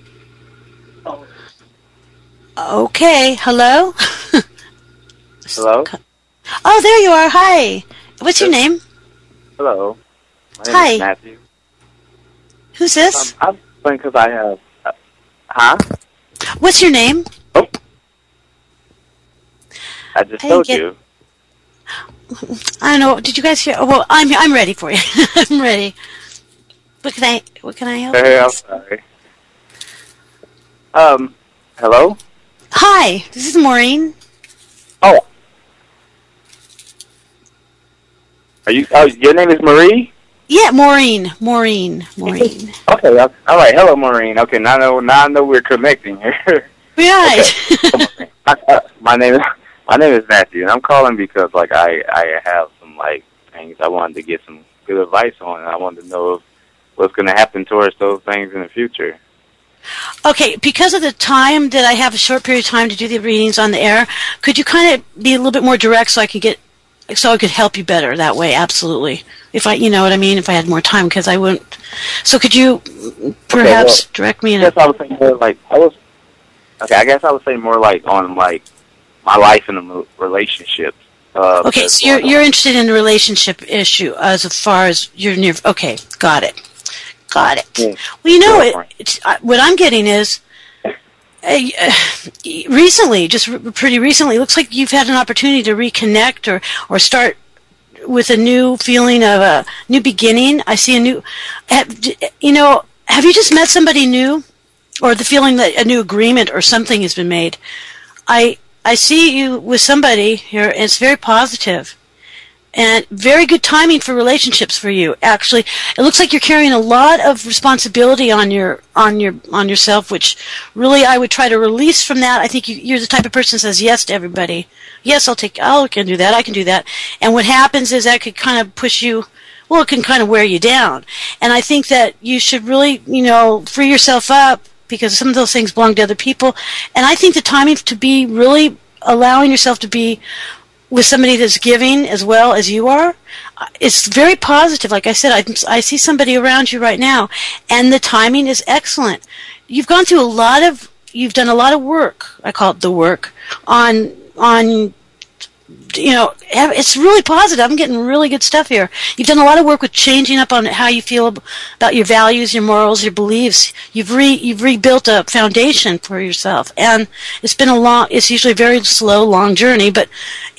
Okay, hello? Hello? Oh, there you are. Hi. What's your name? Hello. My name is Matthew. Who's this? I'm calling because I have... huh? What's your name? Oh. I just told you. I don't know. Did you guys hear? Oh, well, I'm ready for you. I'm ready. What can I help you? Hey, I'm sorry. Hello? Hi, this is Maureen. Oh. Are you? Oh, your name is Marie? Yeah, Maureen. Okay, all right. Hello, Maureen. Okay, now I know we're connecting here. Right. Okay. My name is Matthew, and I'm calling because I have some things I wanted to get some good advice on, and I wanted to know what's going to happen towards those things in the future. Okay, because of the time that I have a short period of time to do the readings on the air, could you kind of be a little bit more direct so I could help you better that way? Absolutely. if I, you know what I mean, if I had more time, because I wouldn't. So could you perhaps direct me in I guess I would say more like, I guess I would say more like on like my life in the relationships. Okay, so you're interested in the relationship issue as far as you're near. Okay, got it. Yeah. Well, you know, what I'm getting is recently, just pretty recently, it looks like you've had an opportunity to reconnect or start with a new feeling of a new beginning. I see a new, you know, have you just met somebody new, or the feeling that a new agreement or something has been made? I see you with somebody here, and it's very positive. And very good timing for relationships for you. Actually, it looks like you're carrying a lot of responsibility on yourself, which really I would try to release from that. I think you're the type of person that says yes to everybody. Yes, I can do that. I can do that. And what happens is that could kind of push you. Well, it can kind of wear you down. And I think that you should really, you know, free yourself up, because some of those things belong to other people. And I think the timing to be really allowing yourself to be with somebody that's giving as well as you are, it's very positive. Like I said, I see somebody around you right now, and the timing is excellent. You've gone through you've done a lot of work, I call it the work, on you know, it's really positive. I'm getting really good stuff here. You've done a lot of work with changing up on how you feel about your values, your morals, your beliefs. You've rebuilt a foundation for yourself, and it's been it's usually a very slow, long journey, but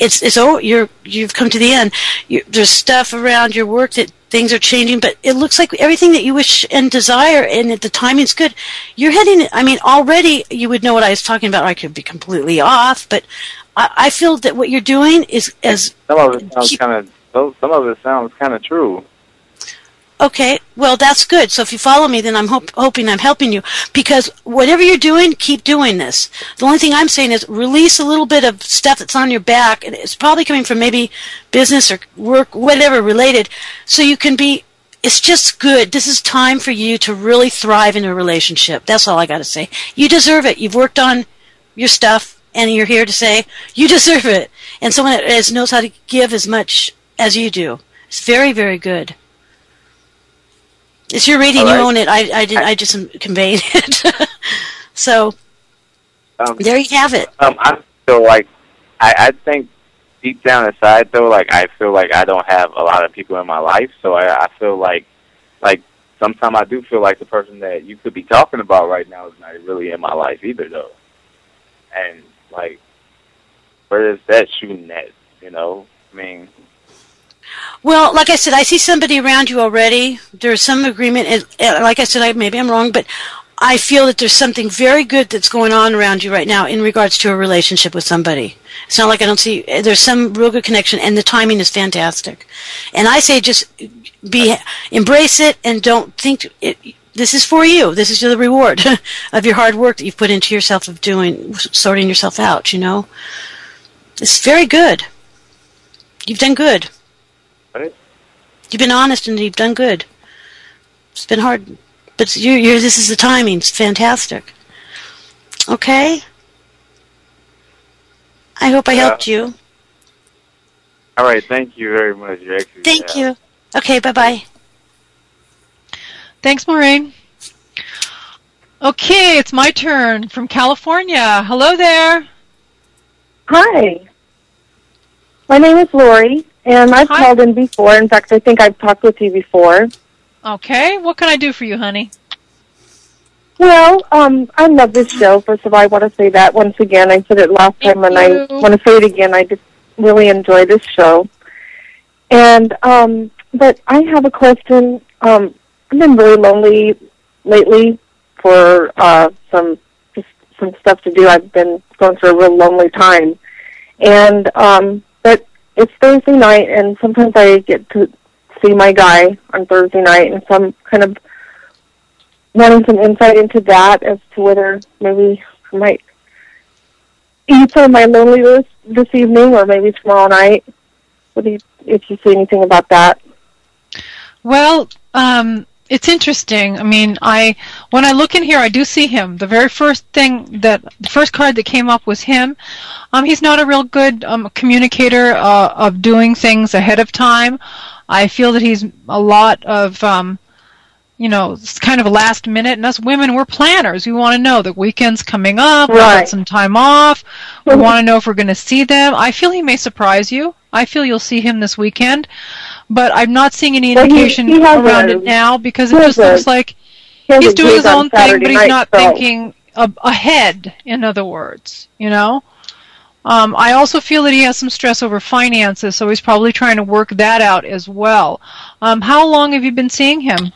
you've come to the end. There's stuff around your work that things are changing, but it looks like everything that you wish and desire, and the timing's good. You're heading, I mean, already you would know what I was talking about. I could be completely off, but I feel that what you're doing is some of it sounds kind of true. Okay, well, that's good. So if you follow me, then I'm hoping I'm helping you, because whatever you're doing, keep doing this. The only thing I'm saying is release a little bit of stuff that's on your back, and it's probably coming from maybe business or work, whatever related, so you can be. It's just good. This is time for you to really thrive in a relationship. That's all I got to say. You deserve it. You've worked on your stuff, and you're here to say you deserve it. And someone that knows how to give as much as you do. It's very, very good. It's your reading. Right. You own it. I just conveyed it. So there you have it. I feel like I think deep down inside, though, like I feel like I don't have a lot of people in my life. So I feel like sometimes I do feel like the person that you could be talking about right now is not really in my life either, though. And like, where is that shooting at? You know, I mean. Well, like I said, I see somebody around you already. There's some agreement. Like I said, maybe I'm wrong, but I feel that there's something very good that's going on around you right now in regards to a relationship with somebody. It's not like I don't see. There's some real good connection, and the timing is fantastic. And I say just embrace it, and don't think this is for you. This is the reward of your hard work that you've put into yourself of sorting yourself out, you know. It's very good. You've done good. Right. You've been honest, and you've done good. It's been hard, but this is the timing. It's fantastic. Okay? I hope I helped you. All right, thank you very much. Thank you. Okay, bye-bye. Thanks, Maureen. Okay, it's my turn from California. Hello there. Hi. My name is Lori, and I've called in before. In fact, I think I've talked with you before. Okay, what can I do for you, honey? Well, I love this show. First of all, I want to say that once again. I said it last time, and I want to say it again. I just really enjoy this show. And but I have a question. I've been really lonely lately for some stuff to do. I've been going through a real lonely time, and but it's Thursday night, and sometimes I get to see my guy on Thursday night, and so I'm kind of wanting some insight into that as to whether maybe I might ease some of my loneliness this evening or maybe tomorrow night. If you see anything about that? Well, It's interesting. I mean, when I look in here, I do see him. The first card that came up was him. He's not a real good communicator of doing things ahead of time. I feel that he's a lot of, it's kind of a last minute. And us women, we're planners. We want to know the weekend's coming up. Right. We've got some time off. We want to know if we're going to see them. I feel he may surprise you. I feel you'll see him this weekend. But I'm not seeing any indication around it now because it just looks like he's doing his own thing, but he's not thinking ahead, in other words, I also feel that he has some stress over finances, so he's probably trying to work that out as well. How long have you been seeing him?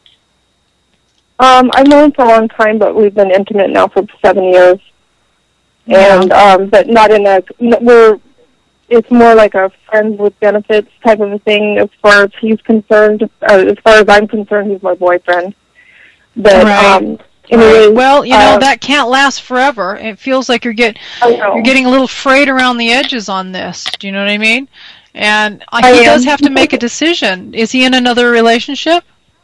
I've known him for a long time, but we've been intimate now for 7 years. Yeah. And but not in it's more like a friends with benefits type of a thing as far as he's concerned. As far as I'm concerned, he's my boyfriend. But right. Anyway, well, that can't last forever. It feels like you're getting a little frayed around the edges on this. Do you know what I mean? And he does have to make a decision. Is he in another relationship?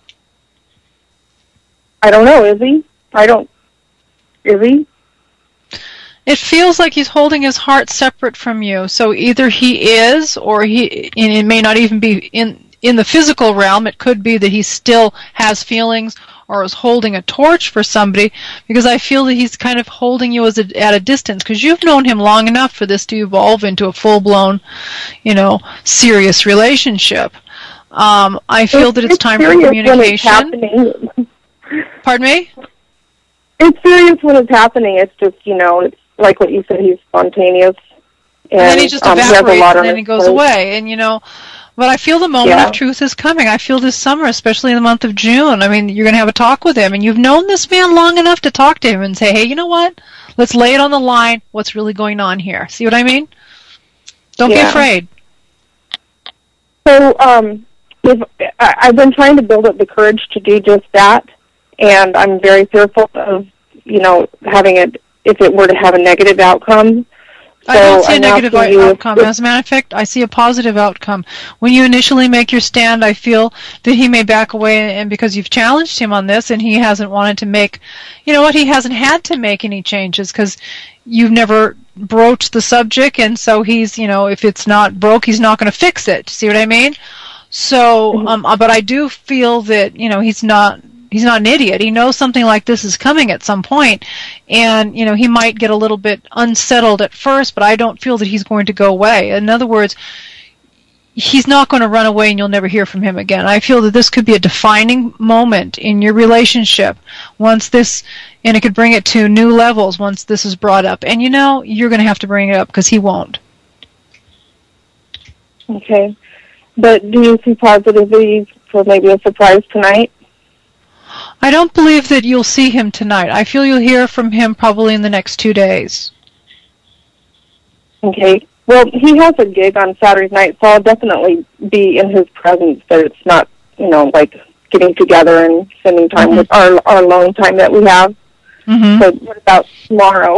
I don't know. Is he? Is he? It feels like he's holding his heart separate from you. So either he is, or and it may not even be in the physical realm. It could be that he still has feelings or is holding a torch for somebody, because I feel that he's kind of holding you at a distance, because you've known him long enough for this to evolve into a full-blown, serious relationship. I feel that it's time for communication. Pardon me? It's serious when it's happening. It's just, it's like what you said, he's spontaneous. And then he just evaporates and then he goes away. And, but I feel the moment of truth is coming. I feel this summer, especially in the month of June. I mean, you're going to have a talk with him, and you've known this man long enough to talk to him and say, hey, you know what? Let's lay it on the line. What's really going on here? See what I mean? Don't be afraid. So I've been trying to build up the courage to do just that, and I'm very fearful of, having it, if it were to have a negative outcome. So I don't see a negative outcome. As a matter of fact, I see a positive outcome. When you initially make your stand, I feel that he may back away, and because you've challenged him on this, and he hasn't wanted to make, he hasn't had to make any changes because you've never broached the subject, and so he's, if it's not broke, he's not going to fix it. See what I mean? So, but I do feel that, he's not an idiot. He knows something like this is coming at some point, and he might get a little bit unsettled at first, but I don't feel that he's going to go away. In other words, he's not going to run away and you'll never hear from him again. I feel that this could be a defining moment in your relationship once this, and it could bring it to new levels once this is brought up. And you're going to have to bring it up because he won't. Okay. But do you see positivity for maybe a surprise tonight? I don't believe that you'll see him tonight. I feel you'll hear from him probably in the next 2 days. Okay. Well, he has a gig on Saturday night, so I'll definitely be in his presence, but it's not, like getting together and spending time with our alone time that we have. So what about tomorrow?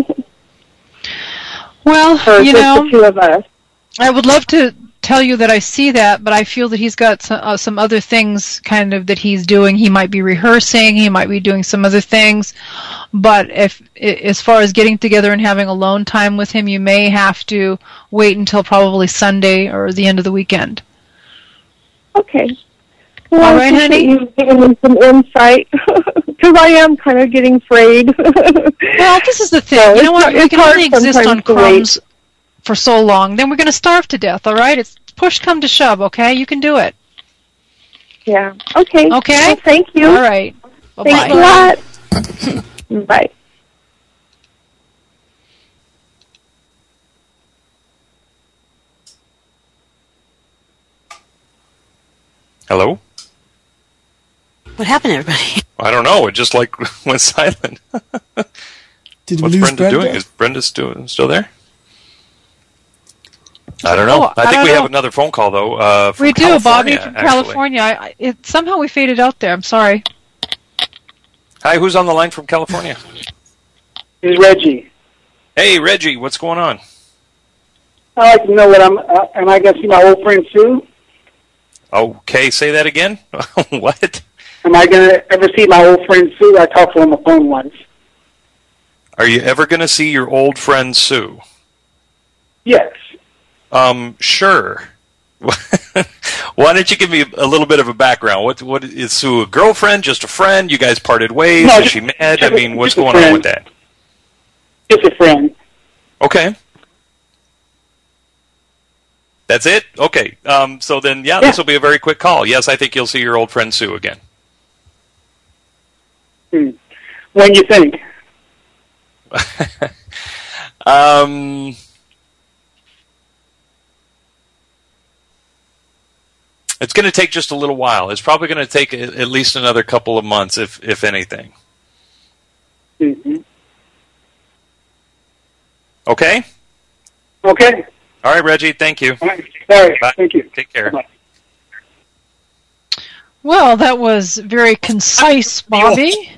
Well, the two of us. I would love to tell you that I see that, but I feel that he's got some other things kind of that he's doing. He might be rehearsing, he might be doing some other things, but as far as getting together and having alone time with him, you may have to wait until probably Sunday or the end of the weekend. Okay. Well, all right, honey? You giving me some insight, because I am kind of getting frayed. Well, this is the thing. So you know what? We can only exist on crumbs for so long, then we're going to starve to death, all right? It's push come to shove, okay? You can do it. Yeah. Okay. Okay? Well, thank you. All right. Bye-bye. Thanks a lot. Bye. Hello? What happened, everybody? I don't know. It just went silent. Did What's we lose Brenda doing? Is Brenda still there? I don't know. I think we have another phone call, though, from we do, California, Bobby from California. Somehow we faded out there. I'm sorry. Hi, who's on the line from California? It's Reggie. Hey, Reggie, what's going on? I'd like to know what am I going to see my old friend Sue? Okay, say that again. What? Am I going to ever see my old friend Sue? I talked to her on the phone once. Are you ever going to see your old friend Sue? Yes. Sure. Why don't you give me a little bit of a background? What is Sue, a girlfriend, just a friend? You guys parted ways? No, is she mad? I mean, what's going on with that? Just a friend. Okay. That's it? Okay. So then, yeah, this will be a very quick call. Yes, I think you'll see your old friend Sue again. When you think? It's going to take just a little while. It's probably going to take at least another couple of months, if anything. Mm-hmm. Okay? Okay. All right, Reggie. Thank you. All right. Sorry. Bye. Thank you. Take care. Bye. Well, that was very concise, Bobby.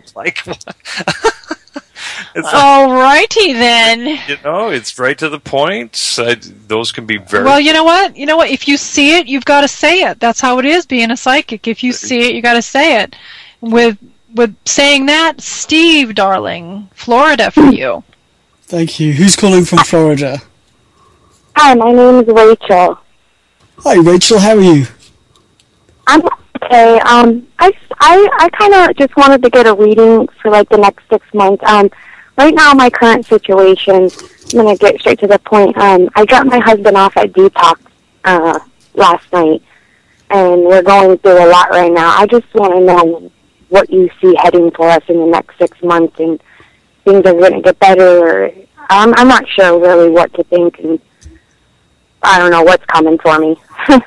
All righty then. You know, it's right to the point. Those can be very... Well, you know what? If you see it, you've got to say it. That's how it is being a psychic. If you see it, you got to say it. With saying that, Steve, darling, Florida for you. Thank you. Who's calling from Florida? Hi, my name is Rachel. Hi, Rachel. How are you? I'm okay. I kind of just wanted to get a reading for like the next 6 months. Right now, my current situation, I'm going to get straight to the point. I got my husband off at detox last night, and we're going through a lot right now. I just want to know what you see heading for us in the next 6 months, and things are going to get better. Or, I'm not sure really what to think, and I don't know what's coming for me.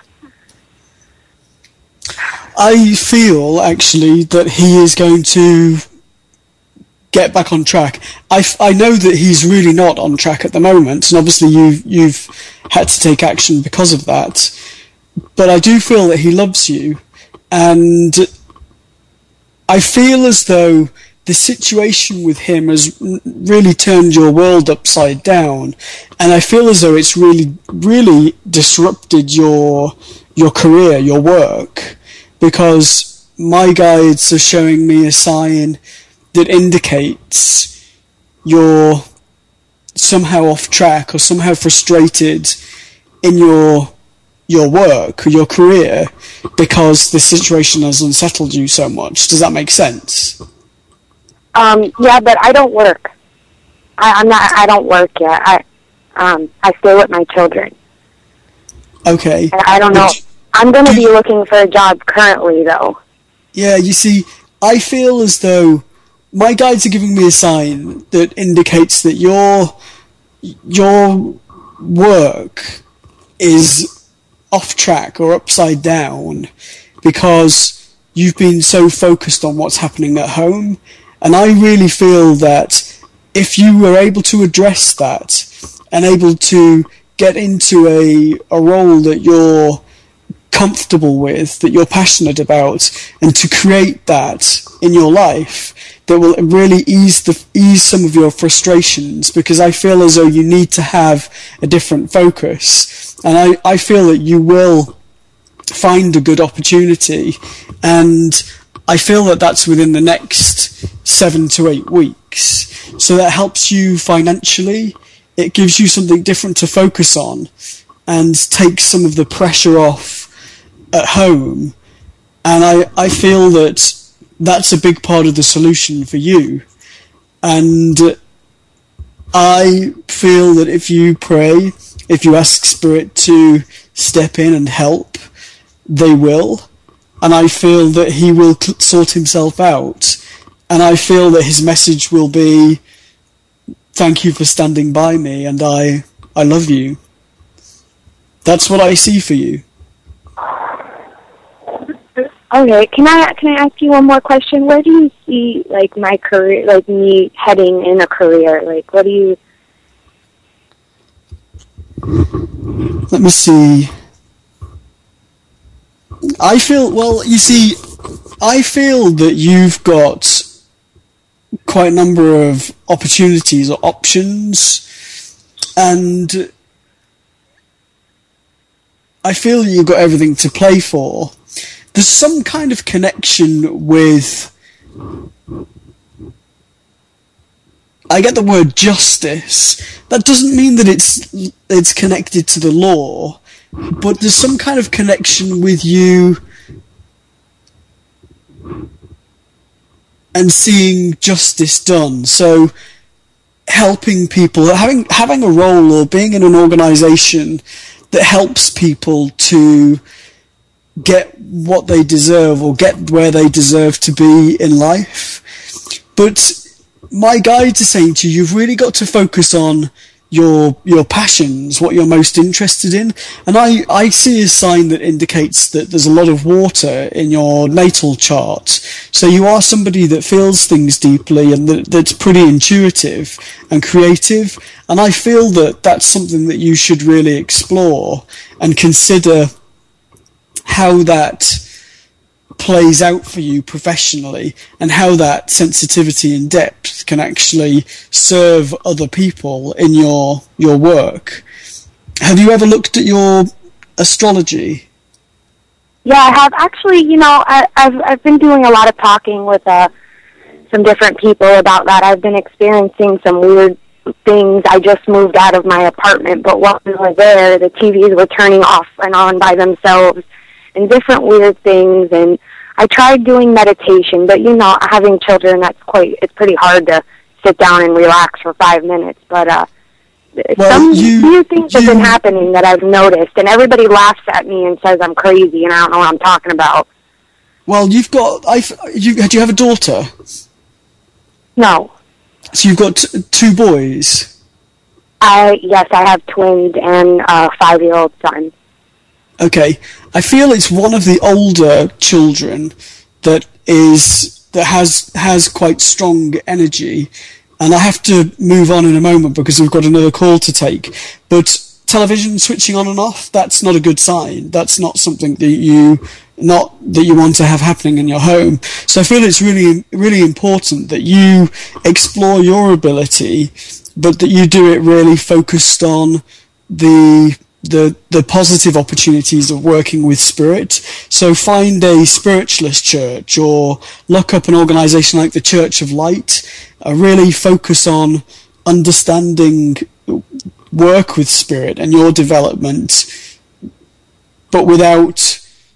I feel, actually, that he is going to get back on track. I know that he's really not on track at the moment, and obviously you've had to take action because of that. But I do feel that he loves you, and I feel as though the situation with him has really turned your world upside down, and I feel as though it's really, really disrupted your career, your work, because my guides are showing me a sign that indicates you're somehow off track or somehow frustrated in your work or your career because the situation has unsettled you so much. Does that make sense? Yeah, but I don't work. I don't work yet. I stay with my children. Okay. And I don't know. I'm going to be looking for a job currently, though. Yeah, you see, I feel as though my guides are giving me a sign that indicates that your work is off track or upside down because you've been so focused on what's happening at home. And I really feel that if you were able to address that and able to get into a role that you're comfortable with, that you're passionate about, and to create that in your life, that will really ease some of your frustrations, because I feel as though you need to have a different focus, and I feel that you will find a good opportunity, and I feel that that's within the next 7 to 8 weeks. So that helps you financially. It gives you something different to focus on and takes some of the pressure off at home. And I feel that that's a big part of the solution for you. And I feel that if you pray, if you ask Spirit to step in and help, they will. And I feel that he will sort himself out. And I feel that his message will be, thank you for standing by me, and I love you. That's what I see for you. Okay, can I ask you one more question? Where do you see, like, my career, like, me heading in a career? Like, what do you... Let me see. I feel that you've got quite a number of opportunities or options, and I feel you've got everything to play for, there's some kind of connection with, I get the word justice. That doesn't mean that it's connected to the law, but there's some kind of connection with you and seeing justice done. So helping people, having a role or being in an organisation that helps people to get what they deserve or get where they deserve to be in life. But my guide to saying to you, you've really got to focus on your passions, what you're most interested in. And I see a sign that indicates that there's a lot of water in your natal chart. So you are somebody that feels things deeply and that's pretty intuitive and creative. And I feel that that's something that you should really explore and consider how that plays out for you professionally and how that sensitivity and depth can actually serve other people in your work. Have you ever looked at your astrology? Yeah, I have. Actually, I've been doing a lot of talking with some different people about that. I've been experiencing some weird things. I just moved out of my apartment, but while we were there, the TVs were turning off and on by themselves and different weird things. And I tried doing meditation, but having children, it's pretty hard to sit down and relax for 5 minutes. But some weird things have been happening that I've noticed, and everybody laughs at me and says I'm crazy and I don't know what I'm talking about. Well, do you have a daughter? No. So you've got 2 boys? Yes, I have twins and a 5-year-old son. Okay, I feel it's one of the older children that has quite strong energy, and I have to move on in a moment because we've got another call to take. But television switching on and off, that's not a good sign. That's not something that you want to have happening in your home. So I feel it's really, really important that you explore your ability, but that you do it really focused on the positive opportunities of working with spirit. So find a spiritualist church or look up an organisation like the Church of Light. Really focus on understanding work with spirit and your development, but without...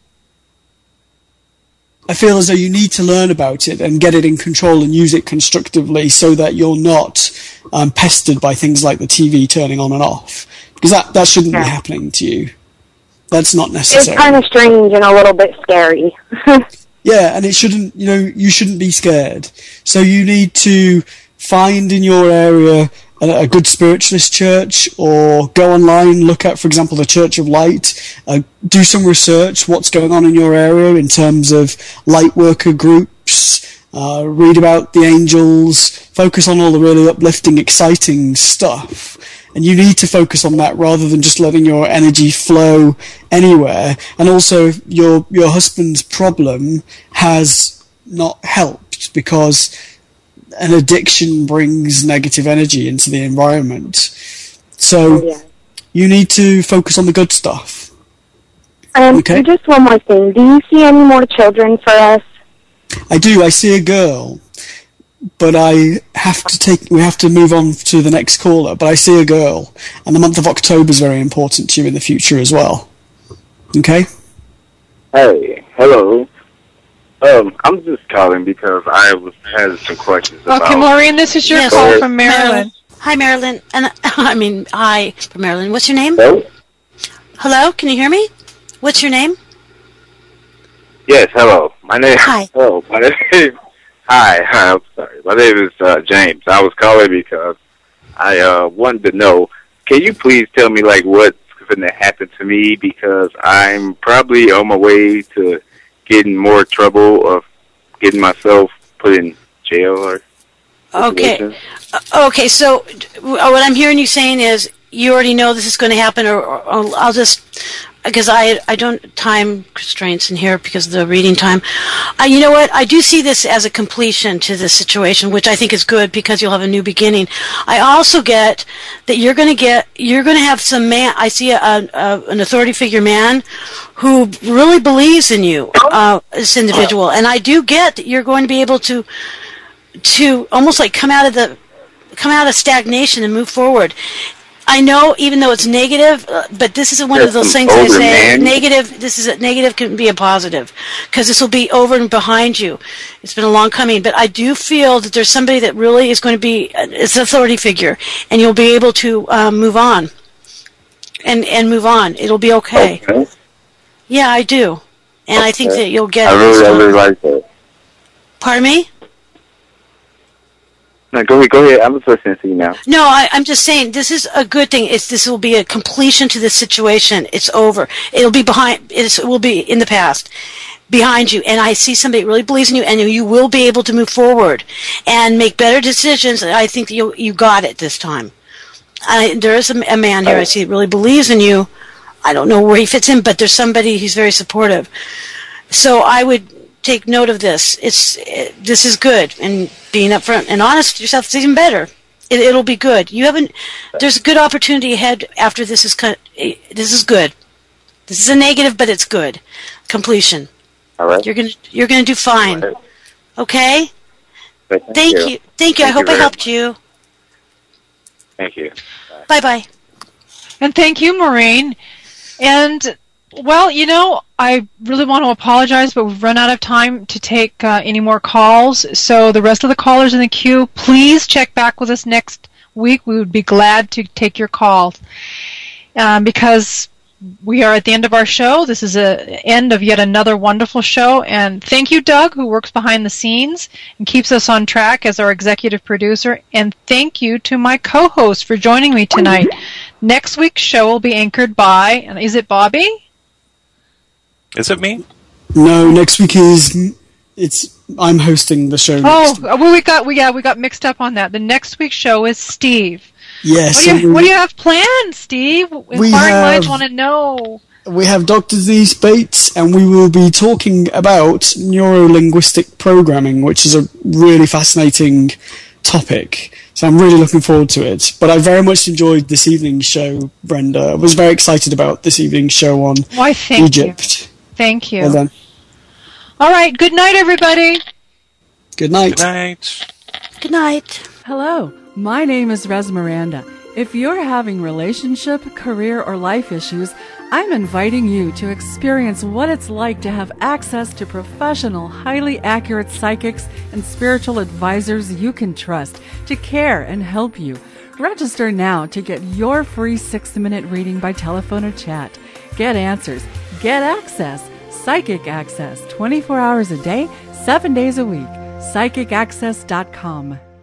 I feel as though you need to learn about it and get it in control and use it constructively so that you're not pestered by things like the TV turning on and off. Because that shouldn't be happening to you. That's not necessary. It's kind of strange and a little bit scary. Yeah, and it shouldn't, you shouldn't be scared. So you need to find in your area a good spiritualist church, or go online, look at, for example, the Church of Light, do some research, what's going on in your area in terms of light worker groups, read about the angels, focus on all the really uplifting, exciting stuff. And you need to focus on that rather than just letting your energy flow anywhere. And also, your husband's problem has not helped because an addiction brings negative energy into the environment. So you need to focus on the good stuff. Okay? Just one more thing. Do you see any more children for us? I do. I see a girl. But we have to move on to the next caller. But I see a girl. And the month of October is very important to you in the future as well. Okay? Hey, hello. I'm just calling because I had some questions about... Okay, Maureen, this is your call from Maryland. Hi, Maryland. And hi from Maryland. What's your name? Hello? Hello, can you hear me? What's your name? Yes, hello. My name... Hi. Oh, my name... Hi, I'm sorry. My name is James. I was calling because I wanted to know, can you please tell me, what's going to happen to me? Because I'm probably on my way to getting more trouble of getting myself put in jail or situation. Okay, so what I'm hearing you saying is you already know this is going to happen, or because I don't time constraints in here because of the reading time. You know what? I do see this as a completion to this situation, which I think is good because you'll have a new beginning. I also get that you're going to have some man. I see an authority figure man who really believes in you, this individual, and I do get that you're going to be able to almost like come out of stagnation and move forward. I know, even though it's negative, but this is one of those things I say. Negative. This is negative can be a positive because this will be over and behind you. It's been a long coming, but I do feel that there's somebody that really is going to be it's an authority figure, and you'll be able to move on and move on. It'll be okay. Yeah, I do, and I think that you'll get. I really like that. Pardon me? No, go ahead. I'm just listening to you now. No, I'm just saying this is a good thing. This will be a completion to this situation. It's over. It'll be behind. It will be in the past, behind you. And I see somebody that really believes in you, and you will be able to move forward and make better decisions. I think that you got it this time. There is a man here I see that really believes in you. I don't know where he fits in, but there's somebody who's very supportive. So I would take note of this. This is good, and being upfront and honest with yourself is even better. It'll be good. There's a good opportunity ahead after this is this is good. This is a negative, but it's good. Completion. All right. You're gonna do fine. Right. Okay. Thank you. Thank you. I hope I helped you. Thank you. Bye. And thank you, Maureen. And well, I really want to apologize, but we've run out of time to take any more calls. So the rest of the callers in the queue, please check back with us next week. We would be glad to take your calls because we are at the end of our show. This is the end of yet another wonderful show. And thank you, Doug, who works behind the scenes and keeps us on track as our executive producer. And thank you to my co-host for joining me tonight. Next week's show will be anchored by, is it Bobby? Is it me? No, next week I'm hosting the show. We got mixed up on that. The next week's show is Steve. Yes. What do you have planned, Steve? Inquiring minds want to know. We have Dr. Z Spates, and we will be talking about neuro-linguistic programming, which is a really fascinating topic. So I'm really looking forward to it. But I very much enjoyed this evening's show, Brenda. I was very excited about this evening's show on Egypt. Thank you. Well done. All right. Good night, everybody. Good night. Good night. Good night. Hello. My name is Rez Miranda. If you're having relationship, career, or life issues, I'm inviting you to experience what it's like to have access to professional, highly accurate psychics and spiritual advisors you can trust to care and help you. Register now to get your free 6-minute reading by telephone or chat. Get answers. Get access. Psychic access. 24 hours a day, 7 days a week. PsychicAccess.com.